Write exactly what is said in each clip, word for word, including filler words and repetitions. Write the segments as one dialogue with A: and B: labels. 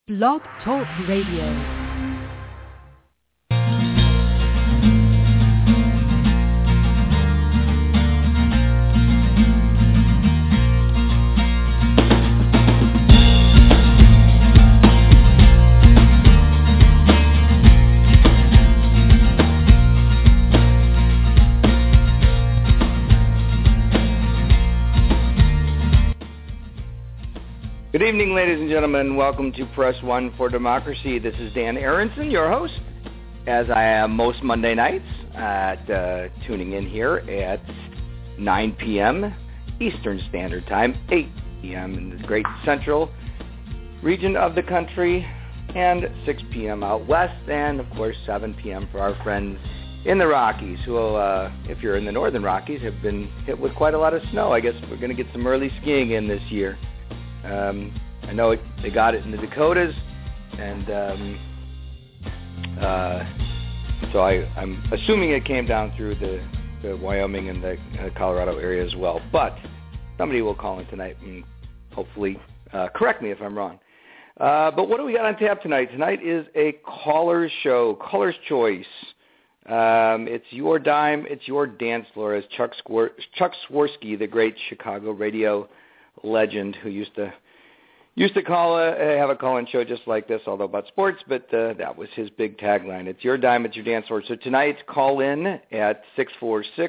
A: Blog Talk Radio.
B: Good evening, ladies and gentlemen. Welcome to Press One for Democracy. This is Dan Aronson, your host, as I am most Monday nights, at uh, tuning in here at nine p.m. Eastern Standard Time, eight p.m. in the great central region of the country, and six p.m. out west, and, of course, seven p.m. for our friends in the Rockies, who, uh, if you're in the northern Rockies, have been hit with quite a lot of snow. I guess we're going to get some early skiing in this year. Um, I know it, they got it in the Dakotas, and um, uh, so I, I'm assuming it came down through the, the Wyoming and the uh, Colorado area as well. But somebody will call in tonight and hopefully uh, correct me if I'm wrong. Uh, but what do we got on tap tonight? Tonight is a caller's show, caller's choice. Um, it's your dime, it's your dance floor, as Chuck, Swor- Chuck Swirsky, the great Chicago radio legend who used to used to call a, have a call-in show just like this, although about sports, but uh, that was his big tagline. It's your dime, it's your dance floor. So tonight, call in at six four six,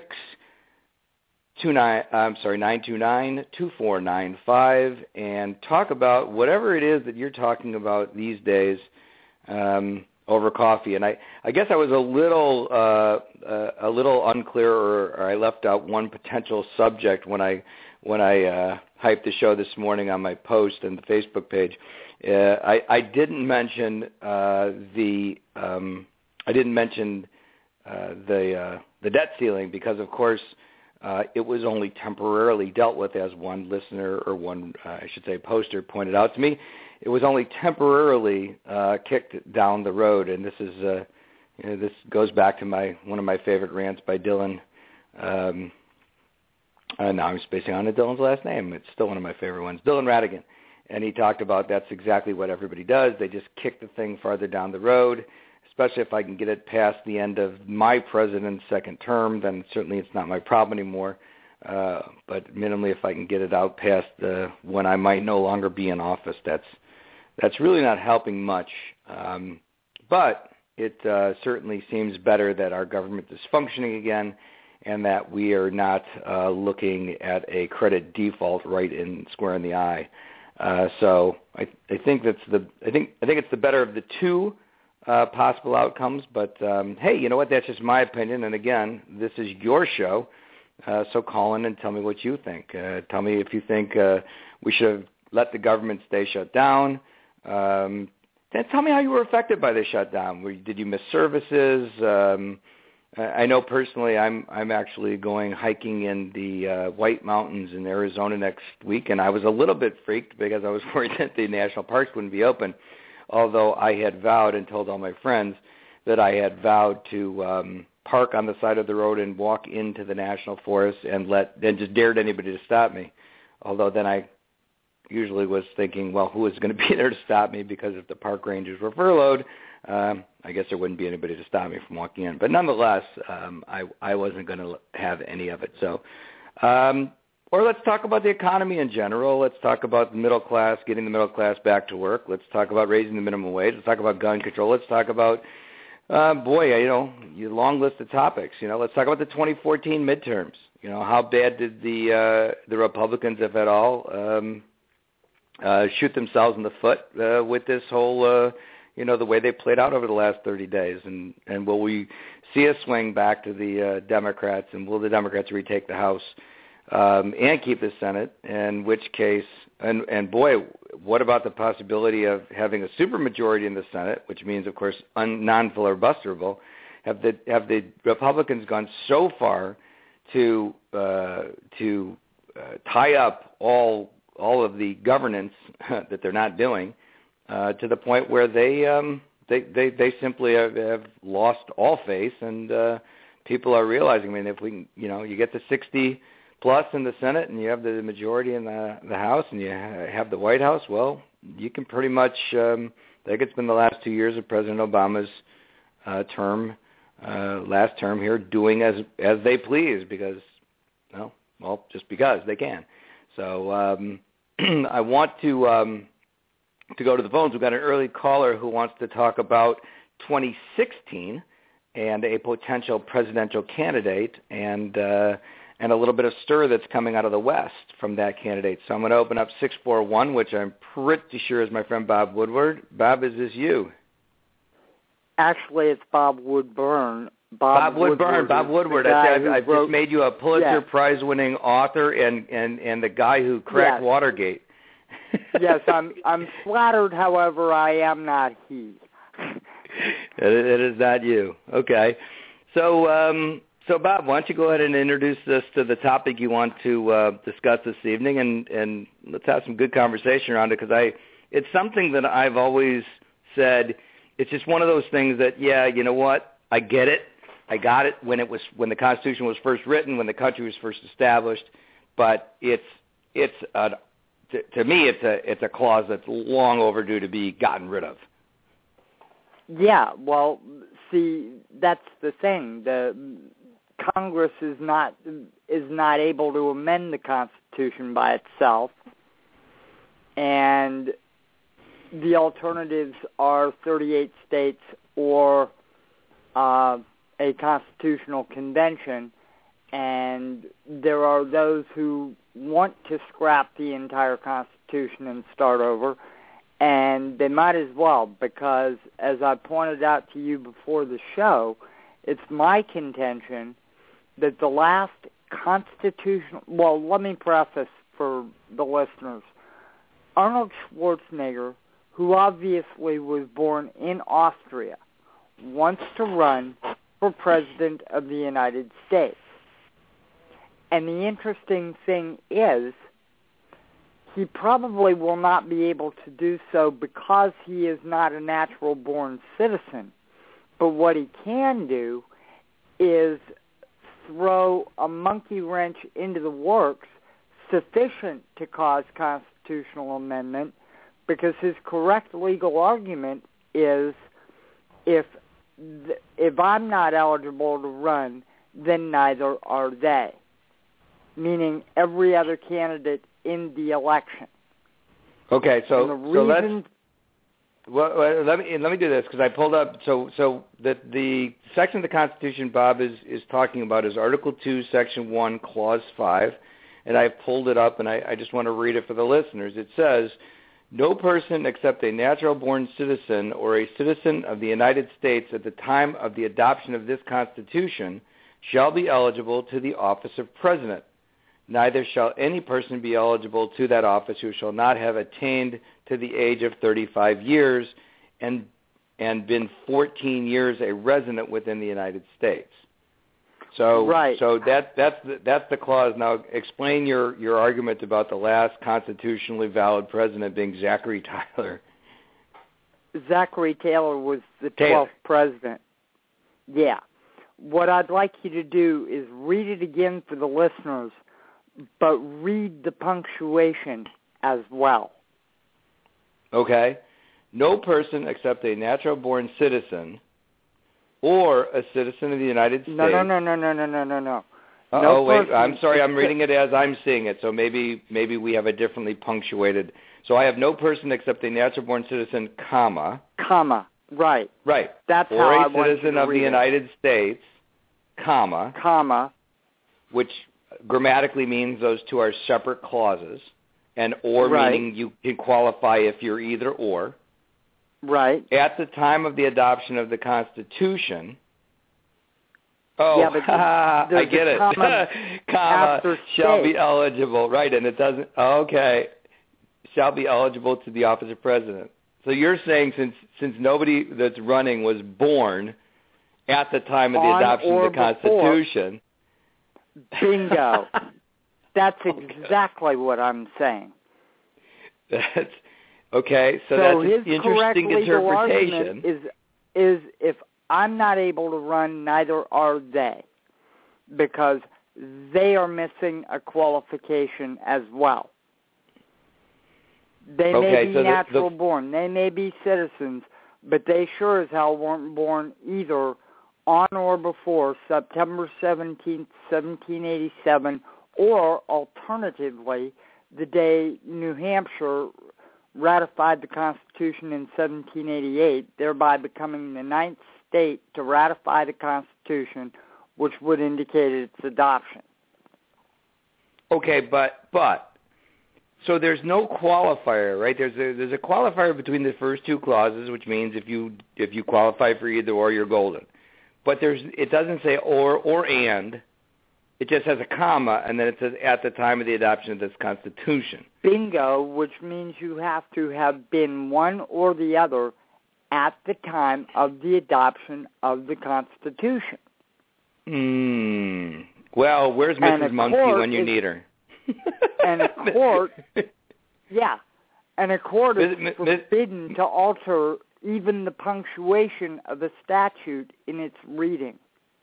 B: two nine, I'm sorry, nine two nine, two four nine five and talk about whatever it is that you're talking about these days um, over coffee. And I, I guess I was a little uh, uh, a little unclear, or, or I left out one potential subject when I when I uh, hyped the show this morning on my post on the Facebook page. Uh, I, I didn't mention uh, the um, I didn't mention uh, the uh, the debt ceiling because, of course, uh, it was only temporarily dealt with, as one listener or one uh, I should say poster pointed out to me. It was only temporarily uh, kicked down the road, and this is uh, you know, this goes back to my one of my favorite rants by Dylan. Um, Uh, now I'm spacing on Dylan's last name. It's still one of my favorite ones, Dylan Ratigan. And he talked about that's exactly what everybody does. They just kick the thing farther down the road, especially if I can get it past the end of my president's second term, then certainly it's not my problem anymore. Uh, but minimally, if I can get it out past uh, when I might no longer be in office, that's that's really not helping much. Um, but it uh, certainly seems better that our government is functioning again, and that we are not uh, looking at a credit default right in square in the eye. Uh, so I, I think that's the I think I think it's the better of the two uh, possible outcomes. But um, hey, you know what? That's just my opinion. And again, this is your show, uh, so call in and tell me what you think. Uh, tell me if you think uh, we should have let the government stay shut down. Um, then tell me how you were affected by the shutdown. Were, did you miss services? Um, I know personally I'm I'm actually going hiking in the uh, White Mountains in Arizona next week, and I was a little bit freaked because I was worried that the national parks wouldn't be open, although I had vowed and told all my friends that I had vowed to um, park on the side of the road and walk into the national forest and let and just dared anybody to stop me, although then I usually was thinking, well, who is going to be there to stop me, because if the park rangers were furloughed, Um, I guess there wouldn't be anybody to stop me from walking in. But nonetheless, um, I, I wasn't going to have any of it. So, um, or let's talk about the economy in general. Let's talk about the middle class, getting the middle class back to work. Let's talk about raising the minimum wage. Let's talk about gun control. Let's talk about, uh, boy, you know, your long list of topics. You know, let's talk about the twenty fourteen midterms. You know, how bad did the uh, the Republicans, if at all, um, uh, shoot themselves in the foot uh, with this whole uh, you know, the way they played out over the last thirty days. And, and will we see a swing back to the uh, Democrats, and will the Democrats retake the House um, and keep the Senate? In which case, and, and boy, what about the possibility of having a supermajority in the Senate, which means, of course, un, non-filibusterable? Have the, have the Republicans gone so far to, uh, to uh, tie up all, all of the governance that they're not doing, Uh, to the point where they um, they, they they simply have, have lost all faith, and uh, people are realizing. I mean, if we, you know, you get to sixty plus in the Senate, and you have the majority in the the House, and you have the White House, well, you can pretty much, um, I think it's been the last two years of President Obama's uh, term, uh, last term here, doing as as they please because, well, well, just because they can. So um, I want to um, to go to the phones. We've got an early caller who wants to talk about twenty sixteen and a potential presidential candidate and uh, and a little bit of stir that's coming out of the West from that candidate. So I'm going to open up six four one, which I'm pretty sure is my friend Bob Woodward. Bob, is this you?
C: Actually, it's Bob Woodburn.
B: Bob, Bob Woodburn.
C: Woodward
B: Bob Woodward. I, I've, I've wrote, just made you a Pulitzer yes. Prize-winning author and, and, and the guy who cracked
C: yes.
B: Watergate.
C: Yes, I'm I'm flattered. However, I am not he.
B: it, it is not you. Okay. So, um, so Bob, why don't you go ahead and introduce us to the topic you want to uh, discuss this evening, and, and let's have some good conversation around it because I it's something that I've always said. It's just one of those things that, yeah, you know what? I get it. I got it when it was when the Constitution was first written, when the country was first established. But it's it's a, to, to me, it's a it's a clause that's long overdue to be gotten rid of.
C: Yeah, well, see, that's the thing. The Congress is not is not able to amend the Constitution by itself, and the alternatives are thirty-eight states or uh, a constitutional convention, and there are those who want to scrap the entire Constitution and start over, and they might as well because, as I pointed out to you before the show, it's my contention that the last constitutional... Well, let me preface for the listeners. Arnold Schwarzenegger, who obviously was born in Austria, wants to run for President of the United States. And the interesting thing is, he probably will not be able to do so because he is not a natural-born citizen. But what he can do is throw a monkey wrench into the works sufficient to cause constitutional amendment, because his correct legal argument is if th- if I'm not eligible to run, then neither are they, meaning every other candidate in the election.
B: Okay, so,
C: and the
B: so
C: reason,
B: let's well, well, let me let me do this because I pulled up. So so the the section of the Constitution Bob is is talking about is Article Two, Section One, Clause Five, and I pulled it up and I, I just want to read it for the listeners. It says, no person except a natural-born citizen or a citizen of the United States at the time of the adoption of this Constitution shall be eligible to the office of President. Neither shall any person be eligible to that office who shall not have attained to the age of thirty-five years and and been fourteen years a resident within the United States. So,
C: right.
B: so that that's the, that's the clause. Now, explain your, your argument about the last constitutionally valid president being Zachary Taylor.
C: Zachary Taylor was the
B: Taylor.
C: twelfth president. Yeah. What I'd like you to do is read it again for the listeners, but read the punctuation as well.
B: Okay. No person except a natural-born citizen or a citizen of the United States.
C: No, no, no, no, no, no, no, no, no.
B: Uh,
C: no
B: oh, wait.
C: person,
B: I'm sorry. I'm reading it as I'm seeing it, so maybe maybe we have a differently punctuated. So I have no person except a natural-born citizen, comma.
C: Comma. Right.
B: Right.
C: That's
B: or
C: how I
B: a
C: want you
B: citizen
C: to
B: of the
C: read it.
B: United States, comma.
C: Comma.
B: Which grammatically means those two are separate clauses, and or
C: right.
B: meaning you can qualify if you're either or.
C: Right.
B: At the time of the adoption of the Constitution. Oh,
C: yeah, but
B: I get it.
C: Comma,
B: comma shall
C: state.
B: be eligible. Right, and it doesn't. Okay, shall be eligible to the office of president. So you're saying since since nobody that's running was born at the time of the
C: On
B: adoption
C: or
B: of the Constitution.
C: Before, bingo. That's exactly what I'm saying.
B: That's okay. So,
C: so
B: that's
C: his
B: an
C: correct
B: interesting
C: legal
B: interpretation.
C: argument is is if I'm not able to run, neither are they, because they are missing a qualification as well. They
B: okay,
C: may be
B: so
C: natural
B: the, the,
C: born, they may be citizens, but they sure as hell weren't born either on or before September seventeenth, seventeen eighty-seven, or alternatively, the day New Hampshire ratified the Constitution in seventeen eighty-eight, thereby becoming the ninth state to ratify the Constitution, which would indicate its adoption.
B: Okay, but but so there's no qualifier, right? There's a, there's a qualifier between the first two clauses, which means if you if you qualify for either or, you're golden. But there's it doesn't say or or and. It just has a comma, and then it says at the time of the adoption of this Constitution.
C: Bingo, which means you have to have been one or the other at the time of the adoption of the Constitution.
B: Hmm. Well, where's Missus Muncie when you
C: is,
B: need her?
C: And a court, yeah, and a court is
B: Miz,
C: forbidden Miz, to alter even the punctuation of a statute in its reading.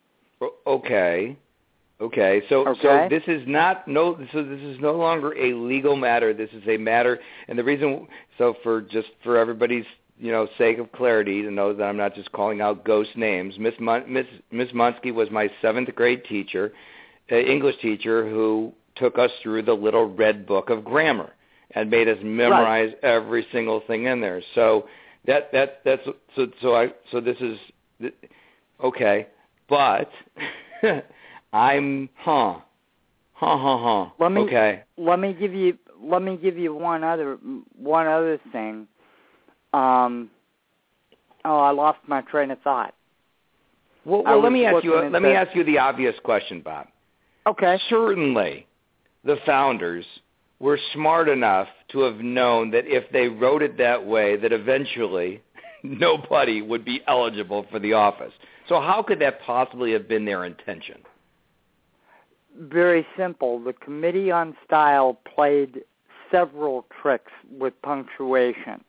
B: Okay. Okay. So
C: okay.
B: so this is not no. So this is no longer a legal matter. This is a matter, and the reason. So for just for everybody's you know sake of clarity to know that I'm not just calling out ghost names. Miss Mun, Miss Miss Muncie was my seventh grade teacher, uh, English teacher who took us through the little red book of grammar and made us memorize
C: right.
B: every single thing in there. So that that that's so so I so this is okay, but I'm huh huh huh huh.
C: Let me
B: okay.
C: let me give you let me give you one other one other thing. Um. Oh, I lost my train of thought.
B: Well, well let me ask you. Let me ask you the obvious question, Bob.
C: Okay.
B: Certainly, the founders were smart enough to have known that if they wrote it that way, that eventually nobody would be eligible for the office. So how could that possibly have been their intention?
C: Very simple. The Committee on Style played several tricks with punctuation.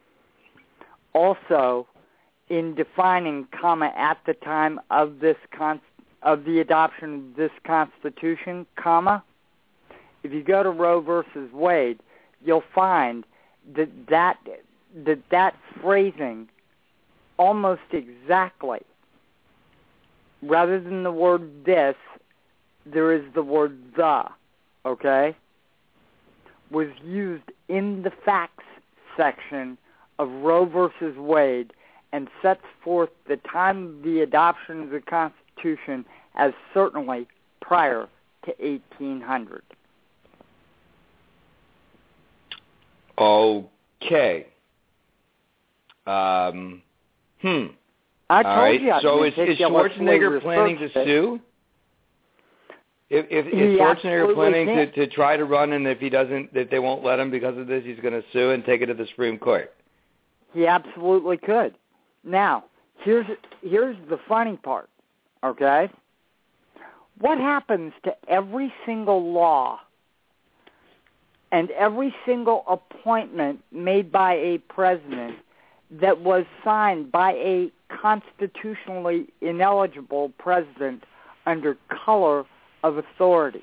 C: Also, in defining comma at the time of this con- of the adoption of this Constitution, comma, if you go to Roe versus Wade, you'll find that that, that, that phrasing almost exactly, rather than the word this, there is the word the, okay, was used in the facts section of Roe versus Wade and sets forth the time of the adoption of the Constitution as certainly prior to eighteen hundred.
B: Okay. Um, hmm.
C: I told
B: All right.
C: you.
B: So is, is Schwarzenegger planning to sue? If, if, if Schwarzenegger planning to, to try to run, and if he doesn't, if they won't let him because of this, he's going to sue and take it to the Supreme Court.
C: He absolutely could. Now, here's here's the funny part. Okay, what happens to every single law and every single appointment made by a president that was signed by a constitutionally ineligible president under color of authority?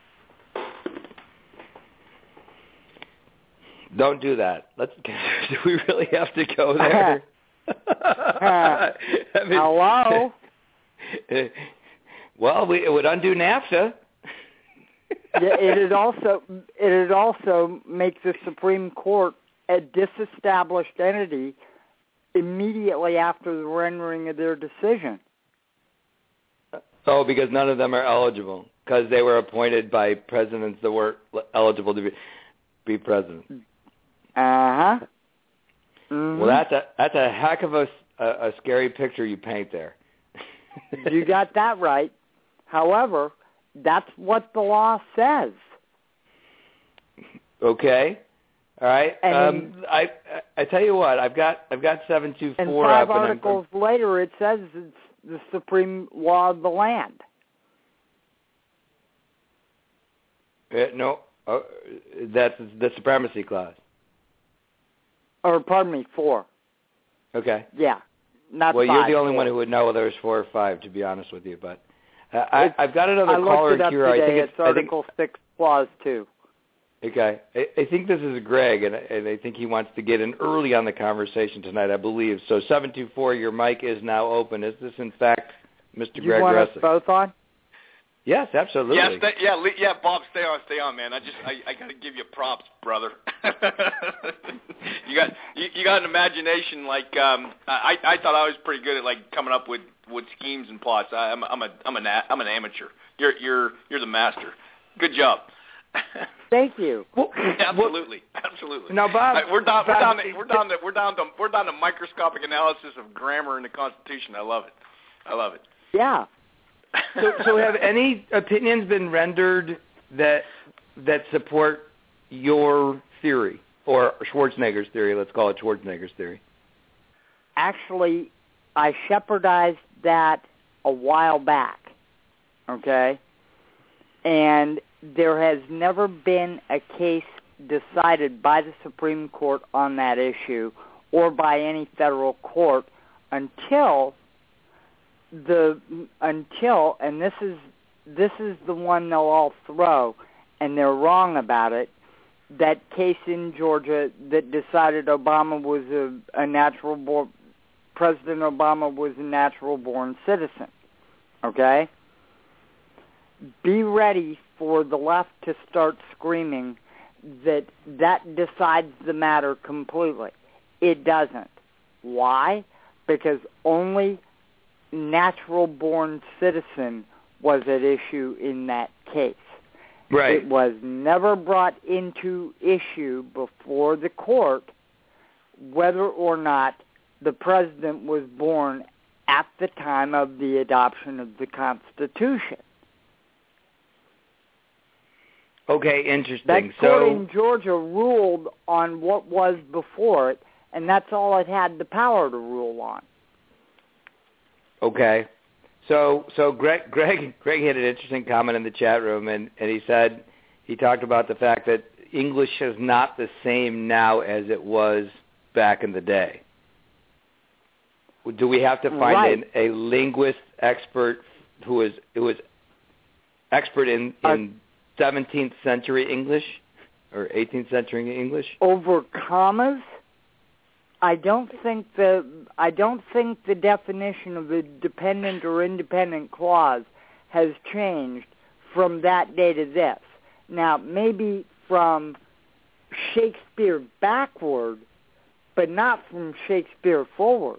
B: Don't do that. Let's. Do we really have to go there?
C: I mean, hello.
B: Well, we, it would undo NAFTA.
C: it would also it would also make the Supreme Court a disestablished entity immediately after the rendering of their decision.
B: Oh, because none of them are eligible because they were appointed by presidents that weren't eligible to be, be president.
C: Uh huh. Mm-hmm.
B: Well, that's a that's a heck of a, a, a scary picture you paint there.
C: You got that right. However, that's what the law says.
B: Okay. All right.
C: And
B: um, I I tell you what, I've got I've got seven two four.
C: And five
B: up
C: articles
B: and
C: later, it says it's the supreme law of the land.
B: Uh, no, uh, that's the supremacy clause.
C: Or pardon me, four.
B: Okay.
C: Yeah, not
B: well,
C: five.
B: Well, you're the only
C: four.
B: one who would know whether it's four or five, to be honest with you. But I, I've got another
C: I
B: caller
C: looked it up
B: here.
C: today.
B: I think
C: it's,
B: it's
C: Article
B: I think,
C: six, Clause two.
B: Okay. I, I think this is Greg, and, and I think he wants to get in early on the conversation tonight, I believe. So seven two four, your mic is now open. Is this, in fact, Mister
C: You
B: Greg
C: want
B: Gressick?
C: us both on?
B: Yes, absolutely.
D: Yeah, stay, yeah, le- yeah, Bob, stay on, stay on, man. I just, I, I got to give you props, brother. you got, you, you got an imagination like, um, I, I thought I was pretty good at like coming up with, with schemes and plots. I, I'm, I'm a, I'm an, I'm an amateur. You're, you're, you're the master. Good job.
C: Thank you.
B: Well,
D: absolutely, absolutely.
B: Now, Bob,
D: uh, we're down,
B: Bob,
D: we're down, to, we're down to, we're down to, we're down to microscopic analysis of grammar in the Constitution. I love it. I love it.
C: Yeah.
B: so, so have any opinions been rendered that that support your theory, or Schwarzenegger's theory? Let's call it Schwarzenegger's theory.
C: Actually, I shepherdized that a while back, okay? And there has never been a case decided by the Supreme Court on that issue or by any federal court until the until and this is this is the one they'll all throw, and they're wrong about it. That case in Georgia that decided Obama was a, a natural born President Obama was a natural born citizen. Okay? Be ready for the left to start screaming that that decides the matter completely. It doesn't. Why? Because only natural-born citizen was at issue in that case.
B: Right.
C: It was never brought into issue before the court whether or not the president was born at the time of the adoption of the Constitution.
B: Okay, interesting.
C: That court
B: so,
C: in Georgia ruled on what was before it, and that's all it had the power to rule on.
B: Okay. So so Greg Greg Greg had an interesting comment in the chat room, and, and he said he talked about the fact that English is not the same now as it was back in the day. Do we have to find
C: right.
B: a, a linguist expert who is who is expert in, in seventeenth century English or eighteenth century English?
C: Over commas? I don't think the I don't think the definition of a dependent or independent clause has changed from that day to this. Now, maybe from Shakespeare backward, but not from Shakespeare forward.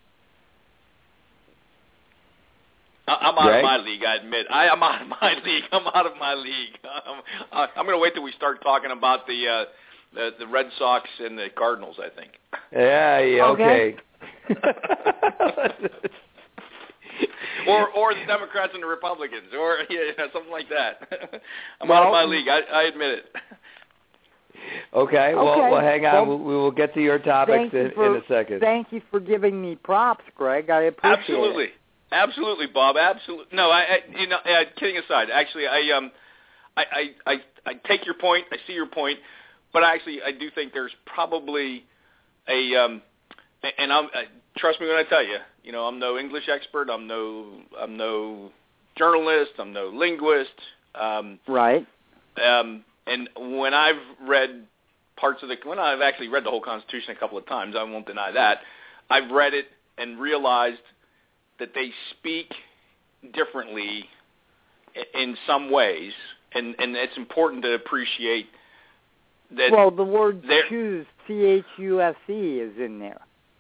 D: I'm out
B: Greg?
D: of my league, I admit. I am out of my league. I'm out of my league. Um, uh, I'm going to wait till we start talking about the, uh, the the Red Sox and the Cardinals, I think.
B: Yeah, yeah, okay.
C: okay.
D: or or the Democrats and the Republicans, or yeah, something like that. I'm
B: well,
D: out of my league. I, I admit it.
B: Okay, well,
C: okay.
B: well hang on.
C: Well,
B: we will get to your topics in,
C: for,
B: in a second.
C: Thank you for giving me props, Greg. I appreciate
D: Absolutely.
C: it.
D: Absolutely, Bob. Absolutely. No, I, I you know, uh, kidding aside, actually, I um, I, I, I, I take your point. I see your point, but actually, I do think there's probably a um, and I'm uh, trust me when I tell you, you know, I'm no English expert. I'm no, I'm no journalist. I'm no linguist. Um,
C: right.
D: Um, and when I've read parts of the, when I've actually read the whole Constitution a couple of times, I won't deny that. I've read it and realized that they speak differently in some ways, and, and it's important to appreciate that.
C: Well, the word choose, C H U S E, is in there.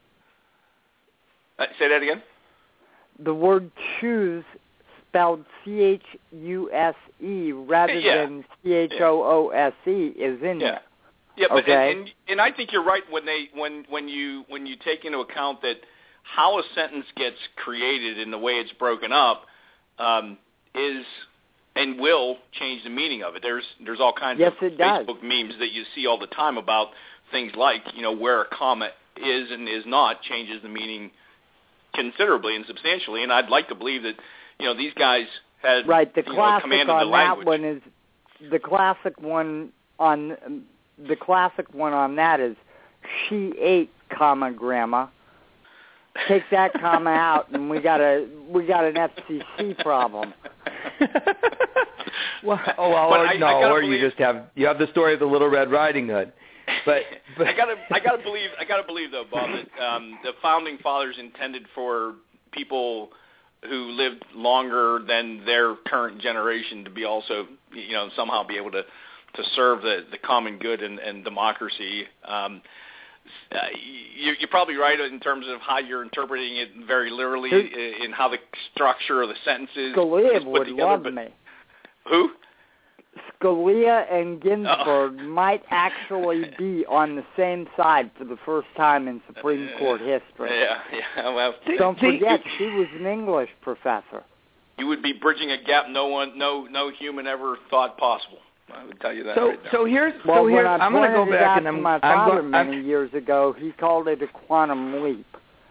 D: Uh, say that again?
C: The word choose, spelled C H U S E rather
D: yeah.
C: than C H O O S E, is in
D: yeah.
C: there.
D: Yeah, but
C: okay.
D: and, and and I think you're right when they when when you when you take into account that how a sentence gets created and the way it's broken up um, is and will change the meaning of it. There's there's all kinds
C: yes,
D: of
C: it does.
D: Facebook memes that you see all the time about things like, you know, where a comma is and is not changes the meaning considerably and substantially. And I'd like to believe that, you know, these guys had
C: right. The
D: you
C: classic
D: know, commanded
C: on
D: the language.
C: that one is the classic one on um, the classic one on that is she ate, comma grandma. Take that comma out, and we got a we got an F C C problem.
B: well, oh, well,
D: But
B: or,
D: I-
B: no,
D: I gotta
B: or
D: believe-
B: you just have you have the story of the Little Red Riding Hood. But, but
D: I gotta, I gotta believe, I gotta believe though, Bob, that um, the founding fathers intended for people who lived longer than their current generation to be also, you know, somehow be able to, to serve the, the common good and, and democracy. Um, uh, you, you're probably right in terms of how you're interpreting it very literally in how the structure of the sentences
C: Scalia
D: is put
C: would
D: together.
C: love
D: But
C: me.
D: who?
C: Scalia and Ginsburg
D: Oh.
C: might actually be on the same side for the first time in Supreme Court history.
D: Yeah, yeah. Well,
C: Don't forget, she was an English professor.
D: you would be bridging a gap no one, no, no human ever thought possible. I would tell you that.
B: so
D: right now.
B: so here's
C: Well,
B: so
C: when
B: here's
C: I
B: I'm going to
C: pointed
B: go
C: it
B: back
C: out
B: and
C: to
B: I'm
C: my
B: I'm
C: father
B: going
C: many years ago, he called it a quantum leap.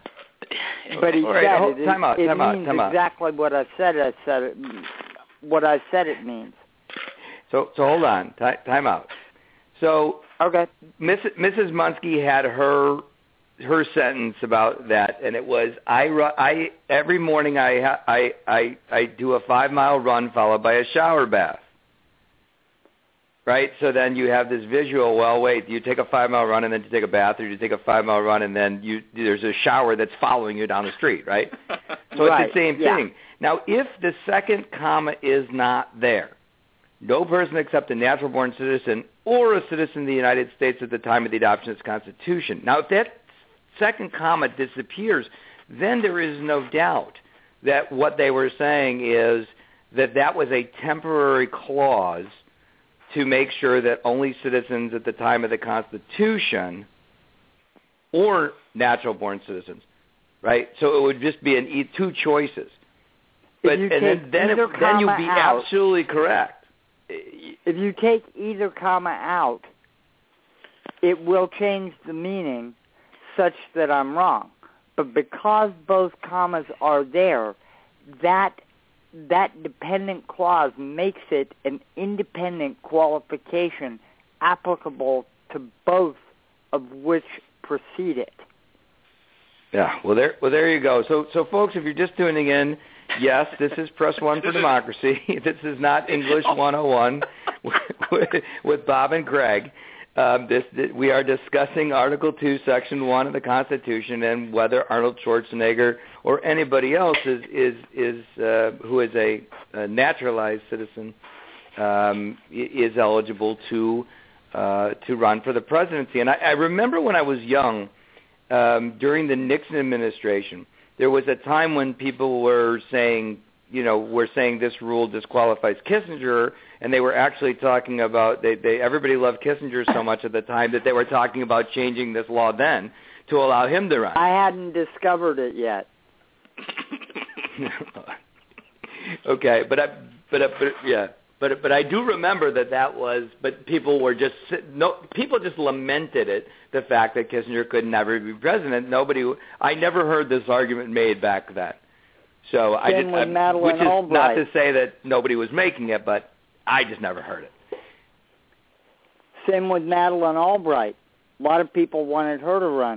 C: But he
B: All right,
C: said
B: hold-
C: it,
B: time out,
C: it
B: time out,
C: means
B: time out.
C: exactly what I said. I said it. What I said it means.
B: So so hold on, Ti time out. So
C: Okay.
B: Missus Missus Munski had her her sentence about that, and it was I ru- I every morning I ha- I I I do a five mile run followed by a shower bath. Right, so then you have this visual. Well, wait, you take a five mile run and then you take a bath, or you take a five mile run and then you there's a shower that's following you down the street, right? So
C: Right,
B: it's the same
C: yeah.
B: thing. Now, if the second comma is not there, no person except a natural-born citizen or a citizen of the United States at the time of the adoption of its Constitution. Now, if that second comma disappears, then there is no doubt that what they were saying is that that was a temporary clause to make sure that only citizens at the time of the Constitution or natural-born citizens, right? So it would just be an e- two choices. But
C: you
B: and then
C: take
B: then, it,
C: either
B: then you'd
C: comma
B: be
C: out-
B: absolutely correct.
C: If you take either comma out, it will change the meaning such that I'm wrong. But because both commas are there, that that dependent clause makes it an independent qualification applicable to both of which precede it.
B: Yeah, well there well there you go. So so folks, if you're just tuning in, yes, this is Press One for Democracy. This is not English one oh one with, with Bob and Greg. Um, this, this we are discussing Article Two, Section One of the Constitution, and whether Arnold Schwarzenegger or anybody else is is is uh, who is a, a naturalized citizen um, is eligible to uh, to run for the presidency. And I, I remember when I was young, um, during the Nixon administration, there was a time when people were saying, you know, were saying this rule disqualifies Kissinger, and they were actually talking about, they, they everybody loved Kissinger so much at the time that they were talking about changing this law then to allow him to run.
C: I hadn't discovered it yet.
B: Okay, but I, but, but yeah, but but I do remember that that was, but people were just no, people just lamented it, the fact that Kissinger could never be president. Nobody, I never heard this argument made back then. So I
C: Same
B: just,
C: with
B: I,
C: Madeleine
B: which is
C: Albright.
B: not to say that nobody was making it, but I just never heard it.
C: Same with Madeleine Albright. A lot of people wanted her to run.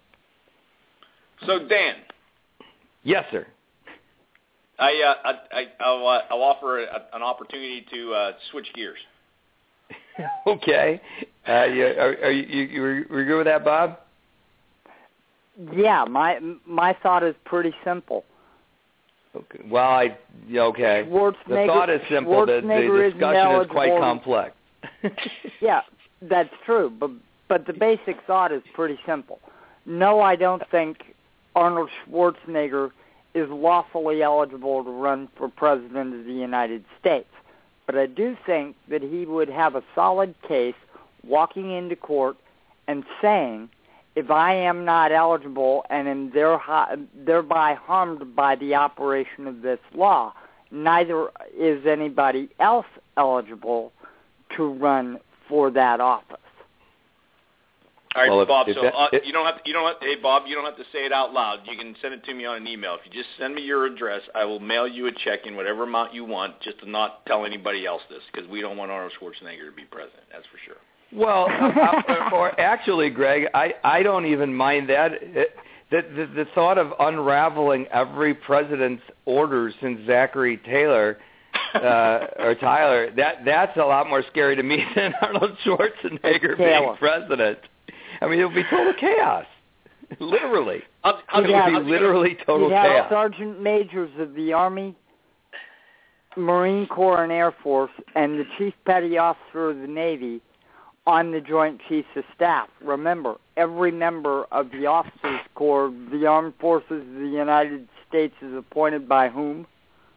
D: So Dan,
B: Yes, sir.
D: I, uh, I, I I'll, uh, I'll offer a, an opportunity to uh, switch gears.
B: Okay. Uh, you, are, are you, you, you agree with that, Bob?
C: Yeah, my my thought is pretty simple.
B: Okay. Well, I yeah, okay.
C: Schwarzenegger,
B: The thought is simple. The,
C: Schwarzenegger
B: the
C: is
B: discussion is quite
C: ineligible.
B: complex.
C: Yeah, that's true, but but the basic thought is pretty simple. No, I don't think Arnold Schwarzenegger is lawfully eligible to run for president of the United States. But I do think that he would have a solid case walking into court and saying, if I am not eligible and am thereby harmed by the operation of this law, neither is anybody else eligible to run for that office.
D: All right,
B: Well, if-
D: Bob.
B: if
D: so
B: that-
D: uh,
B: if-
D: you don't have to, you don't have, hey Bob, you don't have to say it out loud. You can send it to me on an email. If you just send me your address, I will mail you a check in whatever amount you want, just to not tell anybody else this, because we don't want Arnold Schwarzenegger to be president. That's for sure.
B: Well, uh, or actually, Greg, I, I don't even mind that. It, the, the the thought of unraveling every president's orders since Zachary Taylor uh, or Tyler, that that's a lot more scary to me than Arnold Schwarzenegger being president. I mean, it would be total chaos. Literally.
D: I'll, I'll
B: it would be literally total
C: you'd have
B: chaos.
C: Sergeant Majors of the Army, Marine Corps, and Air Force, and the Chief Petty Officer of the Navy on the Joint Chiefs of Staff. Remember, every member of the Officers Corps, the Armed Forces of the United States, is appointed by whom?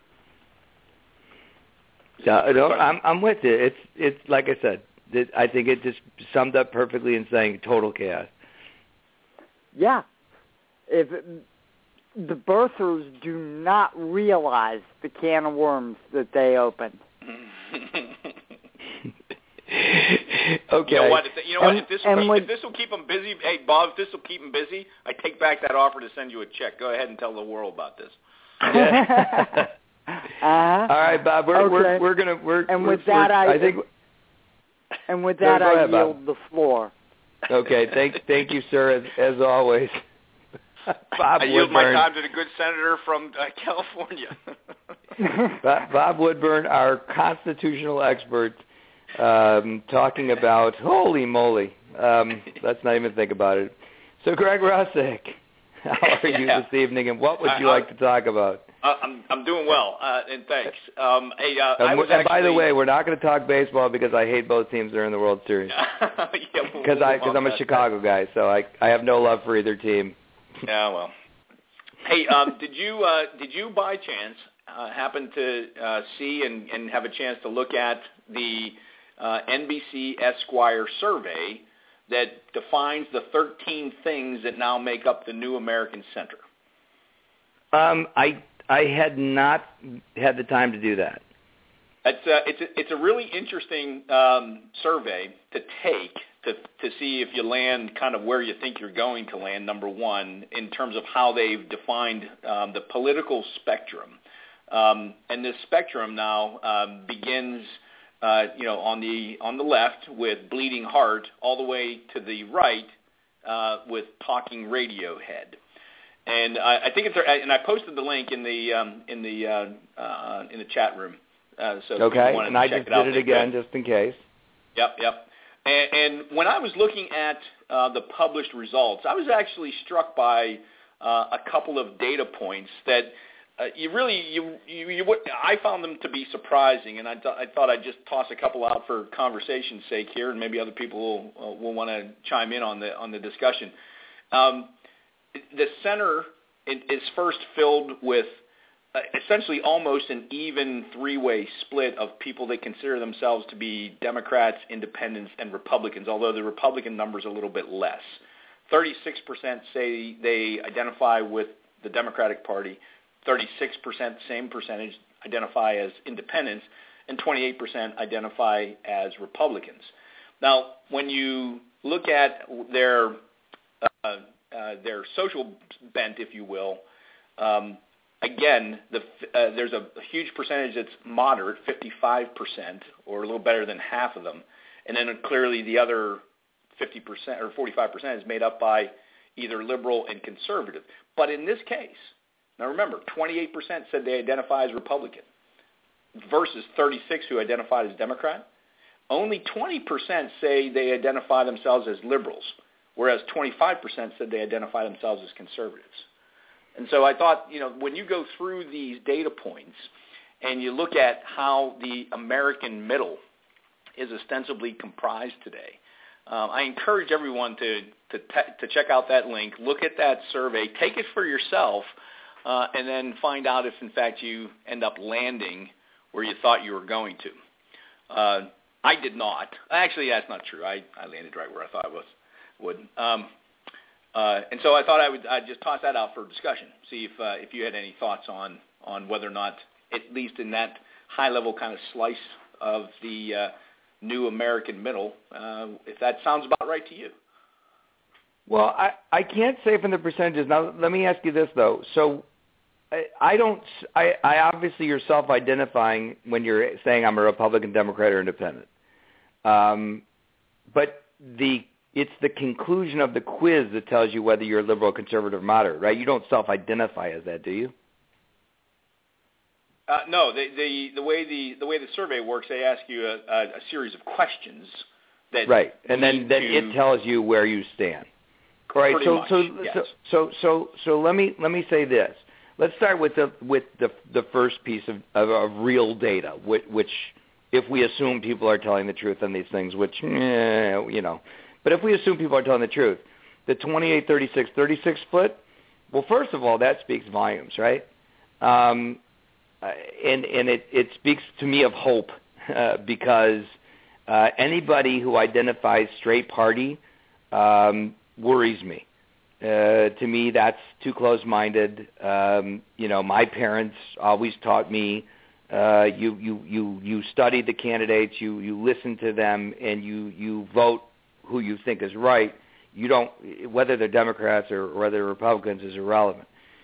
B: Yeah, no, I'm I'm with you. It's it's like I said. It, I think it just summed up perfectly in saying total chaos.
C: Yeah. If the birthers do not realize the can of worms that they opened.
B: Okay.
D: You know what? If, you know
C: and,
D: what? If this,
C: will
D: keep, if this will keep them busy, hey Bob, if this will keep them busy, I take back that offer to send you a check. Go ahead and tell the world about this.
C: uh-huh.
B: All right, Bob. We're
C: okay.
B: we're, we're gonna we're
C: and
B: we're,
C: with that
B: I,
C: I
B: think.
C: And with that,
B: go
C: I
B: ahead,
C: yield
B: Bob.
C: the floor.
B: Okay. Thank thank you, sir. As as always. Bob
D: I yield
B: Woodburn.
D: my time to the good senator from uh, California.
B: Bob, Bob Woodburn, our constitutional expert, um, talking about, holy moly, um, let's not even think about it. So, Greg Russick, how are you
D: yeah.
B: this evening, and what would you
D: I,
B: like to talk about?
D: Uh, I'm I'm doing well, uh, and thanks. Um, hey, uh,
B: And,
D: I was
B: and by
D: actually,
B: the way, we're not going to talk baseball because I hate both teams that are in the World Series.
D: yeah,
B: Because
D: we'll,
B: I
D: we'll
B: because I'm a Chicago guy, so I I have no love for either team.
D: Yeah, well. Hey, um, did you uh, did you by chance uh, happen to uh, see and, and have a chance to look at the uh, N B C Esquire survey that defines the thirteen things that now make up the New American Center?
B: Um, I I had not had the time to do that.
D: It's a, it's a, it's a really interesting um, survey to take to to see if you land kind of where you think you're going to land, number one, in terms of how they've defined um, the political spectrum. Um, and this spectrum now um, begins, uh, you know, on the on the left with Bleeding Heart, all the way to the right uh, with Talking Radiohead. And I, I think it's and I posted the link in the um, in the uh, uh, in the chat room. Uh, so
B: okay,
D: and
B: I just
D: it out,
B: did it again just in case.
D: Yep, yep. And, and when I was looking at uh, the published results, I was actually struck by uh, a couple of data points that uh, you really you, you you would I found them to be surprising, and I, th- I thought I'd just toss a couple out for conversation's sake here, and maybe other people will, uh, will want to chime in on the on the discussion. Um, the center is first filled with Uh, essentially almost an even three-way split of people that consider themselves to be Democrats, Independents, and Republicans, although the Republican number is a little bit less. thirty-six percent say they identify with the Democratic Party, thirty-six percent, same percentage, identify as Independents, and twenty-eight percent identify as Republicans. Now, when you look at their, uh, uh, their social bent, if you will, um, Again, the, uh, there's a, a huge percentage that's moderate, fifty-five percent, or a little better than half of them. And then clearly the other fifty percent or forty-five percent is made up by either liberal and conservative. But in this case, now remember, twenty-eight percent said they identify as Republican versus thirty-six who identified as Democrat. Only twenty percent say they identify themselves as liberals, whereas twenty-five percent said they identify themselves as conservatives. And so I thought, you know, when you go through these data points and you look at how the American middle is ostensibly comprised today, um, I encourage everyone to to, te- to check out that link, look at that survey, take it for yourself, uh, and then find out if, in fact, you end up landing where you thought you were going to. Uh, I did not. Actually, that's not true. I, I landed right where I thought I was would. Um, Uh, and so I thought I would I'd just toss that out for discussion, see if uh, if you had any thoughts on, on whether or not, at least in that high-level kind of slice of the uh, new American middle, uh, if that sounds about right to you.
B: Well, I, I can't say from the percentages. Now, let me ask you this, though. So I, I don't I, – I obviously you're self-identifying when you're saying I'm a Republican, Democrat, or Independent. Um, but the – it's the conclusion of the quiz that tells you whether you're liberal, conservative, moderate, right? You don't self-identify as that, do you?
D: Uh, no, the, the the way the the way the survey works, they ask you a, a, a series of questions that
B: right, and then then
D: to,
B: it tells you where you stand. All right, so
D: much,
B: so,
D: yes.
B: so so so so let me let me say this. Let's start with the with the the first piece of, of, of real data, which, which if we assume people are telling the truth on these things, which eh, you know, but if we assume people are telling the truth, the twenty-eight thirty-six thirty-six split. Well, first of all, that speaks volumes, right? Um, and and it, it speaks to me of hope uh, because uh, anybody who identifies straight party um, worries me. Uh, to me, that's too close-minded. Um, you know, my parents always taught me uh, you you you you study the candidates, you you listen to them, and you you vote who you think is right. You don't, whether they're Democrats or whether they're Republicans is irrelevant.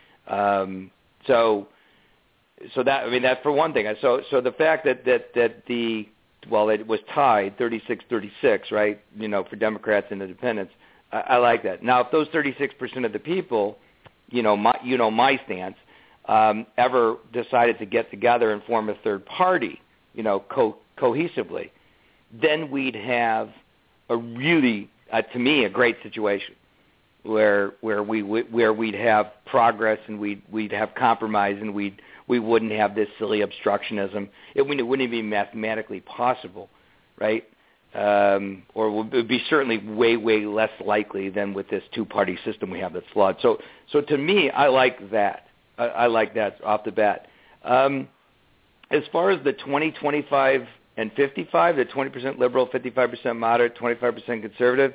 B: Um, so, so that I mean that for one thing. So, so the fact that that that the well, it was tied thirty-six thirty-six, right? You know, for Democrats and Independents. I, I like that. Now, if those thirty-six percent of the people, you know, my you know my stance, um, ever decided to get together and form a third party, you know, co- cohesively, then we'd have a really Uh, to me, a great situation where where we where we'd have progress and we'd we'd have compromise and we we wouldn't have this silly obstructionism. It wouldn't, it wouldn't be mathematically possible, right? Um, or it would be certainly way way less likely than with this two party system we have that's flawed. So so to me, I like that. I, I like that off the bat. Um, as far as the twenty twenty-five and fifty-five, the twenty percent liberal, fifty-five percent moderate, twenty-five percent conservative.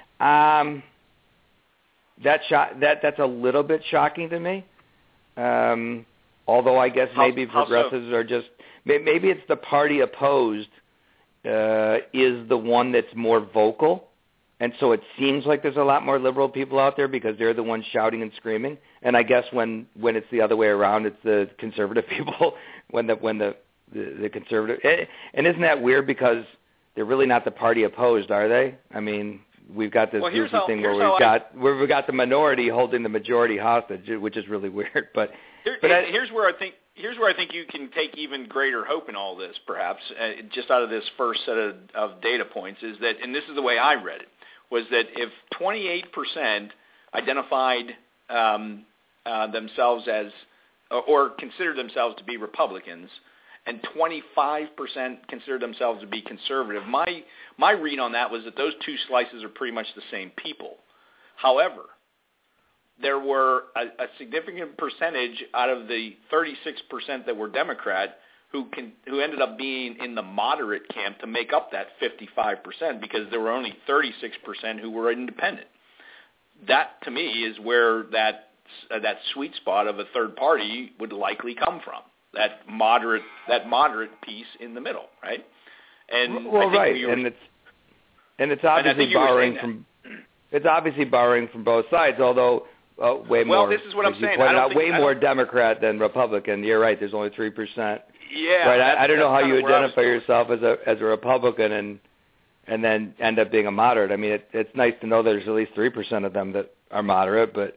B: Um, that sho- that that's a little bit shocking to me. Um, although I guess maybe
D: how, how
B: progressives
D: so?
B: are just maybe it's the party opposed uh, is the one that's more vocal, and so it seems like there's a lot more liberal people out there because they're the ones shouting and screaming. And I guess when, when it's the other way around, it's the conservative people when the when the The, the conservative, and isn't that weird because they're really not the party opposed, are they? I mean, we've got this
D: well,
B: goofy
D: how,
B: thing where we've
D: I,
B: got where we've got the minority holding the majority hostage, which is really weird. But,
D: here,
B: but I,
D: here's where I think here's where I think you can take even greater hope in all this, perhaps, uh, just out of this first set of, of data points, is that, and this is the way I read it, was that if twenty-eight percent identified um, uh, themselves as or, or considered themselves to be Republicans, and twenty-five percent consider themselves to be conservative. My my read on that was that those two slices are pretty much the same people. However, there were a, a significant percentage out of the thirty-six percent that were Democrat who can, who ended up being in the moderate camp to make up that fifty-five percent because there were only thirty-six percent who were independent. That, to me, is where that uh, that sweet spot of a third party would likely come from. That moderate, that moderate piece in the middle, right? And
B: well,
D: I think
B: right,
D: we were,
B: and it's and it's obviously
D: and
B: borrowing from it's obviously borrowing from both sides. Although uh, way
D: well,
B: more,
D: this is what I'm
B: as you
D: saying.
B: pointed
D: I don't
B: out,
D: think,
B: way
D: I
B: more
D: don't,
B: Democrat than Republican. You're right. There's only three percent.
D: Yeah,
B: right. I, I don't know how you identify yourself as a as a Republican and and then end up being a moderate. I mean, it, it's nice to know there's at least three percent of them that are moderate, but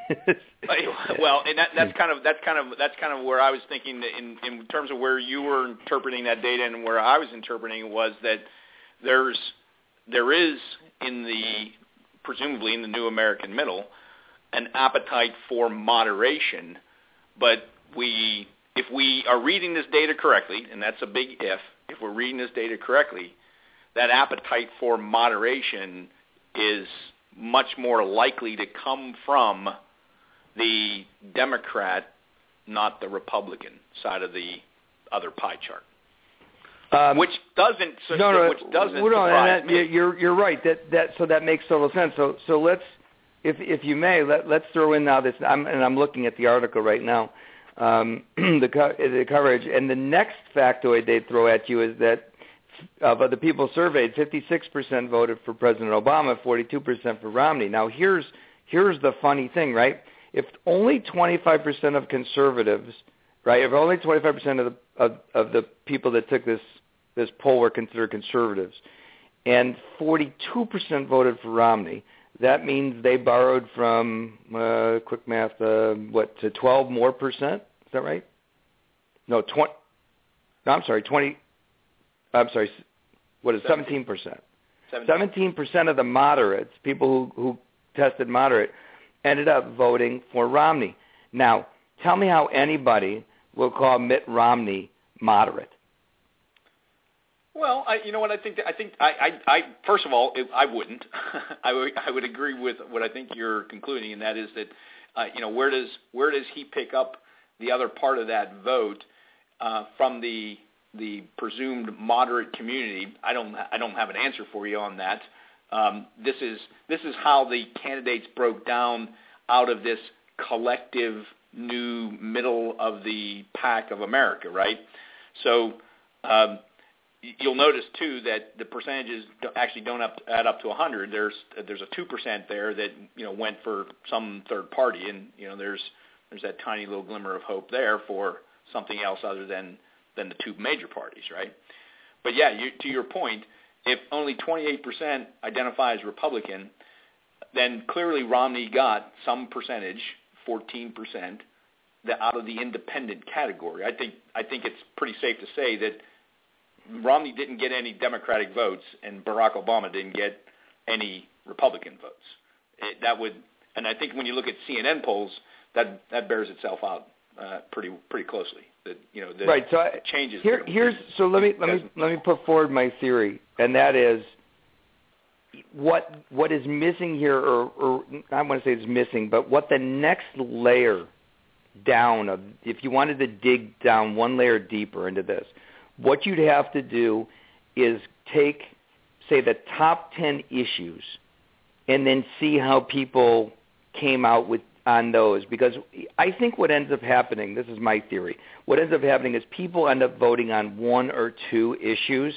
D: well, and that, that's kind of that's kind of that's kind of where I was thinking in in terms of where you were interpreting that data and where I was interpreting was that there's there is in the presumably in the new American middle an appetite for moderation, but we if we are reading this data correctly, and that's a big if, if we're reading this data correctly, that appetite for moderation is much more likely to come from the Democrat, not the Republican side of the other pie chart, um, which doesn't
B: no, no,
D: which doesn't
B: no,
D: surprise
B: that,
D: me.
B: You're you're right. That that so that makes total sense. So so let's if if you may let let's throw in now this. I'm, and I'm looking at the article right now, um, the co- the coverage, and the next factoid they throw at you is that. Of the people surveyed, fifty-six percent voted for President Obama, forty-two percent for Romney. Now, here's here's the funny thing, right? If only twenty-five percent of conservatives, right, if only twenty-five percent of the of, of the people that took this this poll were considered conservatives, and forty-two percent voted for Romney, that means they borrowed from uh, quick math, uh, what to twelve more percent? Is that right? No, twenty. No, I'm sorry, twenty. I'm sorry. What is seventeen percent? Seventeen percent of the moderates, people who, who tested moderate, ended up voting for Romney. Now, tell me how anybody will call Mitt Romney moderate.
D: Well, I, you know what I think. I think I, I, I first of all, it, I wouldn't. I would, I would agree with what I think you're concluding, and that is that, uh, you know, where does where does he pick up the other part of that vote uh, from the the presumed moderate community? I don't I don't have an answer for you on that. Um, this is this is how the candidates broke down out of this collective new middle of the pack of America, right? So. Um, You'll notice too that the percentages actually don't up, add up to one hundred. There's there's a two percent there that you know went for some third party, and you know there's there's that tiny little glimmer of hope there for something else other than than the two major parties, right? But yeah, you, to your point, if only twenty-eight percent identify as Republican, then clearly Romney got some percentage, fourteen percent, that out of the independent category. I think I think it's pretty safe to say that Romney didn't get any Democratic votes, and Barack Obama didn't get any Republican votes. It, that would, and I think when you look at C N N polls, that that bears itself out uh, pretty pretty closely. That you know, the
B: right. So I,
D: changes.
B: Here, here's so let me let me let me put forward my theory, and that is what what is missing here, or, or I don't want to say it's missing, but what the next layer down of, if you wanted to dig down one layer deeper into this. What you'd have to do is take, say, the top ten issues and then see how people came out with on those. Because I think what ends up happening, this is my theory, what ends up happening is people end up voting on one or two issues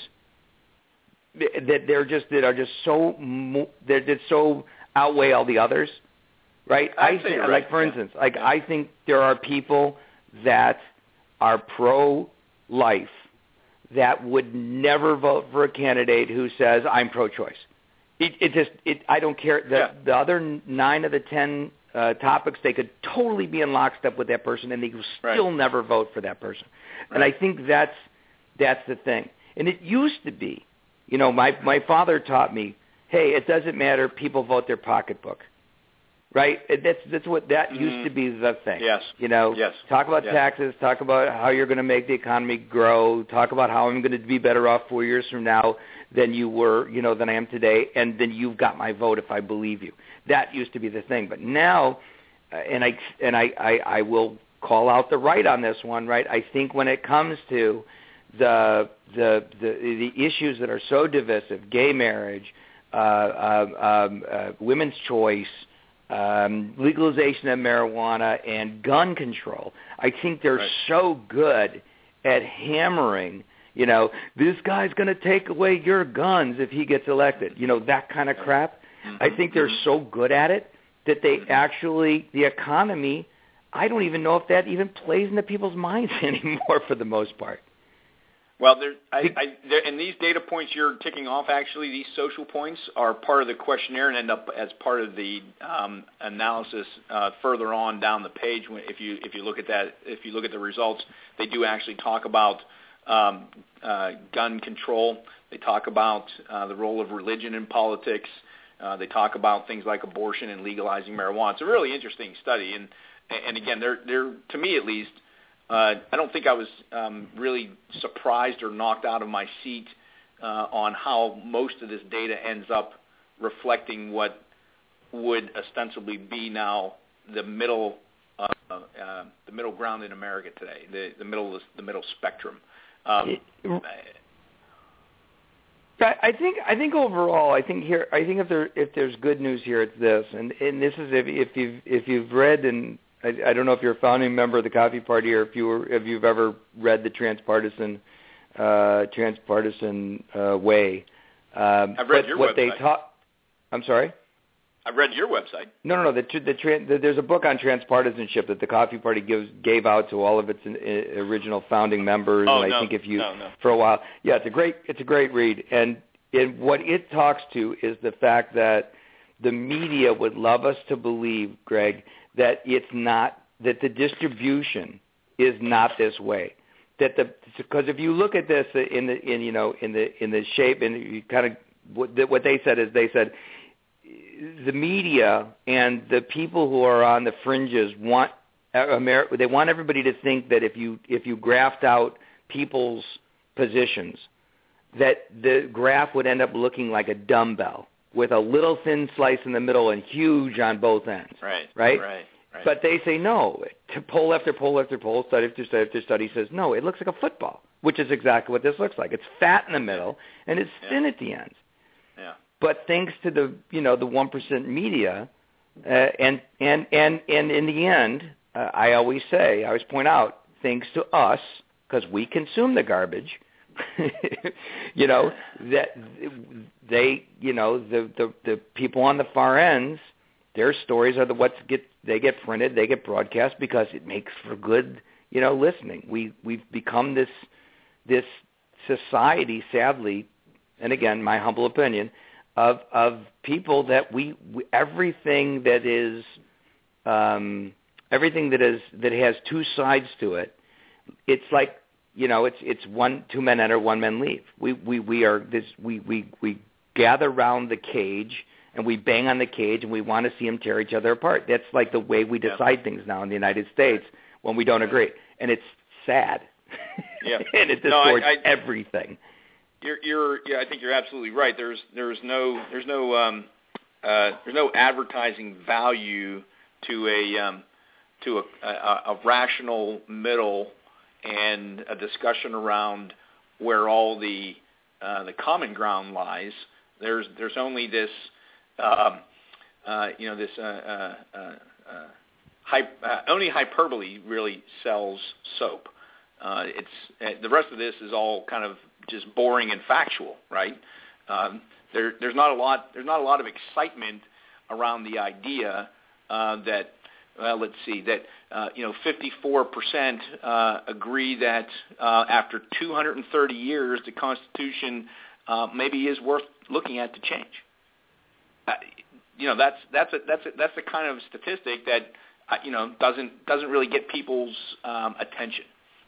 B: that they're just that are just so that that so outweigh all the others, right? I think,
D: right.
B: Like for instance, like I think there are people that are pro-life that would never vote for a candidate who says I'm pro-choice. It, it just, it, I don't care. The,
D: yeah.
B: the other nine of the ten uh, topics, they could totally be in lockstep with that person, and they will still
D: right.
B: never vote for that person.
D: Right.
B: And I think that's that's the thing. And it used to be, you know, my my father taught me, hey, it doesn't matter. People vote their pocketbook. Right? That's that's what that
D: mm.
B: used to be the thing.
D: Yes.
B: You know,
D: yes.
B: talk about
D: yes.
B: taxes, talk about how you're going to make the economy grow, talk about how I'm going to be better off four years from now than you were, you know, than I am today, and then you've got my vote if I believe you. That used to be the thing. But now, uh, and I and I, I, I will call out the right on this one, right? I think when it comes to the the the, the issues that are so divisive, gay marriage, uh, uh, um, uh, women's choice, Um, legalization of marijuana, and gun control. I think they're
D: right.
B: so good at hammering, you know, this guy's going to take away your guns if he gets elected. You know, that kind of crap.
D: Mm-hmm.
B: I think they're so good at it that they actually, the economy, I don't even know if that even plays into people's minds anymore for the most part.
D: Well, there, I, I, there, and these data points you're ticking off, actually, these social points are part of the questionnaire and end up as part of the um, analysis uh, further on down the page. If you if you look at that, if you look at the results, they do actually talk about um, uh, gun control. They talk about uh, the role of religion in politics. Uh, they talk about things like abortion and legalizing marijuana. It's a really interesting study, and and again, they're they're to me at least. Uh, I don't think I was um, really surprised or knocked out of my seat uh, on how most of this data ends up reflecting what would ostensibly be now the middle, uh, uh, the middle ground in America today, the, the middle, the middle spectrum. Um,
B: I think I think overall, I think here, I think if there if there's good news here, it's this, and and this is if if you've if you've read and. I, I don't know if you're a founding member of the Coffee Party or if you were, if you've ever read the Transpartisan uh, Transpartisan uh, Way. Um,
D: I've read
B: but
D: your
B: what
D: website.
B: They taught. I'm sorry.
D: I've read your website.
B: No, no, no. The, the, the, there's a book on transpartisanship that the Coffee Party gives gave out to all of its in, in, original founding members.
D: Oh,
B: and I
D: no,
B: think if you
D: no, no.
B: for a while, yeah, it's a great it's a great read. And it, what it talks to is the fact that the media would love us to believe, Greg, that it's not. That the distribution is not this way, that the because if you look at this in the in you know in the in the shape and you kind of what, what they said is they said the media and the people who are on the fringes want America, they want everybody to think that if you if you graphed out people's positions, that the graph would end up looking like a dumbbell with a little thin slice in the middle and huge on both ends.
D: Right.
B: Right.
D: Right. Right.
B: But they say no. To poll after poll after poll, study after study after study says no. It looks like a football, which is exactly what this looks like. It's fat in the middle and it's
D: yeah.
B: thin at the ends.
D: Yeah.
B: But thanks to the you know the one percent media, uh, and and and and in the end, uh, I always say, I always point out, thanks to us because we consume the garbage. you know that they you know the, the the people on the far ends. Their stories are the what's get they get printed, they get broadcast because it makes for good, you know, listening. We we've become this this society, sadly, and again, my humble opinion, of of people that we, we everything that is um, everything that is that has two sides to it. It's like you know, it's it's one two men enter, one man leave. We we we are this we we we gather around the cage. And we bang on the cage, and we want to see them tear each other apart. That's like the way we decide yeah. things now in the United States when we don't agree, and it's sad.
D: Yeah,
B: and it distorts
D: no, I, I,
B: everything.
D: You're, you're, yeah, I think you're absolutely right. There's, there's no, there's no, um, uh, there's no advertising value to a, um, to a, a, a rational middle and a discussion around where all the, uh, the common ground lies. There's, there's only this. Um, uh, you know, this uh, uh, uh, uh, hy- uh, only hyperbole really sells soap. Uh, it's uh, the rest of this is all kind of just boring and factual, right? Um, there, there's not a lot. There's not a lot of excitement around the idea uh, that. Well, let's see. That uh, you know, fifty-four percent uh, agree that uh, after two hundred thirty years, the Constitution uh, maybe is worth looking at to change. Uh, you know, that's that's a, that's a, that's the kind of statistic that uh, you know doesn't doesn't really get people's um, attention.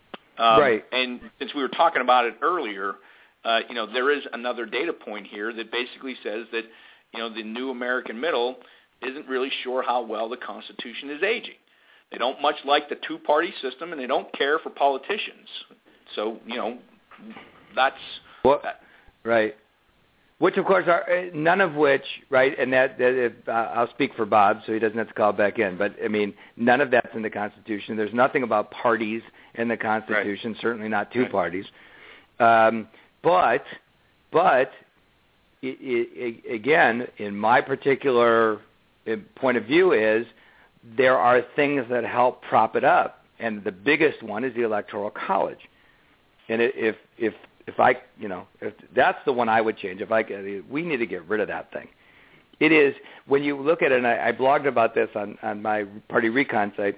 D: Um,
B: right.
D: And since we were talking about it earlier, uh, you know, there is another data point here that basically says that you know the new American middle isn't really sure how well the Constitution is aging. They don't much like the two-party system, and they don't care for politicians. So you know, that's
B: well,
D: that.
B: Right. Which, of course, are none of which, right, and that, that if, uh, I'll speak for Bob, so he doesn't have to call back in, but, I mean, none of that's in the Constitution. There's nothing about parties in the Constitution, right. Certainly not two right. parties. Um, but, but, it, it, again, in my particular point of view is there are things that help prop it up, and the biggest one is the Electoral College. And if if If I, you know, if that's the one I would change. If I, we need to get rid of that thing. It is when you look at it, and I, I blogged about this on, on my Party Recon site.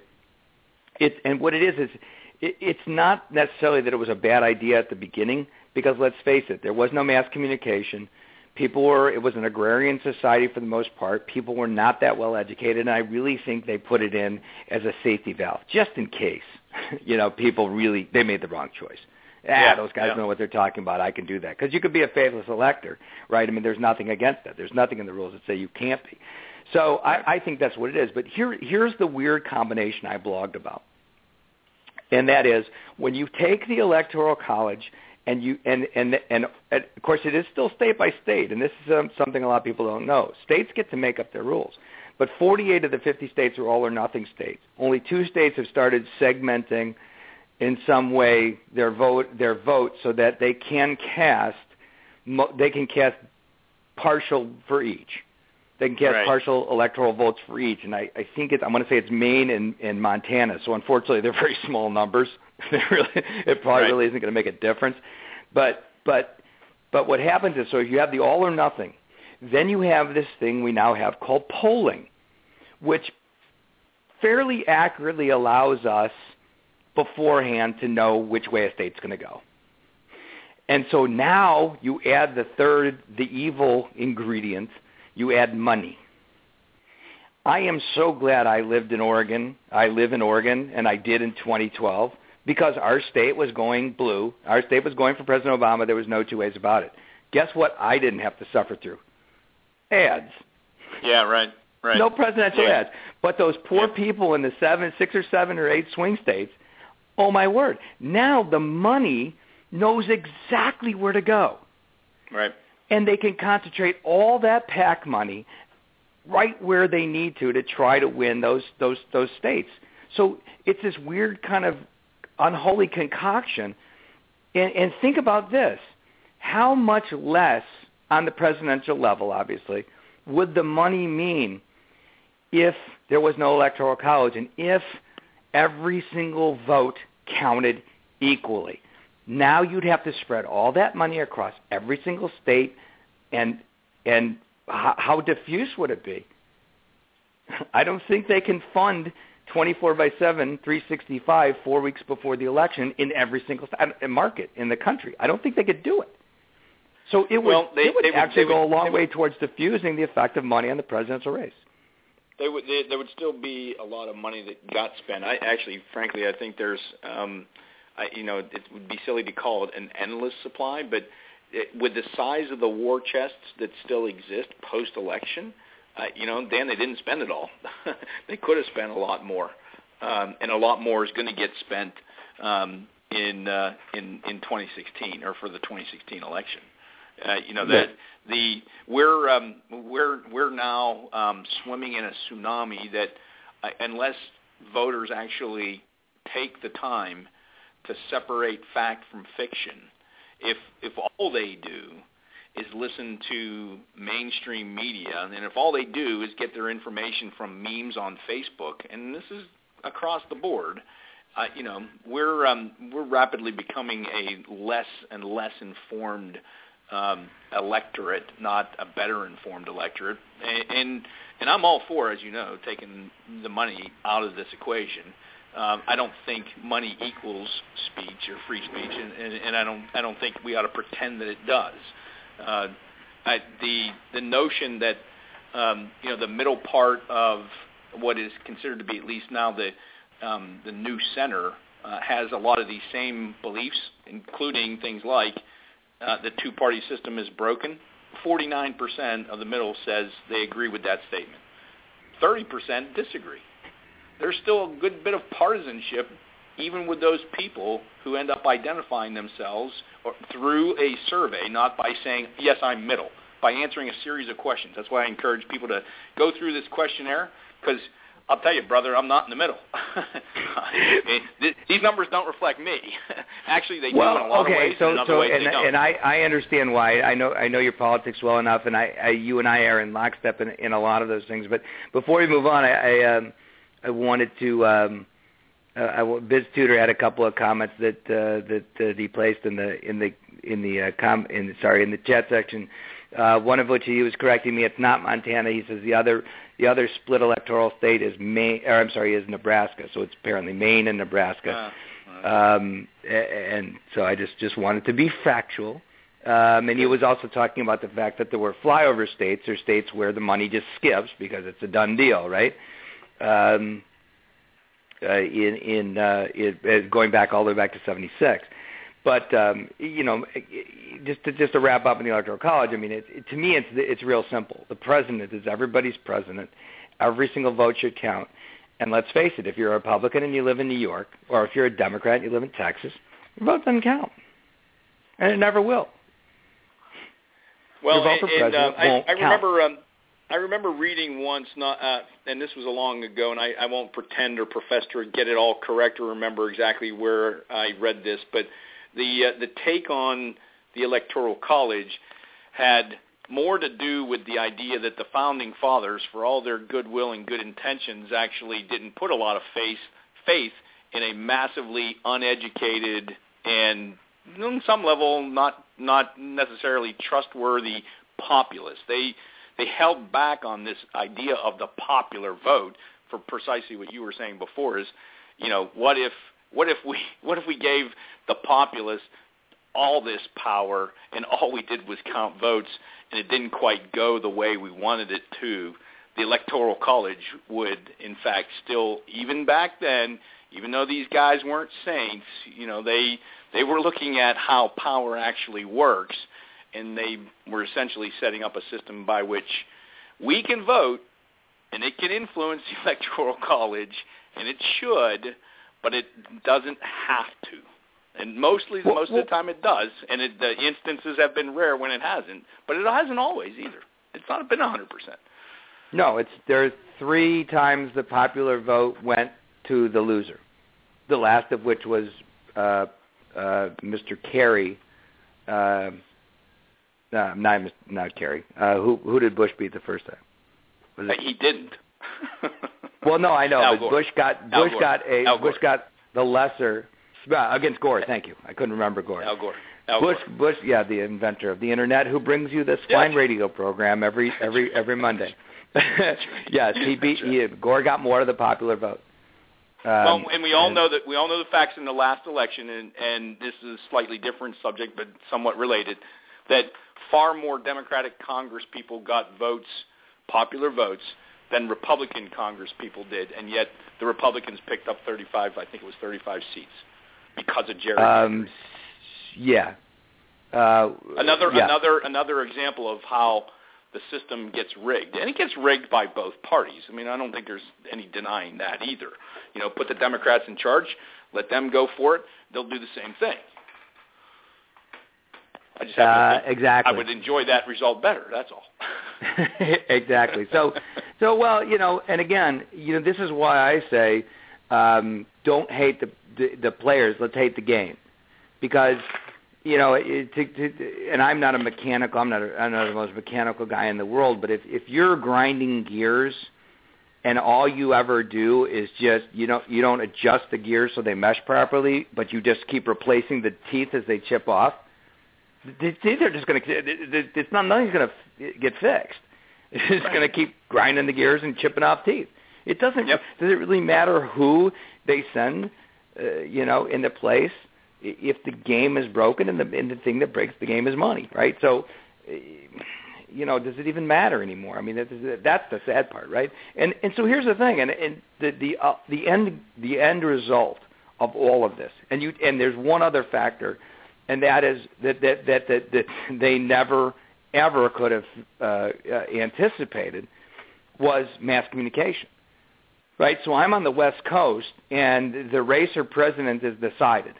B: It and what it is is, it, it's not necessarily that it was a bad idea at the beginning, because let's face it, there was no mass communication. People were, it was an agrarian society for the most part. People were not that well educated, and I really think they put it in as a safety valve, just in case, you know, people really they made the wrong choice. Ah,
D: yeah,
B: those guys
D: yeah.
B: know what they're talking about. I can do that. Because you could be a faithless elector, right? I mean, there's nothing against that. There's nothing in the rules that say you can't be. So I, I think that's what it is. But here, here's the weird combination I blogged about. And that is when you take the Electoral College and you and, and, and, and of course, it is still state by state. And this is um, something a lot of people don't know. States get to make up their rules. But forty-eight of the fifty states are all or nothing states. Only two states have started segmenting in some way their vote their vote so that they can cast they can cast partial for each. They can cast
D: right.
B: partial electoral votes for each, and I, I think it's I'm going to say it's Maine and, and Montana. So unfortunately, they're very small numbers. really, it probably
D: right.
B: really isn't going to make a difference. But but but what happens is so if you have the all or nothing, then you have this thing we now have called polling, which fairly accurately allows us beforehand to know which way a state's going to go. And so now you add the third, the evil ingredient, you add money. I am so glad I lived in Oregon. I live in Oregon, and I did in twenty twelve, because our state was going blue. Our state was going for President Obama. There was no two ways about it. Guess what I didn't have to suffer through? Ads.
D: Yeah, right, right.
B: No presidential
D: yeah.
B: ads. But those poor
D: yeah.
B: people in the seven, six or seven or eight swing states, oh, my word. Now the money knows exactly where to go.
D: Right.
B: And they can concentrate all that PAC money right where they need to to try to win those those those states. So it's this weird kind of unholy concoction. And, and think about this. How much less on the presidential level, obviously, would the money mean if there was no electoral college and if every single vote counted equally? Now you'd have to spread all that money across every single state, and and how, how diffuse would it be? I don't think they can fund twenty-four by seven, three sixty-five, four weeks before the election in every single st- market in the country. I don't think they could do it. So it would,
D: well, they,
B: it would
D: they
B: actually
D: would, they
B: go
D: would,
B: a long
D: would,
B: way towards diffusing the effect of money on the presidential race.
D: They would, they, there would still be a lot of money that got spent. I actually, frankly, I think there's, um, I, you know, it would be silly to call it an endless supply, but it, with the size of the war chests that still exist post-election, uh, you know, Dan, they didn't spend it all. They could have spent a lot more, um, and a lot more is going to get spent um, in uh, in in twenty sixteen or for the twenty sixteen election. Uh, you know that the we're um, we're we're now um, swimming in a tsunami that uh, unless voters actually take the time to separate fact from fiction, if if all they do is listen to mainstream media, and if all they do is get their information from memes on Facebook, and this is across the board, uh, you know we're um, we're rapidly becoming a less and less informed Um, electorate, not a better informed electorate, and, and and I'm all for, as you know, taking the money out of this equation. Um, I don't think money equals speech or free speech, and, and, and I don't I don't think we ought to pretend that it does. Uh, I, the the notion that um, you know the middle part of what is considered to be at least now the um, the new center uh, has a lot of these same beliefs, including things like Uh, the two-party system is broken. forty-nine percent of the middle says they agree with that statement. thirty percent disagree. There's still a good bit of partisanship even with those people who end up identifying themselves or, through a survey, not by saying, yes, I'm middle, by answering a series of questions. That's why I encourage people to go through this questionnaire, because I'll tell you, brother, I'm not in the middle. These numbers don't reflect me. Actually, they
B: well,
D: do in a lot
B: okay,
D: of ways,
B: so,
D: and in other
B: so,
D: ways
B: and,
D: they don't.
B: and I, I understand why. I know I know your politics well enough, and I, I you and I are in lockstep in, in a lot of those things. But before we move on, I I, um, I wanted to. Um, uh, I, Biz Tudor had a couple of comments that uh, that uh, he placed in the in the in the uh, com in the, sorry in the chat section. Uh, one of which he was correcting me. It's not Montana. He says the other the other split electoral state is Maine. Or I'm sorry, is Nebraska. So it's apparently Maine and Nebraska. Uh, um, and so I just, just wanted to be factual. Um, and he was also talking about the fact that there were flyover states, or states where the money just skips because it's a done deal, right? Um, uh, in in uh, it, going back all the way back to seventy-six. But um, you know, just to just to wrap up in the Electoral College, I mean, it, it, to me, it's it's real simple. The president is everybody's president. Every single vote should count. And let's face it: if you're a Republican and you live in New York, or if you're a Democrat and you live in Texas, your vote doesn't count, and it never will.
D: Well,
B: your vote for
D: and,
B: president
D: uh,
B: won't
D: I, I
B: count.
D: remember. Um, I remember reading once, not, uh, and this was a long ago, and I, I won't pretend or profess to get it all correct or remember exactly where I read this, but the uh, the take on the Electoral College had more to do with the idea that the Founding Fathers, for all their goodwill and good intentions, actually didn't put a lot of faith, faith in a massively uneducated and, on some level, not not necessarily trustworthy populace. They They held back on this idea of the popular vote for precisely what you were saying before is, you know, what if what if we what if we gave the populace all this power and all we did was count votes and it didn't quite go the way we wanted it to? The Electoral College would, in fact, still, even back then, even though these guys weren't saints, you know, they they were looking at how power actually works, and they were essentially setting up a system by which we can vote, and it can influence the Electoral College, and it should, but it doesn't have to. And mostly, well, most well, of the time it does, and it, the instances have been rare when it hasn't, but it hasn't always either. It's not been one hundred percent.
B: No, it's there's three times the popular vote went to the loser, the last of which was uh, uh, Mister Kerry. Uh, no, not not Kerry. Uh, who who did Bush beat the first time? Was it?
D: He didn't.
B: Well, no, I know,
D: Al
B: but
D: Gore.
B: Bush got
D: Al
B: Bush
D: Gore.
B: got a
D: Al
B: Bush
D: Gore.
B: got the lesser uh, against Gore. Thank you. I couldn't remember Gore.
D: Al Gore. Al
B: Bush,
D: Gore.
B: Bush, yeah, the inventor of the internet, who brings you this
D: Yes.
B: fine radio program every every every Monday. Yes, he beat.
D: Right.
B: He, Gore got more of the popular vote. Um,
D: well, and we all
B: and,
D: know that we all know the facts in the last election, and, and this is a slightly different subject, but somewhat related. That far more Democratic Congress people got votes, popular votes, than Republican Congress people did, and yet the Republicans picked up thirty-five. I think it was thirty-five seats because of Jerry.
B: Um, yeah. Uh,
D: another
B: yeah.
D: another another example of how the system gets rigged, and it gets rigged by both parties. I mean, I don't think there's any denying that either. You know, put the Democrats in charge, let them go for it. They'll do the same thing. I just
B: uh,
D: think
B: exactly.
D: I would enjoy that result better. That's all.
B: Exactly. So, so well, you know, and again, you know, this is why I say, um, don't hate the, the the players. Let's hate the game, because. You know, it, to, to, and I'm not a mechanical. I'm not. A, I'm not the most mechanical guy in the world. But if if you're grinding gears, and all you ever do is just you don't you don't adjust the gears so they mesh properly, but you just keep replacing the teeth as they chip off, the teeth are just going to. It's not nothing's going to get fixed. It's just
D: Right.
B: going to keep grinding the gears and chipping off teeth. It doesn't.
D: Yep.
B: Does it really matter who they send? Uh, you know, into place. If the game is broken, and the, and the thing that breaks the game is money, right? So, you know, does it even matter anymore? I mean, that's, that's the sad part, right? And and so here's the thing, and, and the the uh, the end the end result of all of this, and you and there's one other factor, and that is that that that that, that they never ever could have uh, uh, anticipated was mass communication, right? So I'm on the West Coast, and the race for president is decided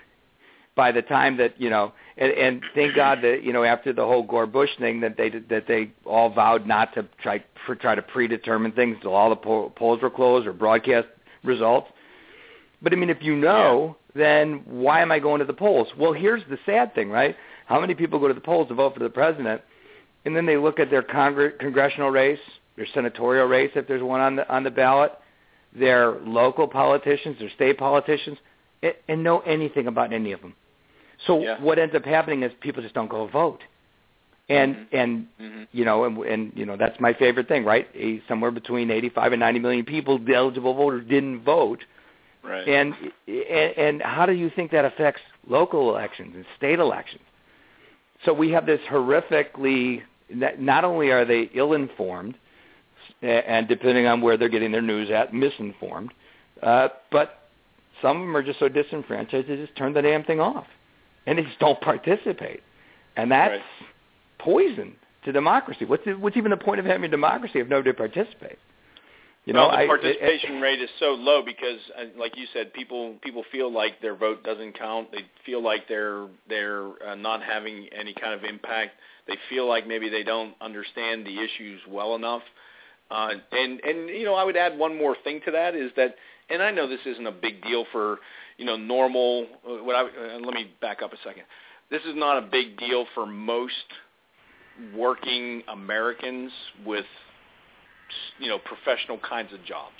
B: by the time that, you know, and, and thank God that, you know, after the whole Gore-Bush thing that they that they all vowed not to try for, try to predetermine things until all the poll, polls were closed or broadcast results. But, I mean, if you know, yeah. then why am I going to the polls? Well, here's the sad thing, right? How many people go to the polls to vote for the president, and then they look at their congr- congressional race, their senatorial race, if there's one on the on the ballot, their local politicians, their state politicians, and, and know anything about any of them. So
D: yeah.
B: what ends up happening is people just don't go vote, and
D: mm-hmm.
B: and
D: mm-hmm.
B: you know and, and you know that's my favorite thing, right? A, somewhere between eighty-five and ninety million people, the eligible voters, didn't vote,
D: right?
B: And, and and how do you think that affects local elections and state elections? So we have this horrifically. Not only are they ill-informed, and depending on where they're getting their news at, misinformed, uh, but some of them are just so disenfranchised they just turn the damn thing off. And they just don't participate, and that's
D: right.
B: poison to democracy. What's the, what's even the point of having a democracy if nobody participates? You
D: well,
B: know,
D: the
B: I,
D: participation
B: it, it,
D: rate is so low because, like you said, people people feel like their vote doesn't count. They feel like they're they're uh, not having any kind of impact. They feel like maybe they don't understand the issues well enough. Uh, and and you know, I would add one more thing to that is that, and I know this isn't a big deal for you know normal. Uh, what I uh, let me back up a second. This is not a big deal for most working Americans with you know professional kinds of jobs.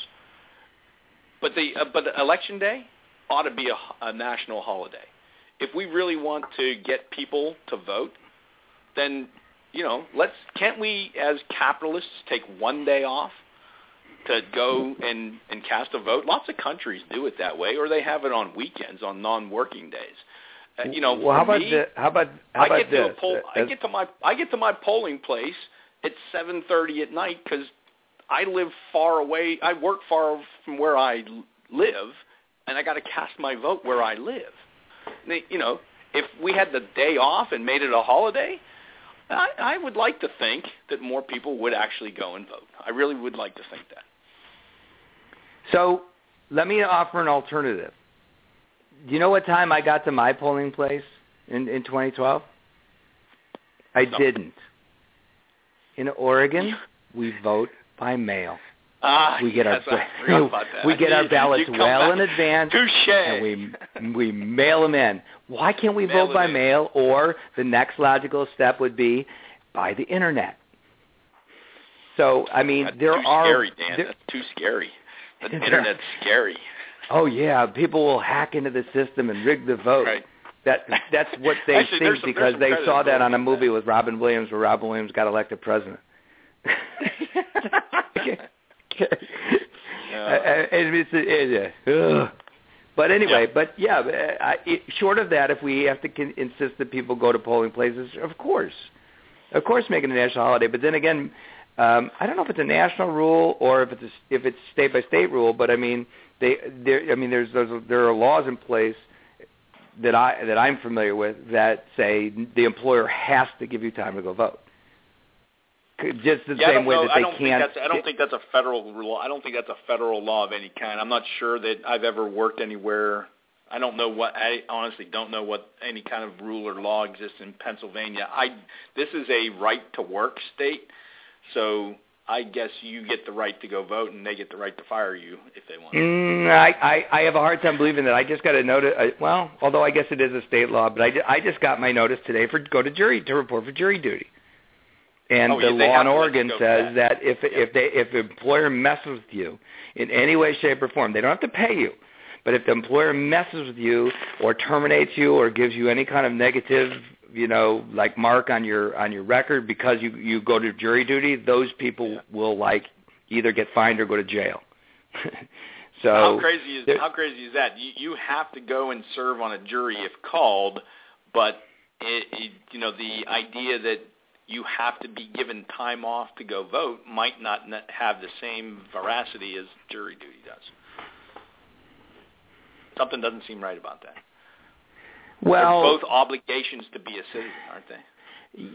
D: But the uh, but the election day ought to be a, a national holiday. If we really want to get people to vote, then you know, let's can't we as capitalists take one day off to go and, and cast a vote? Lots of countries do it that way, or they have it on weekends, on non-working days. Uh, you know,
B: well, how about
D: me,
B: the, how about how
D: I
B: about
D: get
B: this?
D: to a poll,
B: Uh,
D: I get to my I get to my polling place at seven thirty at night because I live far away. I work far from where I live and I got to cast my vote where I live. They, you know, if we had the day off and made it a holiday, I, I would like to think that more people would actually go and vote. I really would like to think that.
B: So let me offer an alternative. Do you know what time I got to my polling place in, in twenty twelve? I
D: no.
B: didn't. In Oregon, we vote by mail.
D: Ah,
B: we get
D: yes,
B: our
D: I forgot about that.
B: we get our ballots well
D: back.
B: in advance,
D: Touché.
B: and we we mail them in. Why can't we
D: mail
B: vote by
D: in.
B: mail? Or the next logical step would be by the internet. So I mean,
D: That's
B: there
D: too
B: are
D: scary, Dan.
B: there,
D: That's too scary. The internet's scary.
B: Oh yeah, people will hack into the system and rig the vote.
D: Right.
B: That that's what they
D: Actually,
B: think
D: some,
B: because they saw that on a movie
D: that.
B: with Robin Williams, where Robin Williams got elected president.
D: Yeah.
B: and it's, it, uh, but anyway,
D: yeah.
B: but yeah, I, it, short of that, if we have to con- insist that people go to polling places, of course, of course, make it a national holiday. But then again, um, I don't know if it's a national rule or if it's a, if it's state by state rule. But I mean, they there. I mean, there's, there's there are laws in place that I that I'm familiar with that say the employer has to give you time to go vote. Just the
D: yeah,
B: same way
D: know,
B: that
D: I
B: they
D: don't
B: can't.
D: Think that's, I don't think that's a federal rule. I don't think that's a federal law of any kind. I'm not sure that I've ever worked anywhere. I don't know what. I honestly don't know what any kind of rule or law exists in Pennsylvania. I this is a right to work state, so I guess you get the right to go vote, and they get the right to fire you if they want.
B: Mm, I, I I have a hard time believing that. I just got a notice. Uh, well, although I guess it is a state law, but I, I just got my notice today for go to jury to report for jury duty. And
D: oh,
B: the
D: yeah,
B: law in Oregon says
D: that,
B: that if
D: yeah.
B: if they if the employer messes with you in any way, shape, or form, they don't have to pay you. But if the employer messes with you or terminates you or gives you any kind of negative, you know, like mark on your on your record because you, you go to jury duty, those people yeah. will like either get fined or go to jail. So
D: how crazy is how crazy is that? You you have to go and serve on a jury if called, but it, it, you know the idea that you have to be given time off to go vote might not have the same veracity as jury duty does. Something doesn't seem right about that.
B: Well,
D: they're both obligations to be a citizen, aren't they?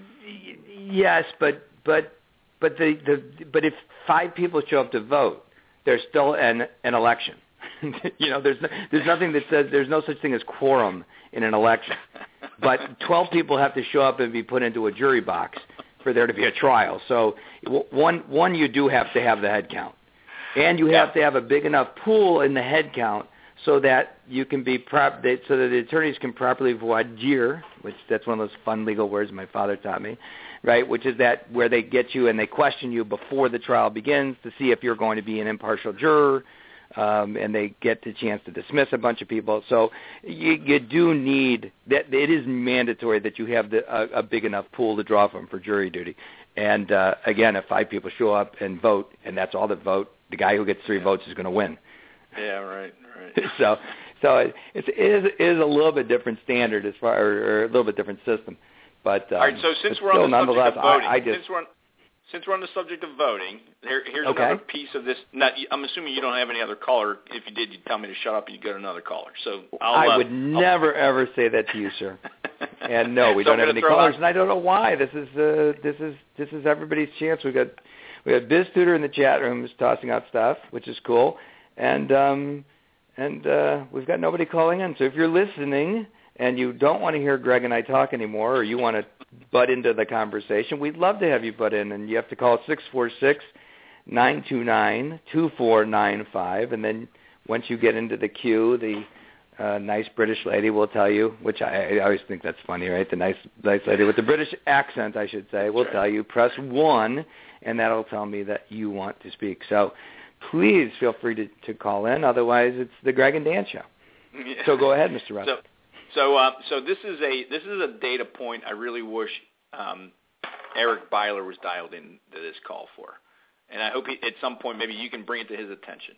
B: Yes, but but but the, the but if five people show up to vote, there's still an an election. you know, there's no, there's nothing that says there's no such thing as quorum in an election. But twelve people have to show up and be put into a jury box for there to be a trial. So one one you do have to have the head count, and you have
D: yeah.
B: to have a big enough pool in the head count so that you can be prop that, so that the attorneys can properly voir dire, which that's one of those fun legal words my father taught me, right? Which is that where they get you and they question you before the trial begins to see if you're going to be an impartial juror. Um, and they get the chance to dismiss a bunch of people. So you, you do need that. It is mandatory that you have the, a, a big enough pool to draw from for jury duty. And uh, again, if five people show up and vote, and that's all that vote, the guy who gets three yeah. votes is going to win.
D: Yeah, right, right.
B: so, so it, it's, it, is, it is a little bit different standard as far, or, or a little bit different system. But um,
D: all right. So since we're
B: still,
D: on the subject of voting,
B: I, I just,
D: since we're on, Since we're on the subject of voting, here, here's
B: okay.
D: another piece of this. Not, I'm assuming you don't have any other caller. If you did, you'd tell me to shut up and you'd go to another caller. So I'll,
B: I
D: uh,
B: would
D: I'll,
B: never, ever say that to you, sir. And no, we
D: so
B: don't have any callers,
D: out.
B: and I don't know why. This is uh, this is this is everybody's chance. We got we got Biz Tutor in the chat room who's tossing out stuff, which is cool, and um, and uh, we've got nobody calling in. So if you're listening and you don't want to hear Greg and I talk anymore, or you want to butt into the conversation, we'd love to have you butt in, and you have to call six four six, nine two nine, two four nine five, and then once you get into the queue, the uh, nice British lady will tell you, which I, I always think that's funny, right? The nice nice lady with the British accent, I should say, will tell you, press one, and that'll tell me that you want to speak. So please feel free to, to call in. Otherwise, it's the Greg and Dan Show.
D: Yeah.
B: So go ahead, Mister Russell.
D: So, So, uh, so this is a this is a data point I really wish um, Eric Byler was dialed in to this call for, and I hope he, at some point maybe you can bring it to his attention.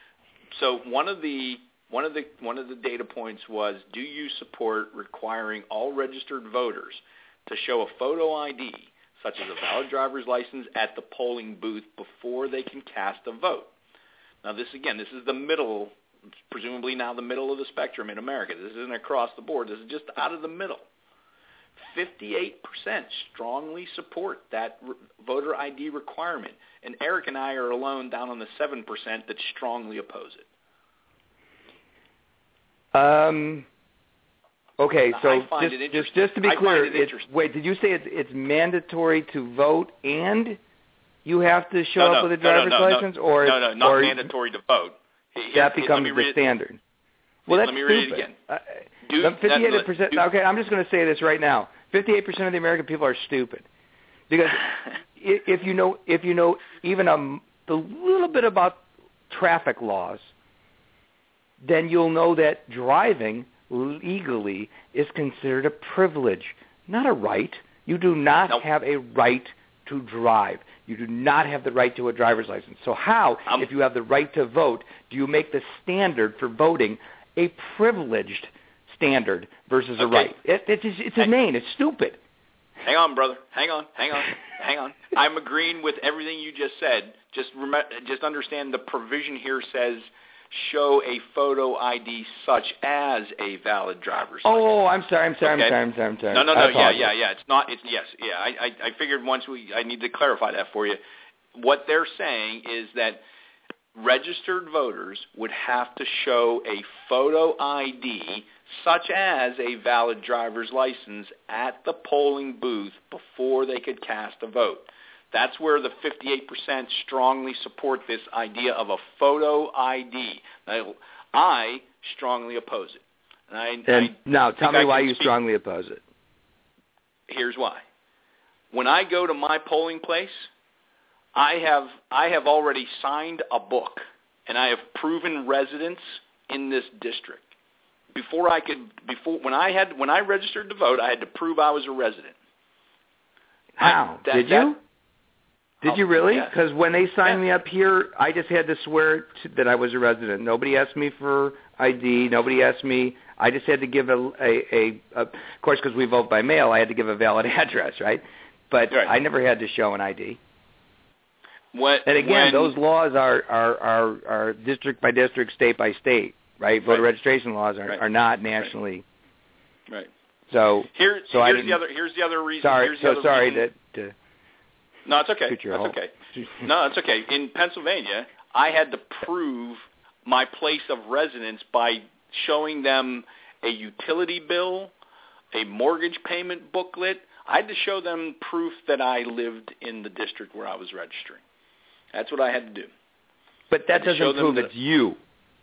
D: So one of the one of the one of the data points was: do you support requiring all registered voters to show a photo I D, such as a valid driver's license, at the polling booth before they can cast a vote? Now, this again, this is the middle presumably now the middle of the spectrum in America. This isn't across the board. This is just out of the middle. fifty-eight percent strongly support that re- voter I D requirement. And Eric and I are alone down on the seven percent that strongly oppose it.
B: Um. Okay,
D: now,
B: so
D: I find
B: just,
D: it
B: just just to be
D: I
B: clear,
D: find it
B: it's, wait, did you say it's, it's mandatory to vote and you have to show
D: no, no,
B: up with a
D: no,
B: driver's
D: no, no,
B: license, or
D: no, no, not
B: or
D: mandatory to vote. Here,
B: that
D: here,
B: becomes the
D: it.
B: standard? Well, that's
D: let me
B: stupid.
D: read it again.
B: Uh,
D: Do,
B: fifty-eight percent.
D: do,
B: Okay, I'm just going to say this right now. fifty-eight percent of the American people are stupid because if you know if you know even a, a little bit about traffic laws, then you'll know that driving legally is considered a privilege, not a right. You do not
D: nope.
B: have a right to drive. You do not have the right to a driver's license. So how,
D: um,
B: if you have the right to vote, do you make the standard for voting a privileged standard versus
D: okay.
B: a right? It, it, it's it's inane. It's stupid.
D: Hang on, brother. Hang on. Hang on. Hang on. I'm agreeing with everything you just said. Just rem- just understand the provision here says show a photo I D such as a valid driver's license.
B: Oh, I'm sorry. I'm sorry.
D: Okay.
B: I'm sorry. I'm sorry. I'm sorry.
D: No, no,
B: I
D: no. Yeah,
B: apologize.
D: yeah, yeah. It's not. It's yes. Yeah. I, I, I figured once we. I need to clarify that for you. What they're saying is that registered voters would have to show a photo I D such as a valid driver's license at the polling booth before they could cast a vote. That's where the fifty-eight percent strongly support this idea of a photo I D. Now, I strongly oppose it. And I,
B: and
D: I
B: now, tell me
D: I
B: why you
D: speak.
B: strongly oppose it.
D: Here's why. When I go to my polling place, I have I have already signed a book, and I have proven residence in this district. Before I could, before when I had when I registered to vote, I had to prove I was a resident.
B: How
D: I, that,
B: did
D: that,
B: you? Did you really?
D: Yes.
B: Because when they signed
D: Yes.
B: me up here, I just had to swear to, that I was a resident. Nobody asked me for I D. Nobody asked me. I just had to give a, a, a, a of course, because we vote by mail, I had to give a valid address, right? But
D: right.
B: I never had to show an I D.
D: What,
B: and again,
D: when,
B: those laws are, are, are, are district by district, state by state, right? Voter
D: right.
B: registration laws are,
D: right.
B: are not nationally.
D: Right. right.
B: So,
D: Here,
B: so
D: here's
B: I
D: the other. Here's the other reason.
B: Sorry,
D: here's the
B: so
D: other
B: sorry
D: reason.
B: to. to
D: No, it's okay.
B: Shoot your
D: That's
B: hole.
D: okay. No, it's okay. In Pennsylvania, I had to prove my place of residence by showing them a utility bill, a mortgage payment booklet. I had to show them proof that I lived in the district where I was registering. That's what I had to do.
B: But that doesn't prove it's you.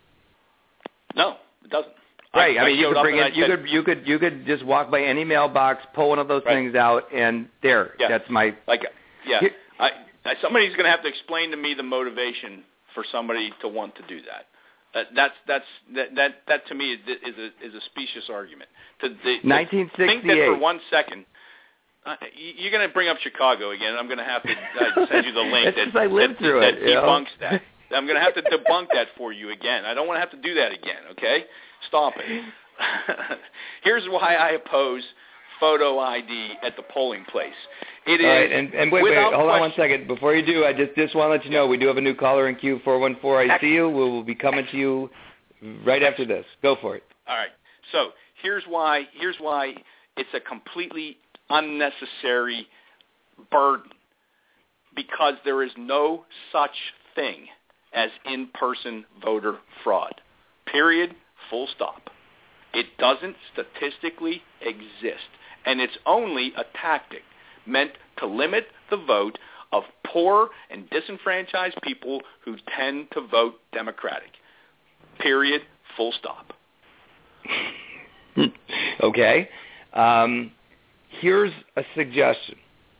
D: No, it doesn't.
B: Right. I,
D: I
B: mean, you
D: showed
B: could
D: up
B: bring
D: and
B: it.
D: I
B: You
D: said-
B: could. You could. You could just walk by any mailbox, pull one of those
D: Right.
B: things out, and there.
D: Yeah.
B: That's my.
D: Like, yeah.
B: Here-
D: I, I, somebody's going to have to explain to me the motivation for somebody to want to do that. Uh, that's that's that, that that to me is, is a is a specious argument. To, the, to
B: nineteen sixty-eight.
D: Think that for one second. Uh, you- you're going to bring up Chicago again. I'm going to have to uh, send you the link
B: It's
D: that,
B: just I lived
D: that,
B: through
D: that
B: it, you know?
D: debunks that. I'm going to have to debunk that for you again. I don't want to have to do that again, okay? Stop it. Here's why I oppose photo I D at the polling place. It is
B: All right, and, and wait, wait,
D: without
B: hold on one
D: question-
B: second. Before you do, I just just want to let you know we do have a new caller in queue, four one four. I see you. We will be coming to you right after this. Go for it.
D: All right. So here's why. Here's why it's a completely unnecessary burden, because there is no such thing as in-person voter fraud. Period. Full stop. It doesn't statistically exist, and it's only a tactic meant to limit the vote of poor and disenfranchised people who tend to vote Democratic. Period. Full stop.
B: Okay. Um, here's a suggestion.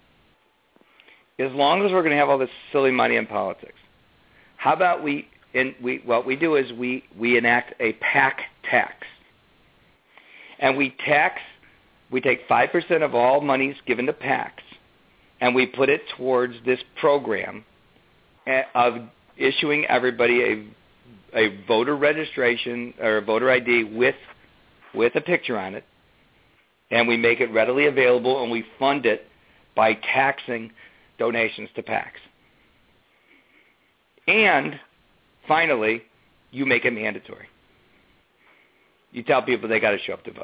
B: As long as we're going to have all this silly money in politics, how about we, in, we what we do is we, we enact a PAC tax. And we tax, we take five percent of all monies given to PACs, and we put it towards this program of issuing everybody a, a voter registration or a voter I D with, with a picture on it, and we make it readily available, and we fund it by taxing donations to PACs. And finally, you make it mandatory. you tell people they got to show up to vote.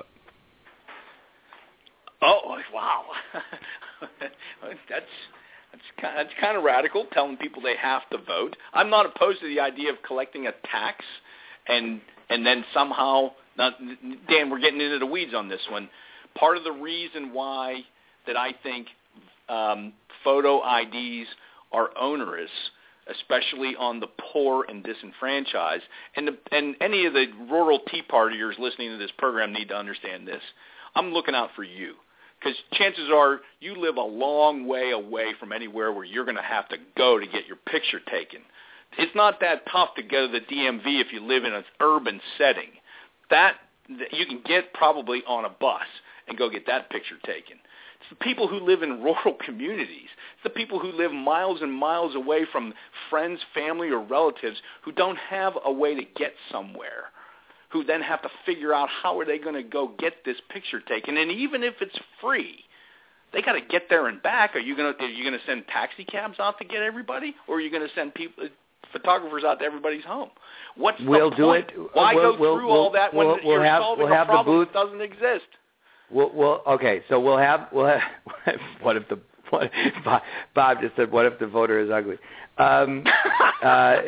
D: Oh, wow. that's that's kind, that's kind of radical, telling people they have to vote. I'm not opposed to the idea of collecting a tax and and then somehow, now, Dan, we're getting into the weeds on this one. Part of the reason why that I think um, photo I Ds are onerous, especially on the poor and disenfranchised, and, the, and any of the rural Tea Partiers listening to this program need to understand this. I'm looking out for you. Because chances are you live a long way away from anywhere where you're going to have to go to get your picture taken. It's not that tough to go to the D M V if you live in an urban setting. That you can get probably on a bus and go get that picture taken. It's the people who live in rural communities. It's the people who live miles and miles away from friends, family, or relatives who don't have a way to get somewhere, who then have to figure out how are they going to go get this picture taken. And even if it's free, they got to get there and back. Are you going to are you going to send taxi cabs out to get everybody, or are you going to send people photographers out to everybody's home? What's
B: we'll
D: the
B: do
D: point?
B: it.
D: Why
B: we'll,
D: go
B: we'll,
D: through
B: we'll,
D: all that when
B: we'll,
D: you're
B: we'll have,
D: solving
B: we'll
D: a
B: have
D: problem
B: the booth.
D: that doesn't exist?
B: We'll, we'll okay. So we'll have we'll have. What if the what, Bob just said? What if the voter is ugly? Um, uh,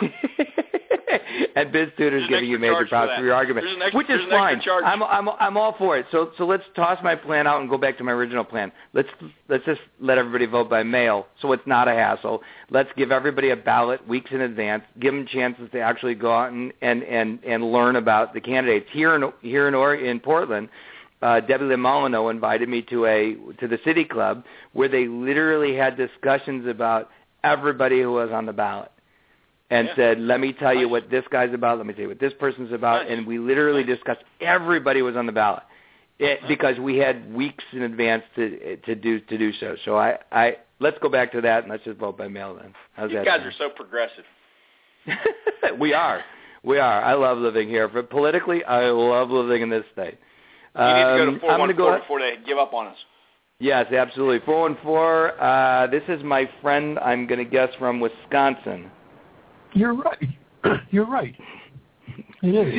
B: and Biz Tudor's giving you major props for, for your argument,
D: extra,
B: which is fine. I'm I'm I'm all for it. So so let's toss my plan out and go back to my original plan. Let's let's just let everybody vote by mail, so it's not a hassle. Let's give everybody a ballot weeks in advance. Give them chances to actually go out and and and, and learn about the candidates here in here in or, in Portland. Uh, Debbie Limolino invited me to a to the City Club where they literally had discussions about everybody who was on the ballot. And yeah. said, let me tell nice. you what this guy's about, let me tell you what this person's about, nice. and we literally nice. discussed everybody was on the ballot it, nice. because we had weeks in advance to to do to do so. So I, I let's go back to that and let's just vote by mail then. How's
D: you
B: that
D: guys
B: sound?
D: are so progressive.
B: we are, we are. I love living here. But politically, I love living in this state.
D: You need to go to
B: um,
D: four one four before they give up on us.
B: Yes, absolutely. four one four. Uh, this is my friend. I'm going to guess from Wisconsin.
E: You're right. You're right. It is.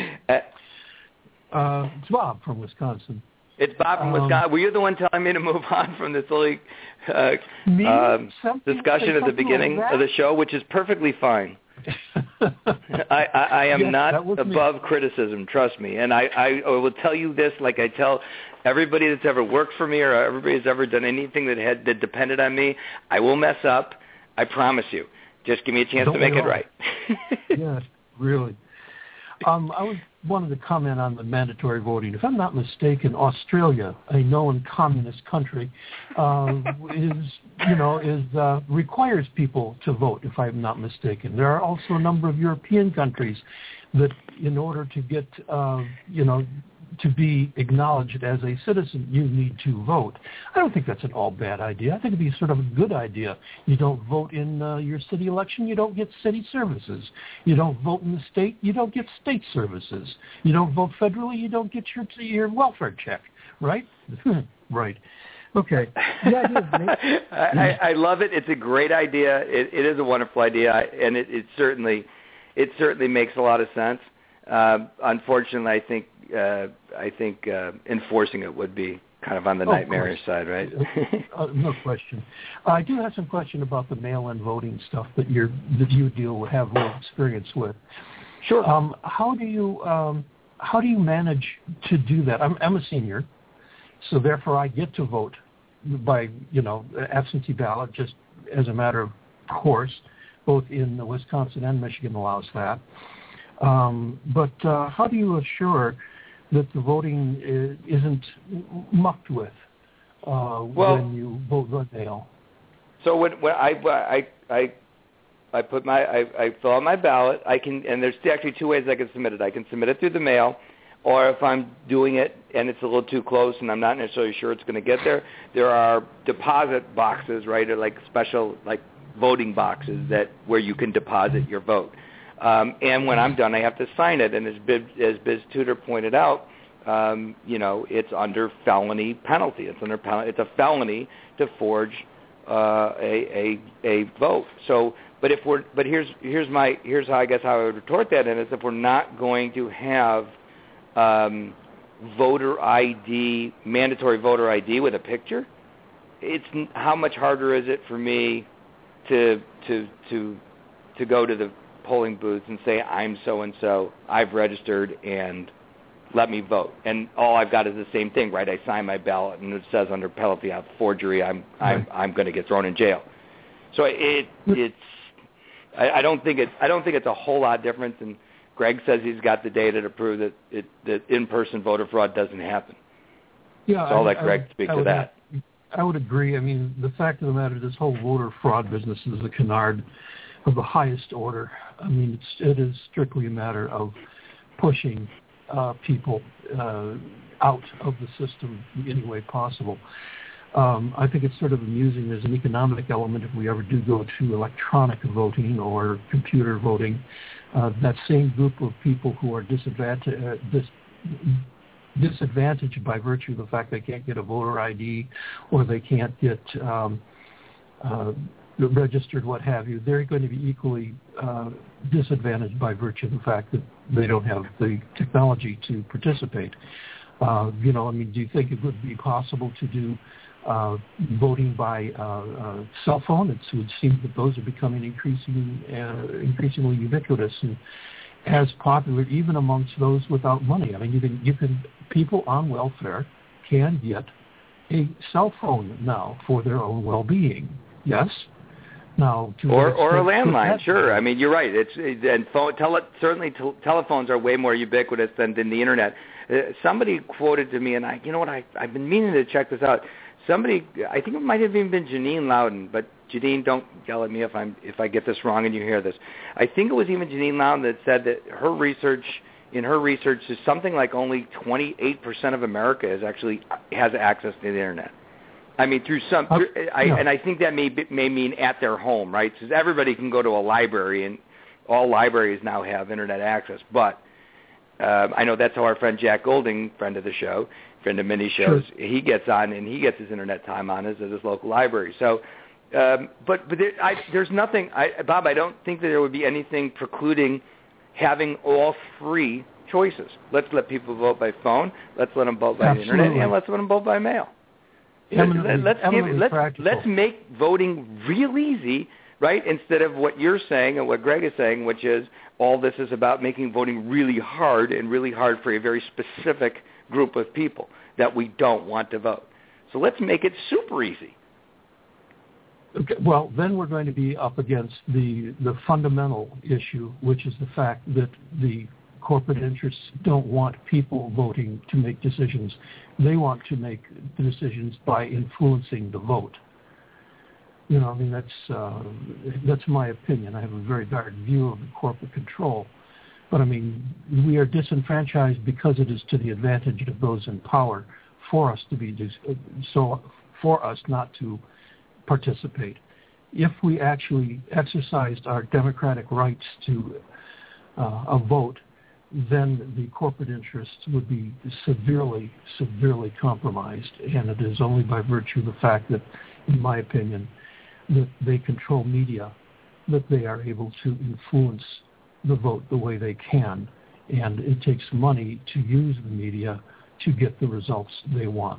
E: Uh, it's Bob from Wisconsin.
B: It's Bob from um, Wisconsin. Were you the one telling me to move on from this silly uh,
E: me?
B: um,
E: Something,
B: discussion at the beginning
E: like
B: of the show, which is perfectly fine. I, I, I am
E: yes,
B: not above
E: me.
B: criticism, trust me. And I, I will tell you this like I tell everybody that's ever worked for me or everybody that's ever done anything that had that depended on me. I will mess up. I promise you. Just give me a chance
E: Don't
B: to make it right.
E: Yes, really. Um, I was wanted to comment on the mandatory voting. If I'm not mistaken, Australia, a known communist country, uh, is you know is uh, requires people to vote. If I'm not mistaken, there are also a number of European countries that, in order to get uh, you know. to be acknowledged as a citizen, you need to vote. I don't think that's an all bad idea. I think it'd be sort of a good idea. You don't vote in uh, your city election, you don't get city services. You don't vote in the state, you don't get state services. You don't vote federally, you don't get your your welfare check, right? Right. Okay. Yeah,
B: I, I love it. It's a great idea. It, it is a wonderful idea, and it, it certainly it certainly makes a lot of sense. Uh, unfortunately, I think uh, I think uh, enforcing it would be kind of on the oh, nightmarish side, right?
E: uh, no question. Uh, I do have some question about the mail-in voting stuff that you that you deal with, have real experience with.
B: Sure.
E: Um, how do you um, how do you manage to do that? I'm, I'm a senior, so therefore I get to vote by you know absentee ballot, just as a matter of course. Both in Wisconsin and Michigan allows that. Um, but uh, how do you assure that the voting is, isn't mucked with uh,
B: well,
E: when you vote by mail?
B: So when, when I, I I I put my I, I fill out my ballot, I can and there's actually two ways I can submit it. I can submit it through the mail, or if I'm doing it and it's a little too close and I'm not necessarily sure it's going to get there, there are deposit boxes, right, or like special like voting boxes that where you can deposit your vote. Um, and when I'm done, I have to sign it. And as Biz, as Biz Tudor pointed out, um, you know, it's under felony penalty. It's under it's a felony to forge uh, a, a a vote. So, but if we're but here's here's my here's how I guess how I would retort that in is if we're not going to have um, voter I D, mandatory voter I D with a picture, it's how much harder is it for me to to to to go to the polling booth and say I'm so and so, I've registered and let me vote, and all I've got is the same thing, right? I sign my ballot and it says under penalty of forgery, I'm I'm I'm going to get thrown in jail. So it it's I, I don't think it's I don't think it's a whole lot different. And Greg says he's got the data to prove that it that in-person voter fraud doesn't happen.
E: Yeah,
B: so I'll
E: I,
B: let Greg
E: I,
B: speak
E: I
B: to
E: would,
B: that.
E: I would agree. I mean, the fact of the matter, this whole voter fraud business is a canard of the highest order. I mean, it's, it is strictly a matter of pushing uh, people uh, out of the system in any way possible. Um, I think it's sort of amusing. There's an economic element if we ever do go to electronic voting or computer voting. Uh, that same group of people who are disadvantaged, uh, dis- disadvantaged by virtue of the fact they can't get a voter I D or they can't get um, uh, registered, what have you, they're going to be equally uh, disadvantaged by virtue of the fact that they don't have the technology to participate. Uh, you know, I mean, do you think it would be possible to do uh, voting by uh, uh, cell phone? It's, it would seem that those are becoming increasing, uh, increasingly ubiquitous and as popular even amongst those without money. I mean, you can, you can, people on welfare can get a cell phone now for their own well-being. Yes? Now, to
B: or or a landline,
E: that,
B: sure. I mean, you're right. It's and phone, tele, certainly t- telephones are way more ubiquitous than, than the internet. Uh, somebody quoted to me, and I, you know what, I I've been meaning to check this out. Somebody, I think it might have even been Janine Loudon, but Janine, don't yell at me if I'm if I get this wrong and you hear this. I think it was even Janine Loudon that said that her research, in her research, is something like only twenty-eight percent of America is actually has access to the internet. I mean, through some, through, I,
E: no.
B: and I think that may be, may mean at their home, right? Because everybody can go to a library, and all libraries now have internet access. But uh, I know that's how our friend Jack Golding, friend of the show, friend of many shows, sure. he gets on and he gets his internet time on is at his local library. So, um, but but there, I, there's nothing, I, Bob. I don't think that there would be anything precluding having all three choices. Let's let people vote by phone. Let's let them vote by
E: Absolutely.
B: the internet, and let's let them vote by mail.
E: Eminently,
B: let's give, let's
E: practical.
B: let's make voting real easy, right? Instead of what you're saying and what Greg is saying, which is all this is about making voting really hard and really hard for a very specific group of people that we don't want to vote. So let's make it super easy.
E: Okay, well, then we're going to be up against the the fundamental issue, which is the fact that the corporate interests don't want people voting to make decisions. They want to make the decisions by influencing the vote. You know, I mean, that's uh, that's my opinion. I have a very dark view of the corporate control. But, I mean, we are disenfranchised because it is to the advantage of those in power for us to be dis- so for us not to participate. If we actually exercised our democratic rights to uh, a vote, then the corporate interests would be severely, severely compromised. And it is only by virtue of the fact that, in my opinion, that they control media, that they are able to influence the vote the way they can. And it takes money to use the media to get the results they want.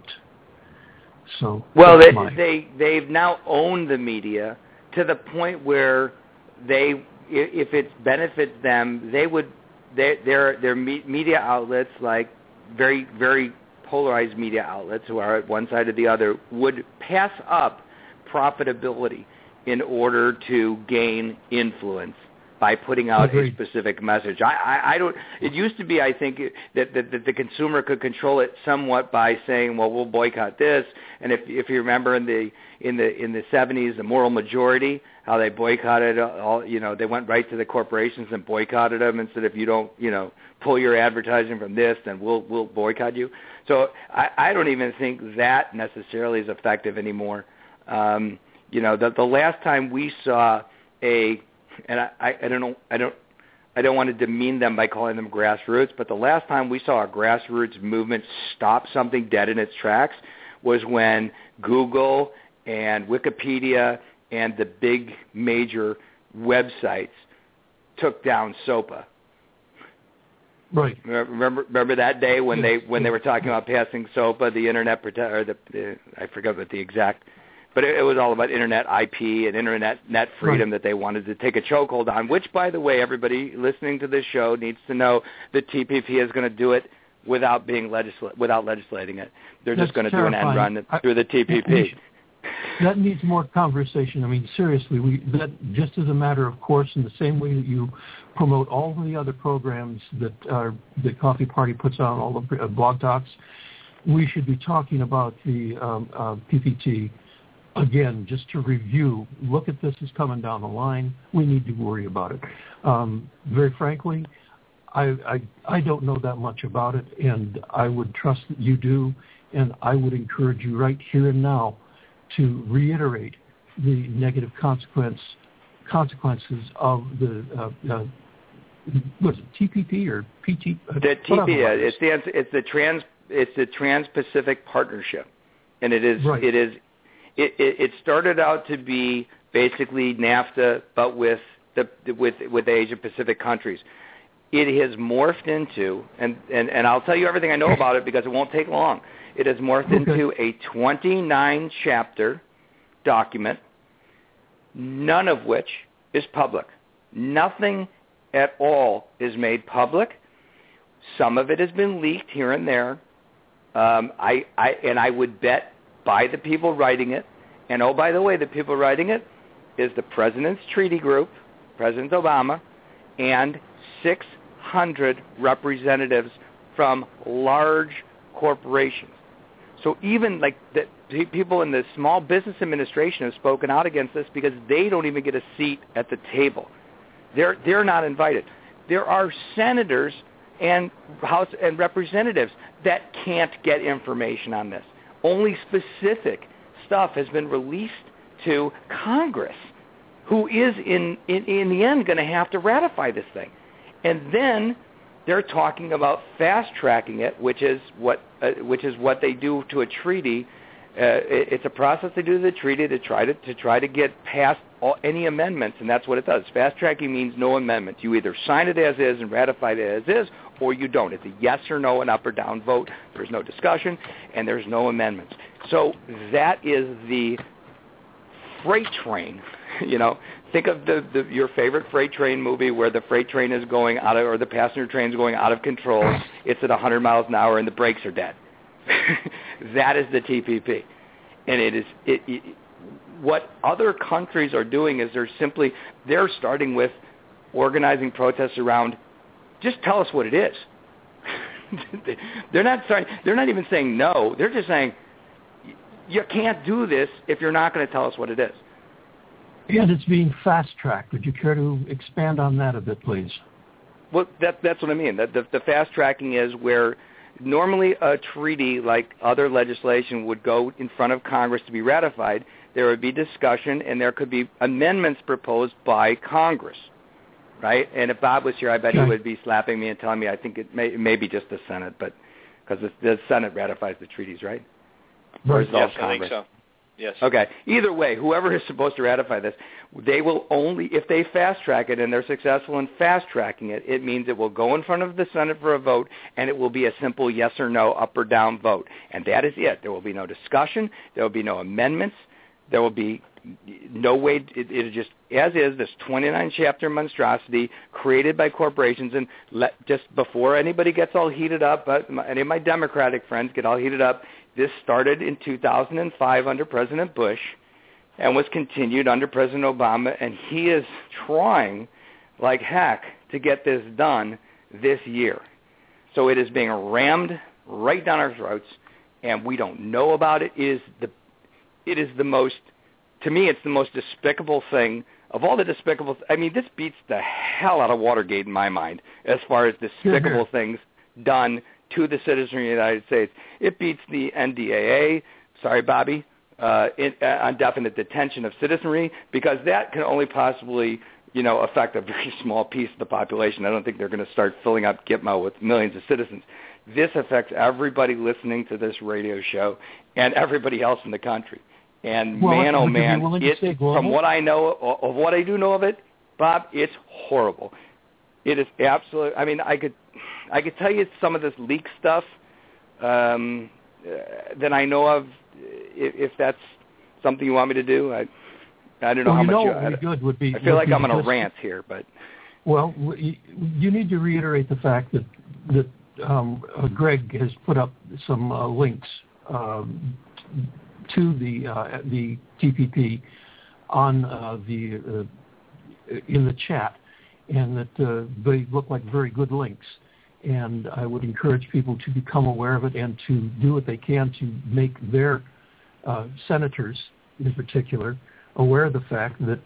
E: So
B: well, they,
E: my...
B: they they've now owned the media to the point where they, if it benefits them, they would. Their their their media outlets, like very very polarized media outlets who are at one side or the other, would pass up profitability in order to gain influence by putting out
E: Agreed.
B: a specific message. I, I, I don't. It used to be, I think, that, that, that the consumer could control it somewhat by saying, "Well, we'll boycott this." And if if you remember in the in the in the seventies, the Moral Majority, how they boycotted all, you know, they went right to the corporations and boycotted them and said, "If you don't, you know, pull your advertising from this, then we'll we'll boycott you." So I, I don't even think that necessarily is effective anymore. Um, you know, the the last time we saw a And I, I, I don't know. I don't. I don't want to demean them by calling them grassroots. But the last time we saw a grassroots movement stop something dead in its tracks was when Google and Wikipedia and the big major websites took down SOPA.
E: Right.
B: Remember, remember that day when yes. they when they were talking about passing SOPA, the internet prote- or the, the I forget what the exact, but it, it was all about internet I P and internet net freedom right. that they wanted to take a chokehold on. Which, by the way, everybody listening to this show needs to know that T P P is going to do it without being legisla- without legislating it. They're
E: That's
B: just going to
E: terrifying.
B: do an end run
E: I,
B: through the T P P.
E: That needs more conversation. I mean, seriously, we that just as a matter of course, in the same way that you promote all of the other programs that uh, the Coffee Party puts on, all the uh, blog talks, we should be talking about the um, uh, P P T again, just to review. Look at this as coming down the line. We need to worry about it. Um, very frankly, I, I I don't know that much about it, and I would trust that you do, and I would encourage you right here and now to reiterate the negative consequence consequences of the uh, uh, what is it, T P P or P T?
B: The T P P, it stands. It's the trans. It's the Trans-Pacific Partnership, and it is.
E: Right.
B: It is. It, it, it started out to be basically NAFTA, but with the with with Asia Pacific countries. It has morphed into, and, and, and I'll tell you everything I know about it because it won't take long. It has morphed okay. into a twenty-nine chapter document, none of which is public. Nothing at all is made public. Some of it has been leaked here and there. Um, I, I and I would bet by the people writing it, and oh, by the way, the people writing it is the President's Treaty Group, President Obama, and six hundred representatives from large corporations. So even like the people in the Small Business Administration have spoken out against this because they don't even get a seat at the table. They're they're not invited. There are senators and House and representatives that can't get information on this. Only specific stuff has been released to Congress, who is in in, in the end going to have to ratify this thing. And then they're talking about fast-tracking it, which is what uh, which is what they do to a treaty. Uh, it, it's a process they do to the treaty to try to to try to get past all, any amendments, and that's what it does. Fast-tracking means no amendments. You either sign it as is and ratify it as is, or you don't. It's a yes or no, an up or down vote. There's no discussion, and there's no amendments. So that is the freight train. You know, think of the, the your favorite freight train movie where the freight train is going out of, or the passenger train is going out of control. It's at one hundred miles an hour and the brakes are dead. That is the T P P, and it is it, it, what other countries are doing is they're simply they're starting with organizing protests around. Just tell us what it is. They're not starting. They're not even saying no. They're just saying you can't do this if you're not going to tell us what it is.
E: And it's being fast-tracked. Would you care to expand on that a bit, please?
B: Well, that, that's what I mean. The, the, the fast-tracking is where normally a treaty, like other legislation, would go in front of Congress to be ratified. There would be discussion, and there could be amendments proposed by Congress, right? And if Bob was here, I bet okay. he would be slapping me and telling me I think it may, it may be just the Senate, but because the, the Senate ratifies the treaties, right?
D: Or is it all Congress? I think so. Yes.
B: Okay. Either way, whoever is supposed to ratify this, they will only, if they fast-track it and they're successful in fast-tracking it, it means it will go in front of the Senate for a vote, and it will be a simple yes or no, up or down vote. And that is it. There will be no discussion. There will be no amendments. There will be no way, it, it is just, as is, this twenty-nine chapter monstrosity created by corporations. And let, just before anybody gets all heated up, uh, any of my Democratic friends get all heated up, this started in two thousand five under President Bush and was continued under President Obama, and he is trying like heck to get this done this year. So it is being rammed right down our throats, and we don't know about it. It is the, it is the most, to me, it's the most despicable thing of all the despicable, I mean, this beats the hell out of Watergate in my mind as far as despicable things done to the citizenry of the United States. It beats the N D A A, sorry, Bobby, uh, in, uh, indefinite detention of citizenry, because that can only possibly, you know, affect a very small piece of the population. I don't think they're going to start filling up Gitmo with millions of citizens. This affects everybody listening to this radio show and everybody else in the country. And
E: well,
B: man, oh man,
E: it,
B: from what I know, of what I do know of it, Bob, it's horrible. It is absolutely. I mean, I could, I could tell you some of this leak stuff um, uh, that I know of. If, if that's something you want me to do, I, I don't know
E: well,
B: how
E: you
B: much.
E: know
B: You,
E: what would be good would be.
B: I feel like I'm on a
E: just,
B: rant here, but.
E: Well, you need to reiterate the fact that that um, uh, Greg has put up some uh, links um, to the uh, the T P P on uh, the uh, in the chat, and that uh, they look like very good links. And I would encourage people to become aware of it and to do what they can to make their uh, senators, in particular, aware of the fact that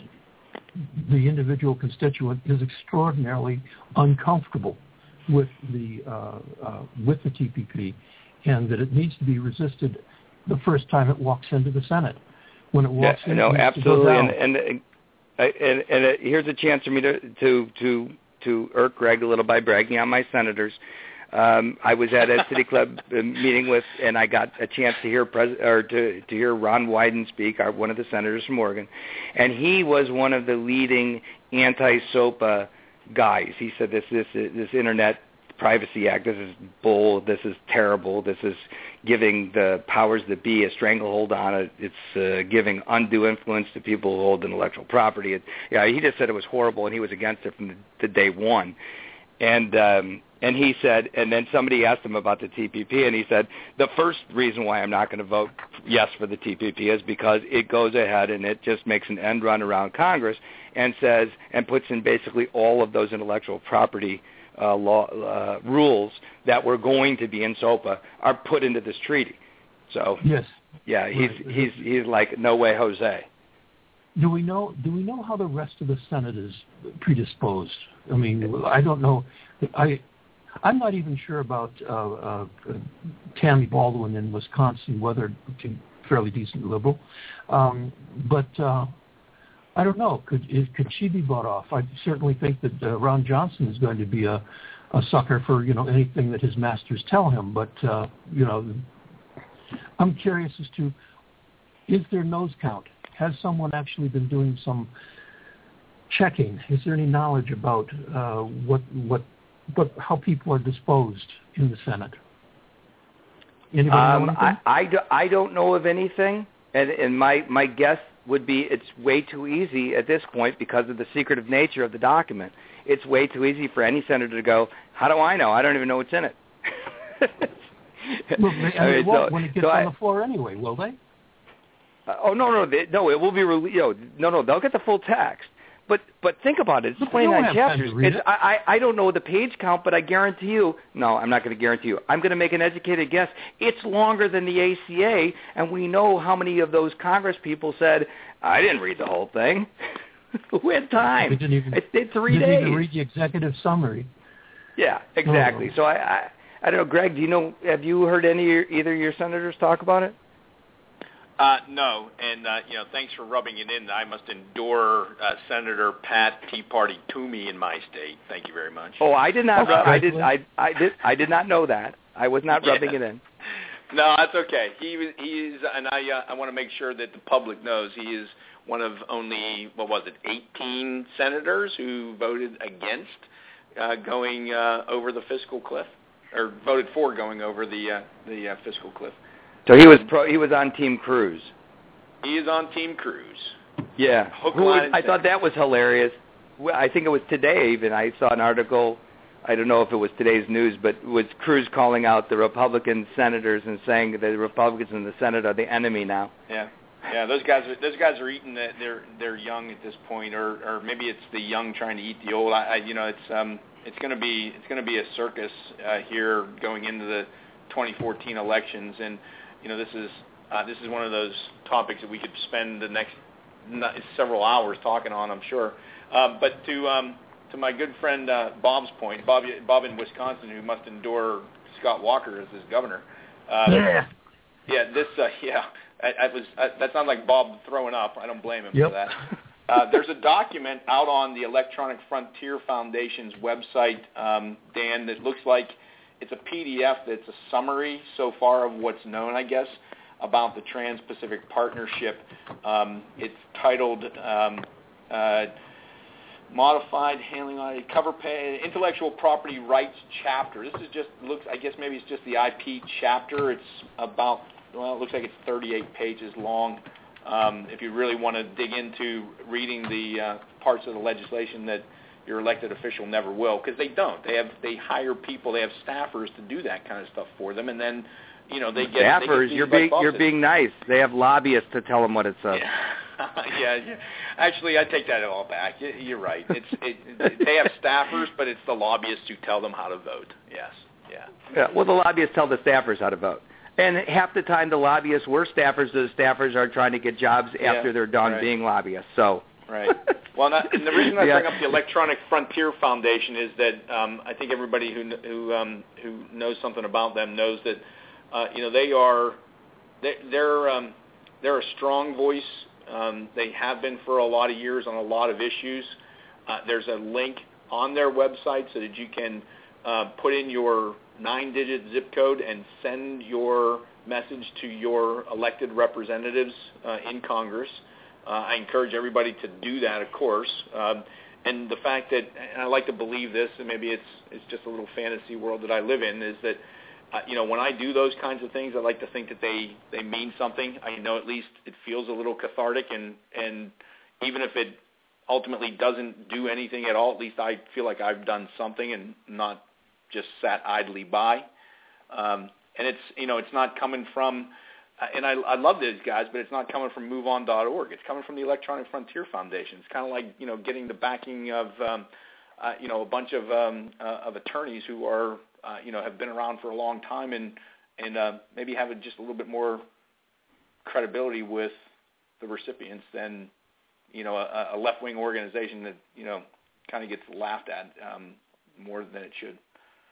E: the individual constituent is extraordinarily uncomfortable with the uh, uh, with the T P P, and that it needs to be resisted the first time it walks into the Senate. When it walks
B: yeah,
E: in,
B: no,
E: it
B: absolutely,
E: and
B: and and, and and uh, here's a chance for me to to to to irk Greg a little by bragging on my senators. Um, I was at a City Club meeting with, and I got a chance to hear pres- or to, to hear Ron Wyden speak, our, one of the senators from Oregon, and he was one of the leading anti-SOPA guys. He said this this this Internet Privacy Act, this is bull, this is terrible, this is giving the powers that be a stranglehold on it, it's uh, giving undue influence to people who hold intellectual property. It, yeah, he just said it was horrible, and he was against it from the, the day one. And um, and he said, and then somebody asked him about the T P P, and he said, the first reason why I'm not going to vote yes for the T P P is because it goes ahead and it just makes an end run around Congress and says, and puts in basically all of those intellectual property uh, law uh, rules that were going to be in SOPA are put into this treaty. So
E: yes,
B: yeah, he's right. he's he's like, no way, Jose.
E: Do we know? Do we know how the rest of the Senate is predisposed? I mean, I don't know. I, I'm not even sure about uh, uh, Tammy Baldwin in Wisconsin, whether she's fairly decent liberal, um, but uh, I don't know. Could could she be bought off? I certainly think that uh, Ron Johnson is going to be a, a sucker for you know anything that his masters tell him. But uh, you know, I'm curious as to, is there nose count? Has someone actually been doing some checking? Is there any knowledge about uh, what what what how people are disposed in the Senate? Anybody
B: um,
E: know anything?
B: I, I, do, I don't know of anything, and, and my, my guess would be it's way too easy at this point because of the secretive nature of the document. It's way too easy for any senator to go, how do I know? I don't even know what's in it.
E: Well, they, I mean, so, when it gets
B: so
E: on
B: I,
E: the floor anyway, will they?
B: Uh, oh no no they, no! It will be re- you know, no no they'll get the full text. But but think about it. It's twenty-nine chapters. It's,
E: it.
B: I, I I don't know the page count, but I guarantee you. No, I'm not going to guarantee you. I'm going to make an educated guess. It's longer than the A C A, and we know how many of those Congress people said, "I didn't read the whole thing." Who had time?
E: They didn't even,
B: it did three
E: didn't
B: days.
E: Even read the executive summary.
B: Yeah, exactly.
E: Oh.
B: So I, I I don't know, Greg. Do you know? Have you heard any of your, either of your senators talk about it?
D: Uh, no, and uh, you know, thanks for rubbing it in. I must endure uh, Senator Pat Tea Party Toomey in my state. Thank you very much.
B: Oh, I did not.
E: Okay.
B: I did. I, I did. I did not know that. I was not
D: yeah.
B: rubbing it in.
D: No, that's okay. He was. He is, and I. Uh, I want to make sure that the public knows he is one of only what was it, eighteen senators who voted against uh, going uh, over the fiscal cliff, or voted for going over the uh, the uh, fiscal cliff.
B: So he was pro, he was on Team Cruz.
D: He is on Team Cruz.
B: Yeah.
D: Hook,
B: Who
D: line,
B: was, I thought that was hilarious. Well, I think it was today even. I saw an article. I don't know if it was today's news, but it was Cruz calling out the Republican senators and saying that the Republicans in the Senate are the enemy now.
D: Yeah. Yeah, those guys are those guys are eating. The, they're they're young at this point, or or maybe it's the young trying to eat the old. I, I you know it's um it's going to be it's going to be a circus uh, here going into the twenty fourteen elections, and you know this is uh, this is one of those topics that we could spend the next several hours talking on, I'm sure. Uh, but to um, to my good friend uh, Bob's point, Bob Bob in Wisconsin, who must endure Scott Walker as his governor. Um,
E: yeah.
D: Yeah. This. Uh, yeah. I, I was. I, that sounds like Bob throwing up. I don't blame him
E: yep.
D: for that. Uh, there's a document out on the Electronic Frontier Foundation's website, um, Dan, that looks like it's a P D F that's a summary so far of what's known, I guess, about the Trans-Pacific Partnership. Um, it's titled um, uh, modified handling on cover page, intellectual property rights chapter. This is just looks. I guess maybe it's just the I P chapter. It's about well, it looks like it's thirty-eight pages long. Um, if you really want to dig into reading the uh, parts of the legislation that your elected official never will, because they don't. They have they hire people. They have staffers to do that kind of stuff for them, and then you know they get
B: staffers.
D: They get
B: you're being you're being nice. They have lobbyists to tell them what it says.
D: Yeah. yeah, yeah, actually, I take that all back. You're right. It's it, it, they have staffers, but it's the lobbyists who tell them how to vote. Yes, yeah.
B: Yeah. Well, the lobbyists tell the staffers how to vote, and half the time the lobbyists were staffers. The staffers are trying to get jobs
D: yeah,
B: after they're done
D: right.
B: being lobbyists. So.
D: Right. Well, not, and the reason I
B: yeah.
D: bring up the Electronic Frontier Foundation is that um, I think everybody who who um, who knows something about them knows that uh, you know they are they, they're um, they're a strong voice. Um, they have been for a lot of years on a lot of issues. Uh, there's a link on their website so that you can uh, put in your nine-digit zip code and send your message to your elected representatives uh, in Congress. Uh, I encourage everybody to do that, of course. Um, and the fact that, and I like to believe this, and maybe it's it's just a little fantasy world that I live in, is that Uh, you know, when I do those kinds of things, I like to think that they, they mean something. I know at least it feels a little cathartic, and, and even if it ultimately doesn't do anything at all, at least I feel like I've done something and not just sat idly by. Um, and it's, you know, it's not coming from, and I, I love these guys, but it's not coming from move on dot org. It's coming from the Electronic Frontier Foundation. It's kind of like, you know, getting the backing of, um, uh, you know, a bunch of, um, uh, of attorneys who are, Uh, you know, have been around for a long time and and uh, maybe have a, just a little bit more credibility with the recipients than, you know, a, a left-wing organization that, you know, kind of gets laughed at um, more than it should.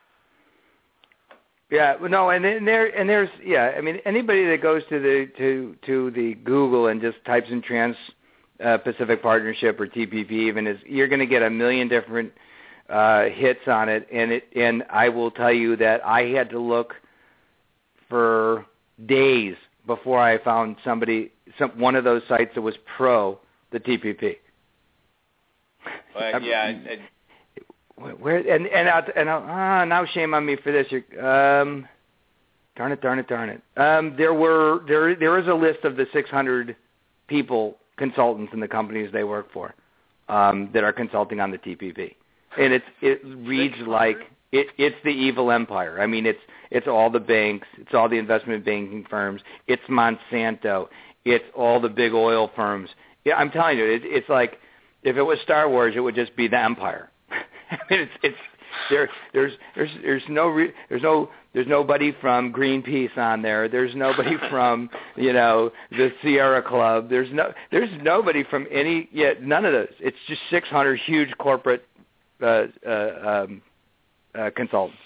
B: Yeah, no, and then there and there's yeah, I mean anybody that goes to the to to the Google and just types in Trans uh, Pacific Partnership or T P P even is you're going to get a million different Uh, hits on it, and it, and I will tell you that I had to look for days before I found somebody, some one of those sites that was pro the T P P.
D: Well, yeah, I, I,
B: where and and I, and I, ah, now shame on me for this. You're, um, darn it, darn it, darn it. Um, there were there there is a list of the six hundred people, consultants in the companies they work for, um, that are consulting on the T P P. And it's it reads like it, it's the evil empire. I mean, it's it's all the banks, it's all the investment banking firms, it's Monsanto, it's all the big oil firms. Yeah, I'm telling you, it, it's like if it was Star Wars, it would just be the Empire. I mean, it's it's there. There's there's there's no re, there's no there's nobody from Greenpeace on there. There's nobody from you know the Sierra Club. There's no there's nobody from any yet none of those. It's just six hundred huge corporate. Uh, uh, um, uh, consultants.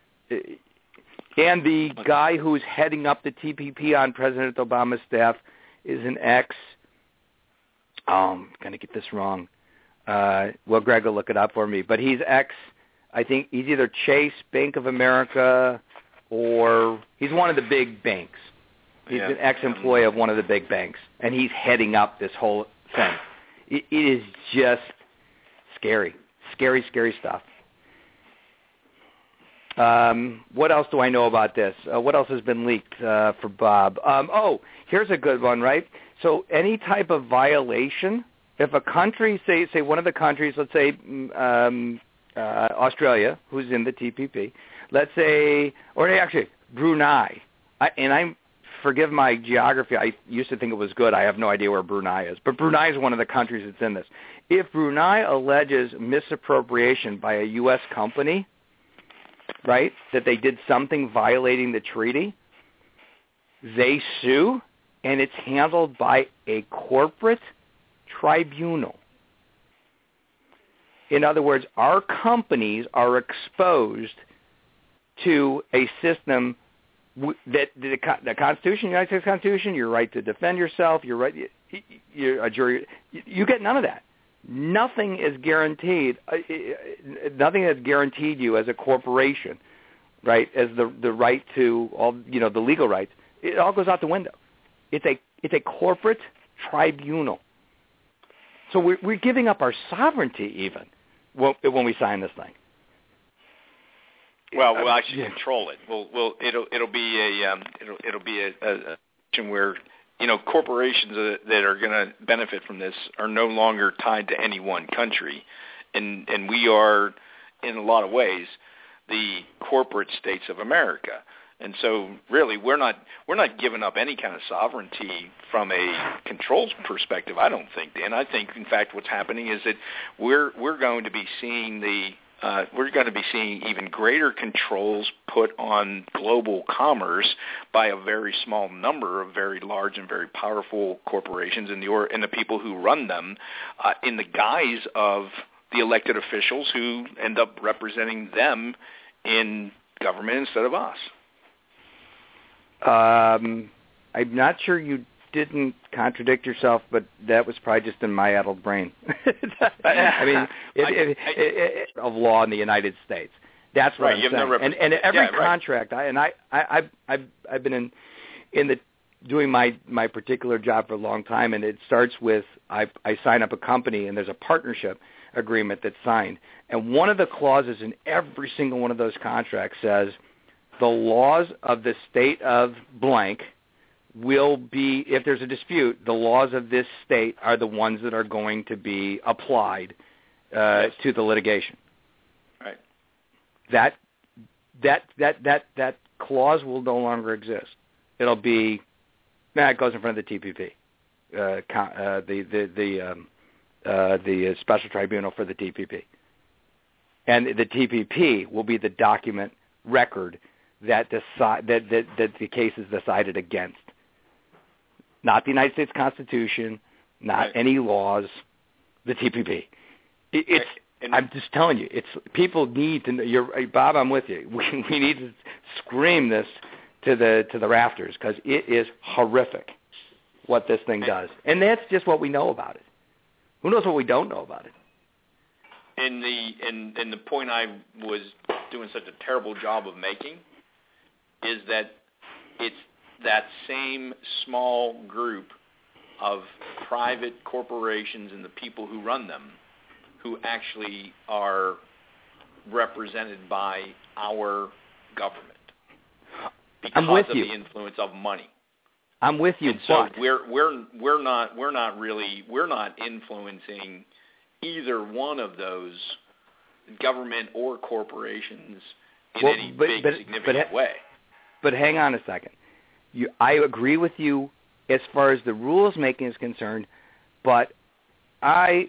B: And the guy who's heading up the T P P on President Obama's staff is an ex, oh, I'm going to get this wrong. Uh, well, Greg will look it up for me. But he's ex, I think he's either Chase, Bank of America, or he's one of the big banks. He's
D: yeah.
B: an ex-employee of one of the big banks, and he's heading up this whole thing. It, it is just scary. Scary, scary stuff. Um, what else do I know about this? Uh, what else has been leaked uh, for Bob? Um, oh, here's a good one, right? So any type of violation, if a country, say, say one of the countries, let's say um, uh, Australia, who's in the T P P, let's say, or actually Brunei, I, and I forgive my geography. I used to think it was good. I have no idea where Brunei is, but Brunei is one of the countries that's in this. If Brunei alleges misappropriation by a U S company, right, that they did something violating the treaty, they sue, and it's handled by a corporate tribunal. In other words, our companies are exposed to a system that the, the Constitution, the United States Constitution, your right to defend yourself, your right, you're a jury, you get none of that. Nothing is guaranteed. Nothing is guaranteed you as a corporation, right? As the the right to all, you know, the legal rights. It all goes out the window. It's a it's a corporate tribunal. So we're, we're giving up our sovereignty even when, when we sign this thing.
D: Well, we'll actually control it. We'll, we'll, it'll, it'll be a, um, it'll, it'll be a, a, a situation where, you know, corporations that are going to benefit from this are no longer tied to any one country, and and we are, in a lot of ways, the corporate states of America. And so, really, we're not we're not giving up any kind of sovereignty from a controls perspective. I don't think, Dan. I think, in fact, what's happening is that we're we're going to be seeing the Uh, we're going to be seeing even greater controls put on global commerce by a very small number of very large and very powerful corporations and the or, and the people who run them, uh, in the guise of the elected officials who end up representing them in government instead of us.
B: Um, I'm not sure you didn't contradict yourself, but that was probably just in my addled brain. I mean, it, it, it, it, it, of law in the United States. That's what
D: right,
B: I'm
D: you have
B: saying.
D: No
B: and, and every
D: yeah,
B: contract,
D: right.
B: I, and I, I, I've, I've, I've been in, in the doing my, my particular job for a long time, and it starts with I, I sign up a company, and there's a partnership agreement that's signed, and one of the clauses in every single one of those contracts says the laws of the state of blank will be, if there's a dispute, the laws of this state are the ones that are going to be applied uh,
D: yes.
B: to the litigation.
D: Right.
B: That that that that that clause will no longer exist. It'll be nah, it goes in front of the T P P, uh, uh, the the the um, uh, the special tribunal for the T P P, and the T P P will be the document record that decide that that, that the case is decided against. Not the United States Constitution, not
D: right.
B: any laws, the T P P. It, it's.
D: And
B: I'm just telling you, it's people need to know. You're, Bob, I'm with you. We, we need to scream this to the to the rafters because it is horrific what this thing does, and that's just what we know about it. Who knows what we don't know about it?
D: And the and and the point I was doing such a terrible job of making is that it's that same small group of private corporations and the people who run them who actually are represented by our government because
B: I'm with
D: of
B: you.
D: the influence of money.
B: I'm with you,
D: and so
B: but
D: we're we're we're not we're not really we're not influencing either one of those government or corporations in
B: well,
D: any
B: but,
D: big
B: but,
D: significant
B: but,
D: way.
B: But hang on a second. You, I agree with you as far as the rules making is concerned, but I,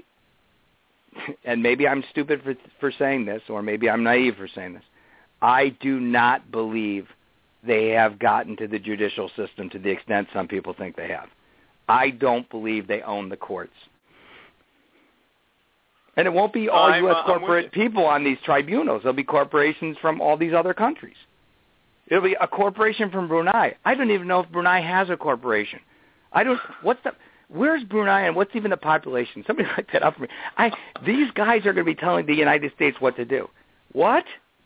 B: and maybe I'm stupid for for saying this, or maybe I'm naive for saying this, I do not believe they have gotten to the judicial system to the extent some people think they have. I don't believe they own the courts. And it won't be all
D: I'm,
B: U S
D: uh,
B: corporate people on these tribunals. There'll be corporations from all these other countries. It'll be a corporation from Brunei. I don't even know if Brunei has a corporation. I don't. What's the? Where's Brunei and what's even the population? Somebody look that up for me. I. These guys are going to be telling the United States what to do. What?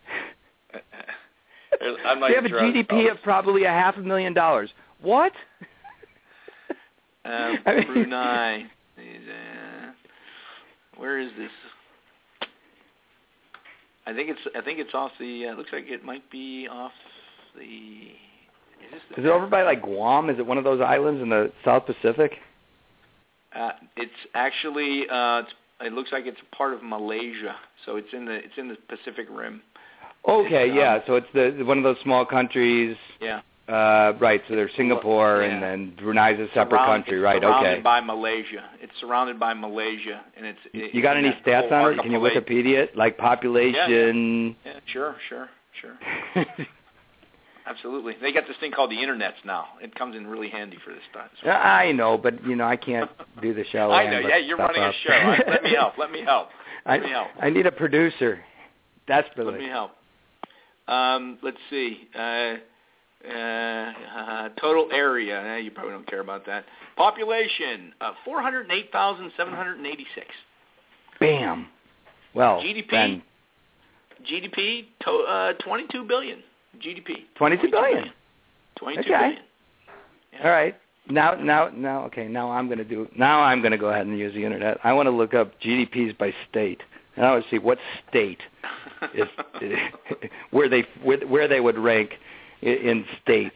D: I'm not
B: they have a
D: sure
B: G D P of probably a half a million dollars. What?
D: Um,
B: I mean,
D: Brunei. Uh, where is this? I think it's. I think it's off the. Uh, looks like it might be off the. Is, this the
B: is it over by like Guam? Is it one of those islands in the South Pacific?
D: Uh, it's actually. Uh, it's, it looks like it's a part of Malaysia, so it's in the. It's in the Pacific Rim.
B: Okay,
D: um,
B: yeah. So it's the one of those small countries.
D: Yeah.
B: Uh, right. So there's Singapore,
D: yeah.
B: and then Brunei's a separate
D: Surround,
B: country,
D: it's
B: right?
D: surrounded
B: Okay.
D: by Malaysia. It's surrounded by Malaysia, and it's. It,
B: You got
D: it's
B: any
D: in that
B: stats on it?
D: whole
B: Can you
D: archipelago.
B: Wikipedia it? Like population?
D: Yeah, yeah. Sure, sure, sure. Absolutely. They got this thing called the Internets now. It comes in really handy for this stuff. So.
B: I know, but you know I can't do the show.
D: I know.
B: and
D: Yeah,
B: look
D: you're
B: stuff
D: running
B: up.
D: a show. Right, let me help. Let me help. Let
B: I,
D: me help.
B: I need a producer. Desperately.
D: Let me help. Um, let's see. Uh, uh, uh, total area. Eh, you probably don't care about that. Population: uh, four hundred eight thousand seven hundred eighty-six.
B: Bam. Well,
D: G D P.
B: then
D: G D P. To, uh, twenty-two billion. G D P.
B: twenty-two billion.
D: Twenty-two
B: Okay.
D: billion. Yeah.
B: All right. now, now, now, okay, now I'm going to do, now I'm going to go ahead and use the internet. I want to look up G D Ps by state. And I want to see what state is, where they, where, where they would rank in, in states.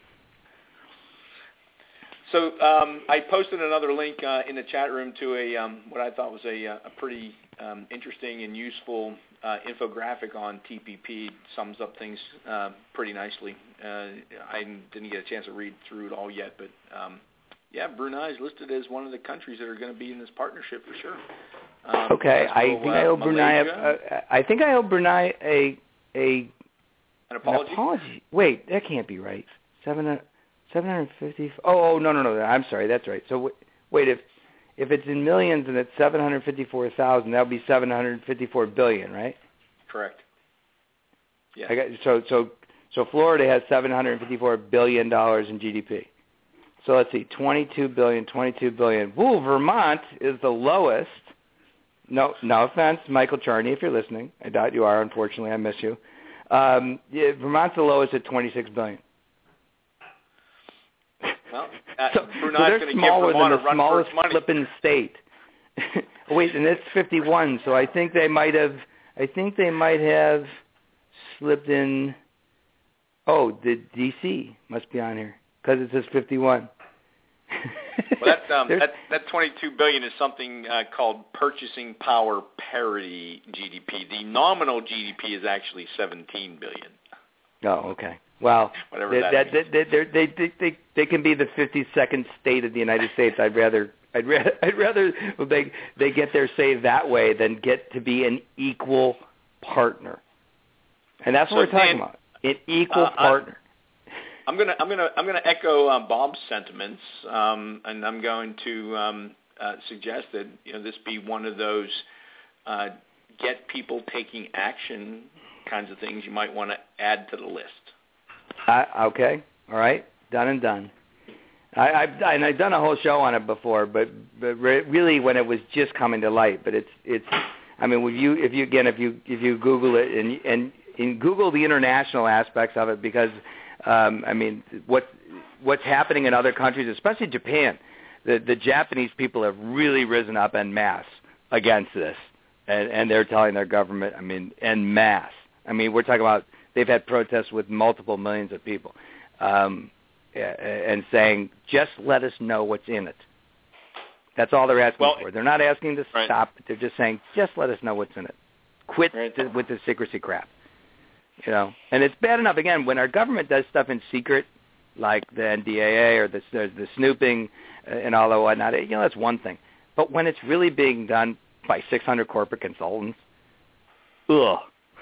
D: So um, I posted another link uh, in the chat room to a um, what I thought was a, a pretty um, interesting and useful uh, infographic on T P P. It sums up things uh, pretty nicely. Uh, I didn't get a chance to read through it all yet, but um, yeah, Brunei is listed as one of the countries that are going to be in this partnership for sure. Um,
B: okay, I
D: well,
B: think
D: uh,
B: I owe Brunei.
D: Malaysia,
B: A, I think I owe Brunei a a
D: an apology.
B: An apology. Wait, that can't be right. Seven. Seven hundred fifty. Oh, oh, no, no, no. I'm sorry. That's right. So wait, if if it's in millions and it's seven hundred fifty-four thousand, that would be seven hundred fifty-four billion, right?
D: Correct. Yeah.
B: I got, so so so Florida has seven hundred fifty-four billion dollars in G D P. So let's see, twenty-two billion, twenty-two billion. Woo, Vermont is the lowest. No, no offense, Michael Charney, if you're listening. I doubt you are. Unfortunately, I miss you. Um, yeah, Vermont's the lowest at twenty-six billion.
D: Well, uh,
B: so,
D: Brunei's
B: so they're
D: going to give
B: smaller
D: Vermont
B: than
D: a
B: the
D: run
B: smallest
D: for its money.
B: flipping state. Wait, and it's fifty-one. So I think they might have. I think they might have slipped in. Oh, the D C must be on here because it says fifty-one.
D: Well, that, um, that that twenty-two billion is something uh, called purchasing power parity G D P. The nominal G D P is actually seventeen billion.
B: Oh, okay. Well,
D: Whatever
B: they,
D: that
B: that, they, they, they, they, they, they can be the fifty-second state of the United States. I'd rather, I'd rather, I'd rather they they get their say that way than get to be an equal partner, and that's
D: So
B: what we're talking
D: Dan,
B: about. An equal
D: uh,
B: partner.
D: I'm gonna, I'm gonna, I'm gonna echo uh, Bob's sentiments, um, and I'm going to um, uh, suggest that you know this be one of those uh, get people taking action kinds of things you might want to add to the list.
B: Uh, okay, all right, done and done. I, I've and I've done a whole show on it before, but but re- really when it was just coming to light. But it's it's. I mean, if you if you again if you if you Google it and and, and Google the international aspects of it, because um, I mean what what's happening in other countries, especially Japan, the the Japanese people have really risen up en masse against this, and, and they're telling their government, I mean, en masse. I mean, we're talking about. They've had protests with multiple millions of people um, and saying, just let us know what's in it. That's all they're asking
D: well,
B: for. They're not asking to
D: right.
B: stop. They're just saying, just let us know what's in it. Quit
D: right.
B: th- with the secrecy crap. You know, and it's bad enough, again, when our government does stuff in secret, like the N D A A or the, the snooping and all that whatnot, you know, that's one thing. But when it's really being done by six hundred corporate consultants, ugh.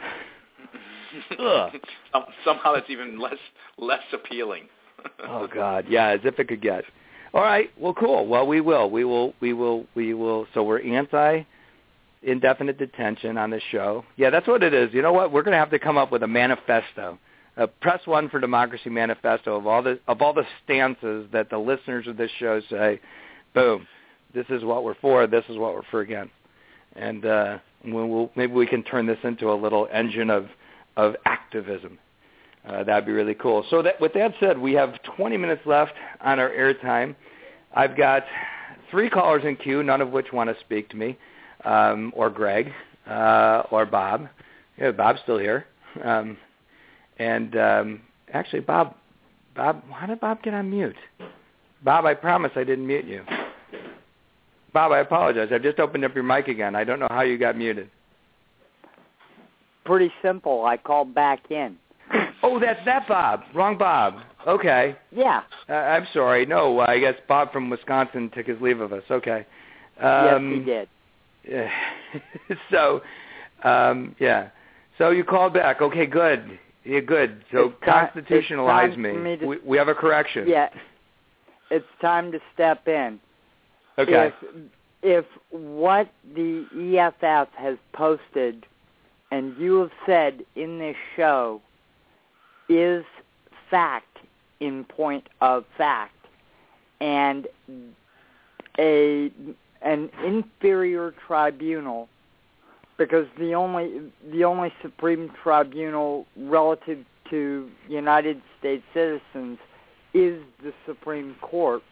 B: Ugh.
D: Somehow that's even less less appealing.
B: Oh God, yeah, as if it could get. All right, well, cool. Well, we will, we will, we will, we will. So we're anti indefinite detention on this show. Yeah, that's what it is. You know what? We're going to have to come up with a manifesto, a Press One for Democracy manifesto of all the of all the stances that the listeners of this show say. Boom, this is what we're for. This is what we're for against. And uh, we'll, we'll, maybe we can turn this into a little engine of. of activism. Uh, that'd be really cool. So that, with that said, we have twenty minutes left on our airtime. I've got three callers in queue, none of which want to speak to me, um, or Greg, uh, or Bob. Yeah, Bob's still here. Um, and um, actually, Bob, Bob, how did Bob get on mute? Bob, I promise I didn't mute you. Bob, I apologize. I just opened up your mic again. I don't know how you got muted.
C: Pretty simple. I called back in.
B: Oh, that's that Bob. Wrong Bob. Okay.
C: Yeah.
B: Uh, I'm sorry. No, I guess Bob from Wisconsin took his leave of us. Okay. Um,
C: yes, he did.
B: Yeah. so, um, yeah. So you called back. Okay, good. Yeah, good. So
C: It's time-
B: constitutionalize
C: it's time
B: me.
C: for me to-
B: we, we have a correction.
C: Yeah. It's time to step in.
B: Okay.
C: If, if what the E F F has posted and you have said in this show is fact in point of fact, and a an inferior tribunal, because the only the only supreme tribunal relative to United States citizens is the Supreme Court,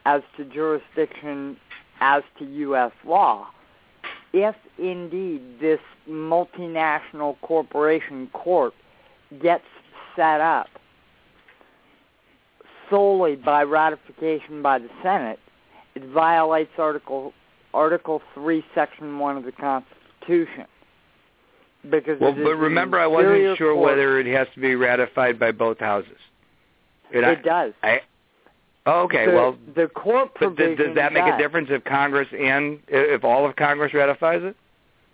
C: as to jurisdiction as to U S law, if indeed this multinational corporation court gets set up solely by ratification by the Senate, it violates Article Article three, Section one of the Constitution. Because
B: well, but remember, I wasn't sure
C: court.
B: whether it has to be ratified by both houses.
C: It,
B: I,
C: it does.
B: I, oh, okay,
C: the,
B: well,
C: the court provision
B: does, does that make
C: does.
B: a difference if Congress and if all of Congress ratifies it?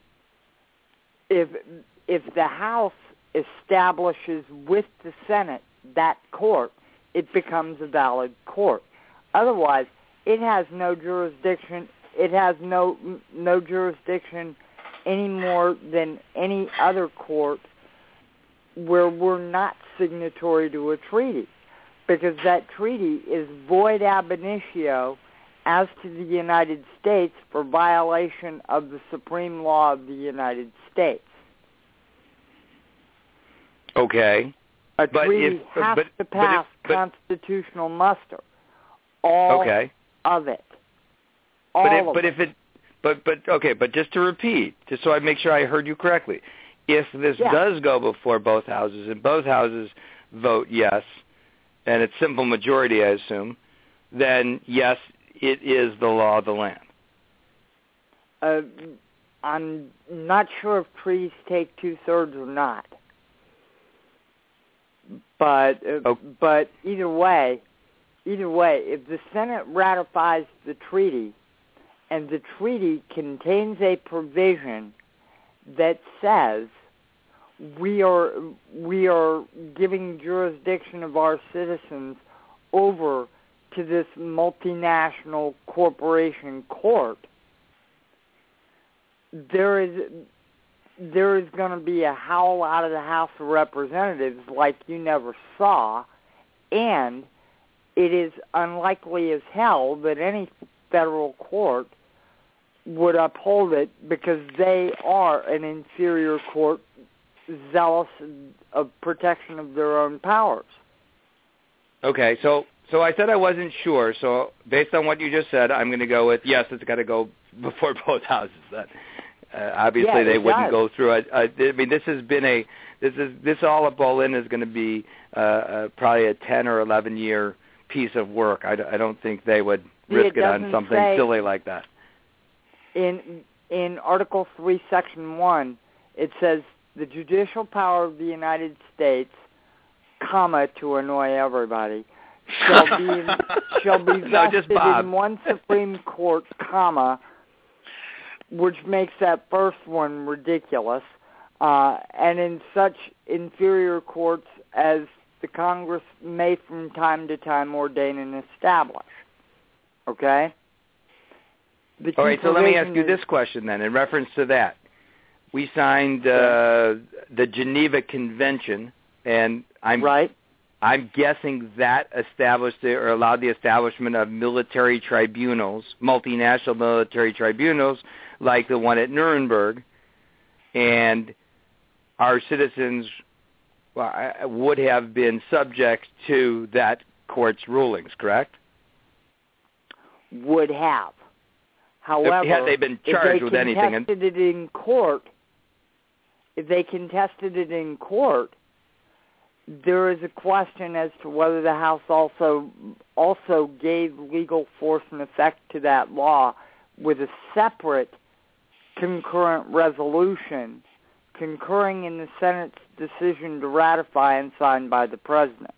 C: If if the House establishes with the Senate that court, it becomes a valid court. Otherwise, it has no jurisdiction. It has no no jurisdiction any more than any other court where we're not signatory to a treaty, because that treaty is void ab initio as to the United States for violation of the supreme law of the United States.
B: Okay.
C: A
B: but
C: treaty
B: if,
C: has
B: but,
C: to pass
B: but if, but,
C: constitutional muster. All
B: okay.
C: of it. All
B: but if,
C: of
B: but
C: it.
B: if it, but but okay, but just to repeat, just so I make sure I heard you correctly, if this
C: yeah.
B: does go before both houses and both houses vote yes, and it's simple majority, I assume, then yes, it is the law of the land.
C: Uh, I'm not sure if treaties take two-thirds or not. But uh,
B: oh.
C: but either way, either way, if the Senate ratifies the treaty, and the treaty contains a provision that says we are we are giving jurisdiction of our citizens over to this multinational corporation court, there is there is going to be a howl out of the House of Representatives like you never saw, and it is unlikely as hell that any federal court would uphold it, because they are an inferior court zealous of protection of their own powers. Okay,
B: so so I said I wasn't sure, so based on what you just said, I'm going to go with yes, it's got to go before both houses. Then uh, obviously
C: yeah,
B: they wouldn't
C: does.
B: go through it. I mean, this has been a this is this all up all in is going to be uh, uh, probably a ten or eleven year piece of work. I, I don't think they would risk
C: it,
B: it on something
C: say,
B: silly like that.
C: In in Article three, Section one, it says the judicial power of the United States, comma, to annoy everybody, shall be in, shall be vested
B: no,
C: in one Supreme Court, comma, which makes that first one ridiculous, uh, and in such inferior courts as the Congress may from time to time ordain and establish. Okay?
B: All right, so let me ask you this question then, in reference to that. We signed uh, the Geneva Convention, and I'm
C: right.
B: I'm guessing that established or allowed the establishment of military tribunals, multinational military tribunals, like the one at Nuremberg, and our citizens well, would have been subject to that court's rulings, correct?
C: Would have. However,
B: had they been charged
C: if they
B: with anything,
C: contested it in court, if they contested it in court, there is a question as to whether the House also also gave legal force and effect to that law with a separate concurrent resolution concurring in the Senate's decision to ratify and signed by the President.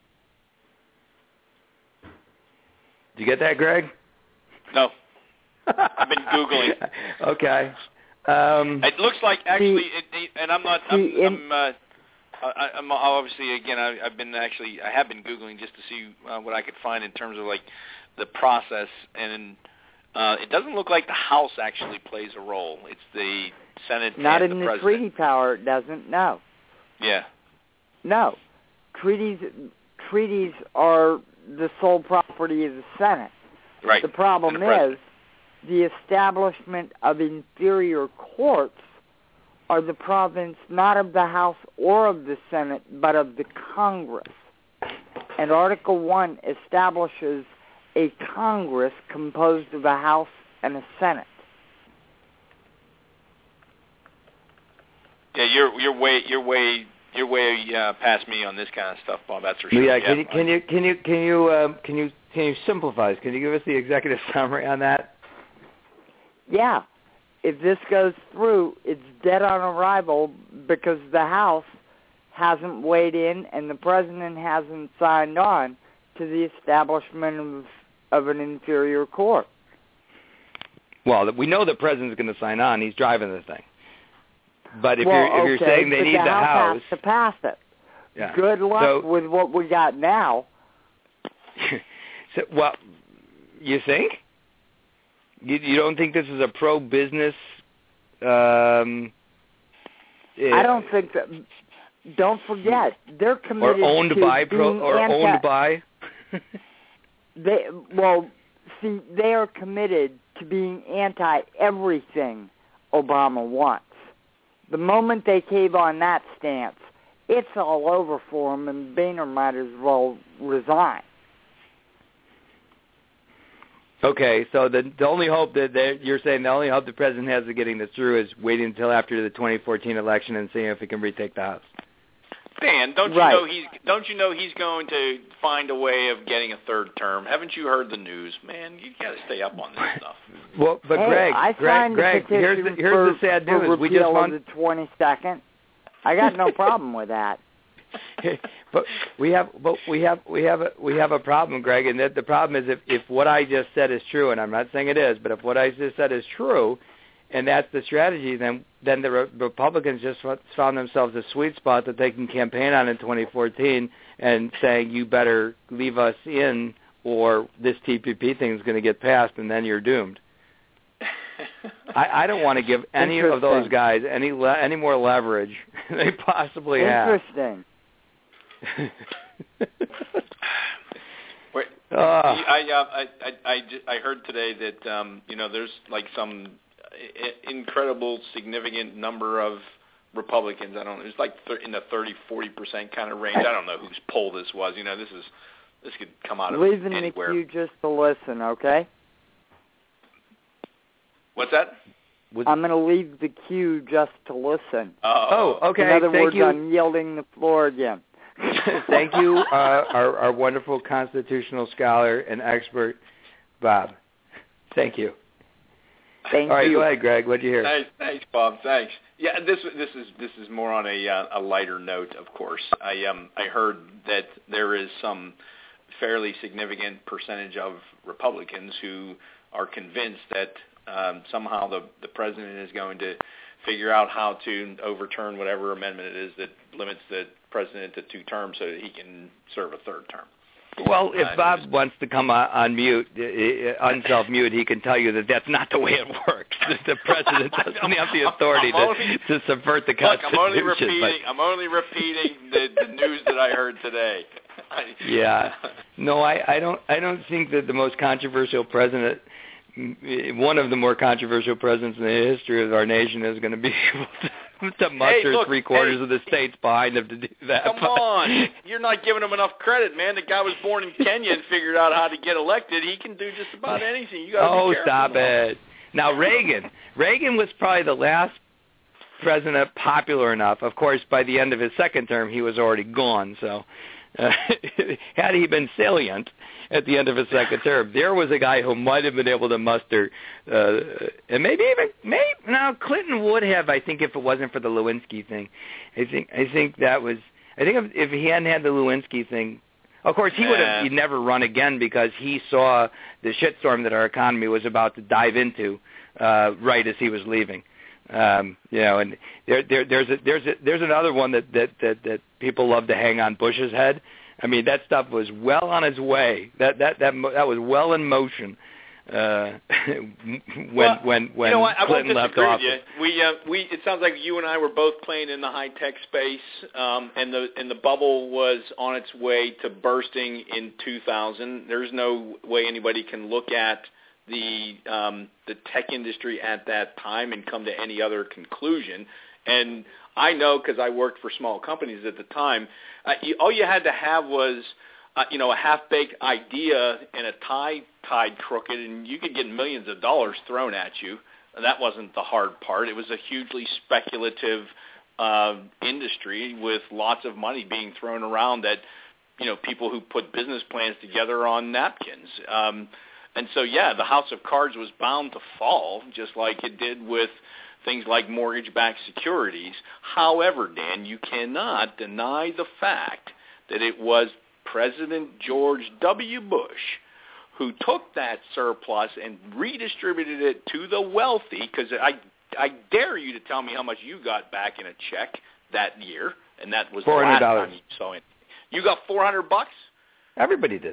B: Did you get that, Greg?
D: No. I've been Googling.
B: Okay. Um,
D: it looks like actually, it, it, and I'm not. I'm,
C: in,
D: I'm, uh, I, I'm obviously again. I, I've been actually. I have been Googling just to see uh, what I could find in terms of like the process, and uh, it doesn't look like the House actually plays a role. It's the Senate
C: not
D: and
C: in
D: the
C: the
D: President.
C: treaty power. It doesn't. No.
D: Yeah.
C: No. Treaties. Treaties are the sole property of the Senate.
D: Right.
C: The problem
D: the
C: is the establishment of inferior courts are the province not of the House or of the Senate, but of the Congress. And Article one establishes a Congress composed of a House and a Senate.
D: Yeah, you're you're way you're way you're way uh, past me on this kind of stuff, Bob. That's for sure.
B: Yeah,
D: yeah.
B: can you can you can you can you uh, can you can you simplify this? Can you give us the executive summary on that?
C: Yeah, if this goes through, it's dead on arrival because the House hasn't weighed in and the President hasn't signed on to the establishment of, of an inferior court.
B: Well, we know the President's going to sign on. He's driving the thing. But if
C: well,
B: you're if
C: okay,
B: you're saying they
C: but
B: need
C: the
B: the
C: House,
B: House,
C: has to pass it.
B: Yeah.
C: Good luck
B: so,
C: with what we got now.
B: so, well, you think? You, you don't think this is a pro-business? Um,
C: I don't think that. Don't forget, they're committed
B: or owned
C: to
B: by
C: being
B: pro, or
C: anti-
B: owned by.
C: they well, see, they are committed to being anti everything Obama wants. The moment they cave on that stance, it's all over for them, and Boehner might as well resign.
B: Okay, so the the only hope that you're saying the only hope the president has of getting this through is waiting until after the twenty fourteen election and seeing if he can retake the House.
D: Dan, don't you
C: right.
D: know he's don't you know he's going to find a way of getting a third term? Haven't you heard the news, man? You got to stay up on this stuff.
B: Well, but
C: hey,
B: Greg,
C: I
B: Greg, Greg,
C: the
B: here's the here's
C: for,
B: the sad
C: for
B: news. We just
C: on
B: want
C: the twenty-second. I got no problem with that.
B: But we have, but we have, we have, a, we have a problem, Greg, and that the problem is if, if what I just said is true, and I'm not saying it is, but if what I just said is true, and that's the strategy, then then the Re- Republicans just found themselves a sweet spot that they can campaign on in twenty fourteen, and saying you better leave us in, or this T P P thing is going to get passed, and then you're doomed. I, I don't want to give any of those guys any le- any more leverage than they possibly have.
C: Interesting.
D: Wait,
B: uh,
D: I, uh, I I I I heard today that um, you know there's like some incredible significant number of Republicans. I don't know. It was like in the thirty, forty percent kind of range. I don't know whose poll this was. You know, this is this could come out of
C: Leaving
D: anywhere.
C: the queue just to listen, okay?
D: What's that?
B: Was,
C: I'm going to leave the queue just to listen.
D: Oh,
B: oh okay.
C: In other
B: Thank
C: words,
B: you.
C: I'm yielding the floor again.
B: Thank you, uh, our, our wonderful constitutional scholar and expert, Bob. Thank you.
C: Thank
B: All right,
C: you.
B: go ahead, Greg. What'd you hear?
D: Thanks, thanks, Bob. Thanks. Yeah, this this is this is more on a uh, a lighter note, of course. I um I heard that there is some fairly significant percentage of Republicans who are convinced that um, somehow the the president is going to figure out how to overturn whatever amendment it is that limits the president to two terms so that he can serve a third term.
B: Well, if
D: uh,
B: Bob wants to come on, on mute, uh, on self-mute, he can tell you that that's not the way it works. The president doesn't have the authority
D: only,
B: to, to subvert the
D: look,
B: Constitution.
D: I'm only repeating, I'm only repeating the, the news that I heard today.
B: Yeah. No, I, I don't. I don't think that the most controversial president, one of the more controversial presidents in the history of our nation, is going to be able to. To muster
D: hey, look,
B: three quarters
D: hey,
B: of the states behind him to do that.
D: Come on, you're not giving him enough credit, man. The guy was born in Kenya and figured out how to get elected. He can do just about anything. You got to
B: oh,
D: be careful.
B: stop it! Now Reagan, Reagan was probably the last president popular enough. Of course, by the end of his second term, he was already gone. So, uh, had he been salient at the end of his second term, there was a guy who might have been able to muster, uh, and maybe even maybe now Clinton would have, I think, if it wasn't for the Lewinsky thing. I think I think that was I think if, if he hadn't had the Lewinsky thing, of course he would have he'd never run again because he saw the shitstorm that our economy was about to dive into uh, right as he was leaving. Um, you know, and there, there there's a, there's a, there's another one that, that that that people love to hang on Bush's head. I mean, that stuff was well on its way. That that that that was well in motion uh, when
D: well,
B: when when
D: you know what? I
B: Clinton
D: won't
B: left
D: disagree
B: office.
D: with you. We uh, we it sounds like you and I were both playing in the high tech space, um, and the and the bubble was on its way to bursting in two thousand. There's no way anybody can look at the um, the tech industry at that time and come to any other conclusion. And I know because I worked for small companies at the time, uh, you, all you had to have was uh, you know, a half-baked idea and a tie tied crooked, and you could get millions of dollars thrown at you. That wasn't the hard part. It was a hugely speculative uh, industry with lots of money being thrown around that, you know, people who put business plans together on napkins. Um, and so, yeah, the house of cards was bound to fall, just like it did with things like mortgage-backed securities. However, Dan, you cannot deny the fact that it was President George W. Bush who took that surplus and redistributed it to the wealthy, because I, I dare you to tell me how much you got back in a check that year, and that was the last time you saw it. You got four hundred bucks?
B: Everybody did.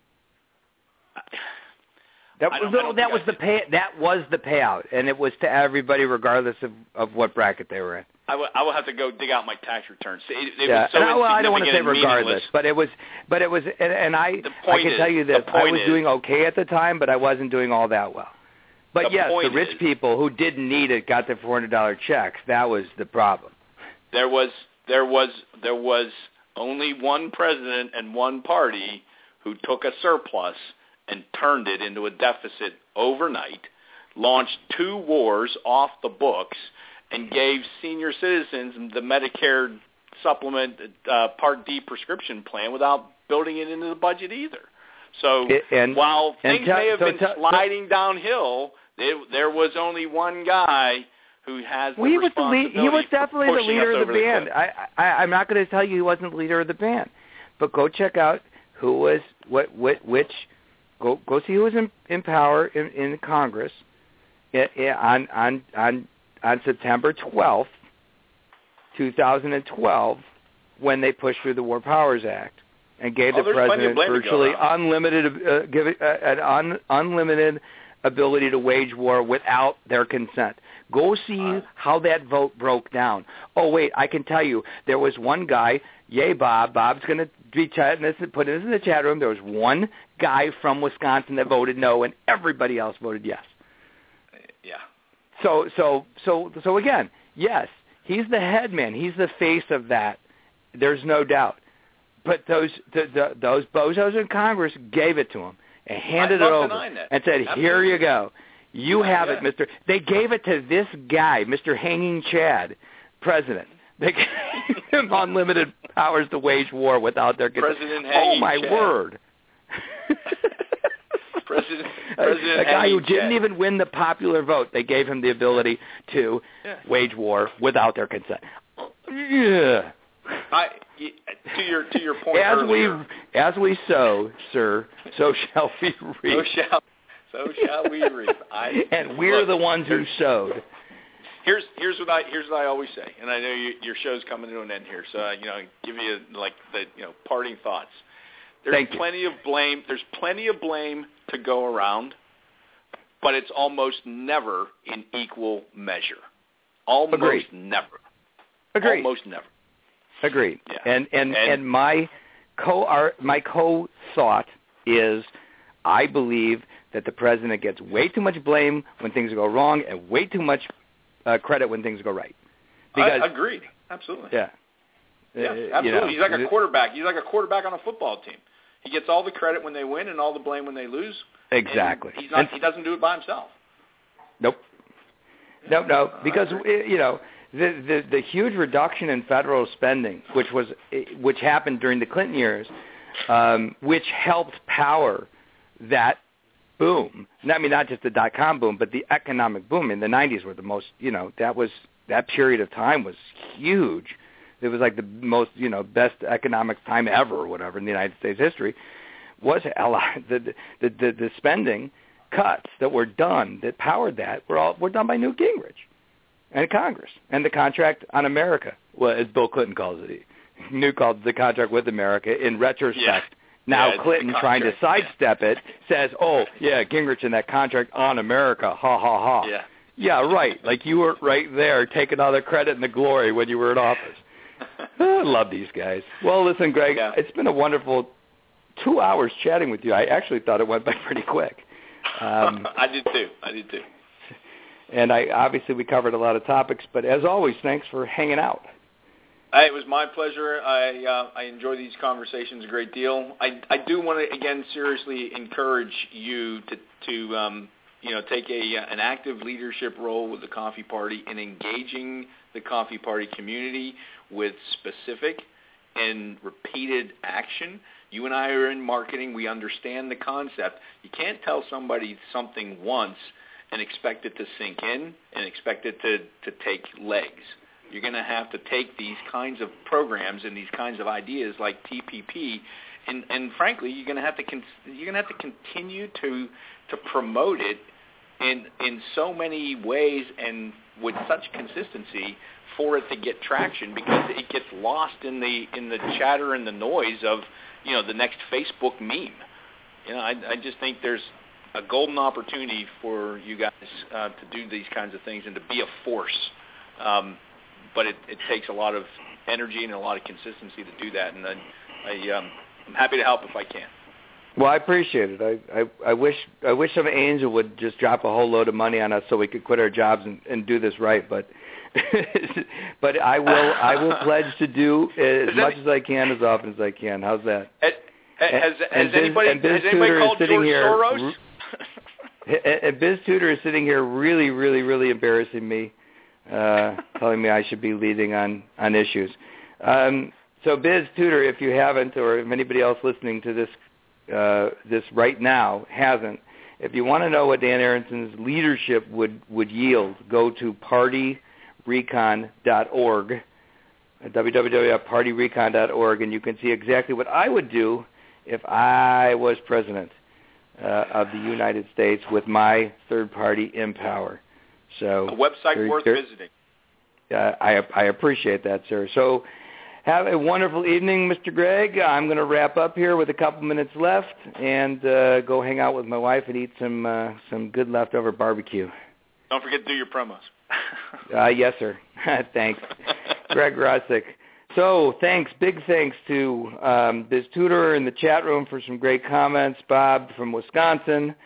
B: That was the, that was the pay. That was the payout, and it was to everybody, regardless of, of what bracket they were in.
D: I will, I will have to go dig out my tax returns. It, it
B: yeah.
D: was so
B: and I, well, I don't want to say regardless, but it was, but it was, and, and I, I can
D: is,
B: tell you this: I was
D: is,
B: doing okay at the time, but I wasn't doing all that well. But
D: the
B: yes, the rich
D: is,
B: people who didn't need it got their four hundred dollar checks. That was the problem.
D: There was, there was, there was only one president and one party who took a surplus and turned it into a deficit overnight, launched two wars off the books, and gave senior citizens the Medicare supplement uh, Part D prescription plan without building it into the budget either. So
B: it, and,
D: while
B: and
D: things
B: t-
D: may have
B: so
D: been
B: t-
D: sliding downhill, it, there was only one guy who has the
B: well, he was
D: responsibility
B: the lead, he was definitely the leader of the band.
D: The
B: I, I, I'm not going to tell you he wasn't the leader of the band, but go check out who was what, what which. Go go see who was in, in power in, in Congress on on on on September twelfth, two thousand twelve, when they pushed through the War Powers Act and gave
D: oh,
B: the president virtually unlimited uh, give it, uh, an un, unlimited ability to wage war without their consent. Go see how that vote broke down. Oh wait, I can tell you, there was one guy. Yay, Bob. Bob's going to be chatting this and put this in the chat room. There was one guy from Wisconsin that voted no, and everybody else voted yes.
D: Yeah.
B: So, so, so, so again, yes, he's the head man. He's the face of that. There's no doubt. But those the, the, those bozos in Congress gave it to him and handed it over and said,
D: Absolutely.
B: "Here you go. You have
D: yeah.
B: it, Mister" They gave it to this guy, Mister Hanging Chad, president. They gave him unlimited powers to wage war without their consent.
D: President
B: Oh my
D: Chad.
B: word!
D: President,
B: a,
D: President
B: a guy who
D: Chad.
B: didn't even win the popular vote. They gave him the ability to
D: yeah.
B: wage war without their consent. Yeah.
D: I, to your to your point
B: as
D: earlier,
B: we as we sow, sir, so shall we reap.
D: So shall so shall we reap. I,
B: and we're
D: look,
B: the ones who sowed.
D: Here's here's what I here's what I always say, and I know you, your show's coming to an end here, so uh, you know, give you like the you know parting thoughts. There's
B: Thank
D: plenty
B: you.
D: of blame. There's plenty of blame to go around, but it's almost never in equal measure. Almost
B: Agreed.
D: never.
B: Agreed.
D: Almost never.
B: Agreed.
D: Yeah.
B: And, and
D: and
B: and my co my co thought is, I believe that the president gets way too much blame when things go wrong and way too much uh, credit when things go right. Because,
D: I agreed. Absolutely.
B: Yeah.
D: Yeah,
B: uh,
D: absolutely.
B: You know,
D: He's like a quarterback. He's like a quarterback on a football team. He gets all the credit when they win and all the blame when they lose.
B: Exactly.
D: He's not,
B: and,
D: he doesn't do it by himself.
B: Nope. No, no, because you know the, the the huge reduction in federal spending, which was which happened during the Clinton years, um, which helped power that boom. I mean, not just the dot com boom, but the economic boom in the nineties were the most. You know, that was that period of time was huge. It was like the most, you know, best economic time ever, or whatever, in the United States history. Was a lot the the the, the spending cuts that were done that powered that were all were done by Newt Gingrich and Congress and the contract on America, well, as Bill Clinton calls it. Newt called it the contract with America. In retrospect,
D: yeah.
B: now
D: yeah,
B: Clinton trying to sidestep it says, "Oh yeah, Gingrich and that contract on America, ha ha ha."
D: Yeah.
B: Yeah, right. Like you were right there taking all the credit and the glory when you were in office. I love these guys. Well, listen, Greg,
D: yeah.
B: it's been a wonderful two hours chatting with you. I actually thought it went by pretty quick. Um,
D: I did too. I did too.
B: And I obviously we covered a lot of topics, but as always, thanks for hanging out.
D: It was my pleasure. I uh, I enjoy these conversations a great deal. I, I do want to again seriously encourage you to to um, you know take a an active leadership role with the Coffee Party in engaging the Coffee Party community with specific and repeated action. You and I are in marketing. We understand the concept. You can't tell somebody something once and expect it to sink in and expect it to, to take legs. You're going to have to take these kinds of programs and these kinds of ideas like T P P, and, and frankly, you're going to have to con- you're going to have to continue to to promote it in in so many ways and with such consistency for it to get traction, because it gets lost in the in the chatter and the noise of you know the next Facebook meme. You know, I, I just think there's a golden opportunity for you guys uh, to do these kinds of things and to be a force. Um, But it, it takes a lot of energy and a lot of consistency to do that, and I, I, um, I'm happy to help if I can.
B: Well, I appreciate it. I, I, I wish I wish some angel would just drop a whole load of money on us so we could quit our jobs and, and do this right. But but I will I will pledge to do as much as I can, as often as I can. How's that?
D: Has, has,
B: and
D: has
B: Biz,
D: anybody,
B: and Biz
D: has anybody
B: Tudor
D: called
B: is sitting
D: George
B: here,
D: Soros?
B: And Biz Tudor is sitting here really, really, really embarrassing me. Uh, telling me I should be leading on, on issues. Um, so Biz Tudor, if you haven't, or if anybody else listening to this uh, this right now hasn't, if you want to know what Dan Aronson's leadership would, would yield, go to party recon dot org, w w w dot party recon dot org, and you can see exactly what I would do if I was president uh, of the United States with my third party Empower. So
D: a website
B: there,
D: worth
B: there,
D: visiting.
B: Uh, I I appreciate that, sir. So have a wonderful evening, Mister Gregg. I'm going to wrap up here with a couple minutes left and uh, go hang out with my wife and eat some uh, some good leftover barbecue.
D: Don't forget to do your promos.
B: uh, yes, sir. Thanks, Greg Rosick. So thanks, big thanks to um, Biz Tudor in the chat room for some great comments. Bob from Wisconsin.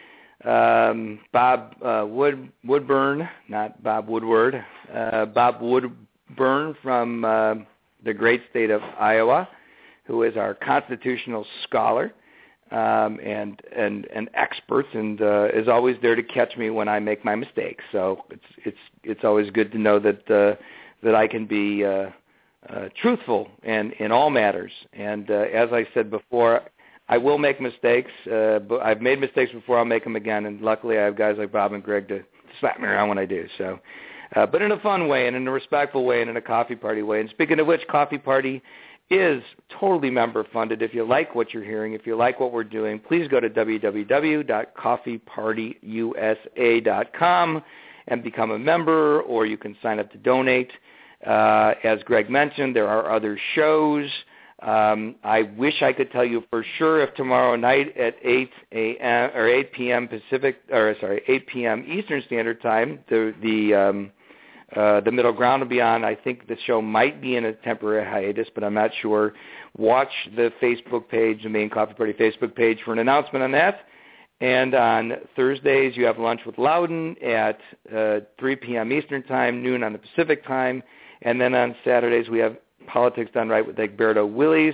B: Um, Bob uh, Wood Woodburn, not Bob Woodward, uh, Bob Woodburn from uh, the great state of Iowa, who is our constitutional scholar um, and and and expert, and uh, is always there to catch me when I make my mistakes. So it's it's it's always good to know that uh, that I can be uh, uh, truthful in in all matters. And uh, as I said before, I will make mistakes, uh, but I've made mistakes before. I'll make them again, and luckily I have guys like Bob and Greg to slap me around when I do. So, uh, but in a fun way, and in a respectful way, and in a coffee party way. And speaking of which, Coffee Party is totally member funded. If you like what you're hearing, if you like what we're doing, please go to w w w dot coffee party u s a dot com and become a member, or you can sign up to donate. Uh, as Greg mentioned, there are other shows. Um, I wish I could tell you for sure if tomorrow night at eight a.m. or eight p.m. Pacific, or sorry, eight p.m. Eastern Standard Time, the the um, uh, the Middle Ground will be on. I think the show might be in a temporary hiatus, but I'm not sure. Watch the Facebook page, the Maine Coffee Party Facebook page, for an announcement on that. And on Thursdays, you have Lunch with Loudon at uh, three p.m. Eastern Time, noon on the Pacific Time. And then on Saturdays, we have Politics Done Right with Egberto Willies,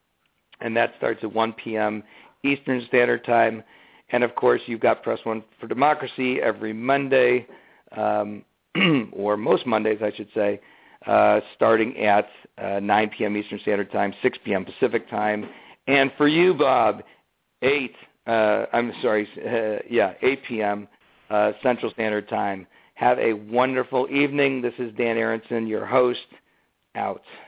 B: and that starts at one p.m. Eastern Standard Time. And, of course, you've got Press One for Democracy every Monday, um, or most Mondays, I should say, uh, starting at uh, nine p.m. Eastern Standard Time, six p.m. Pacific Time. And for you, Bob, eight, uh, I'm sorry, uh, yeah, eight p.m. Uh, Central Standard Time. Have a wonderful evening. This is Dan Aronson, your host, out.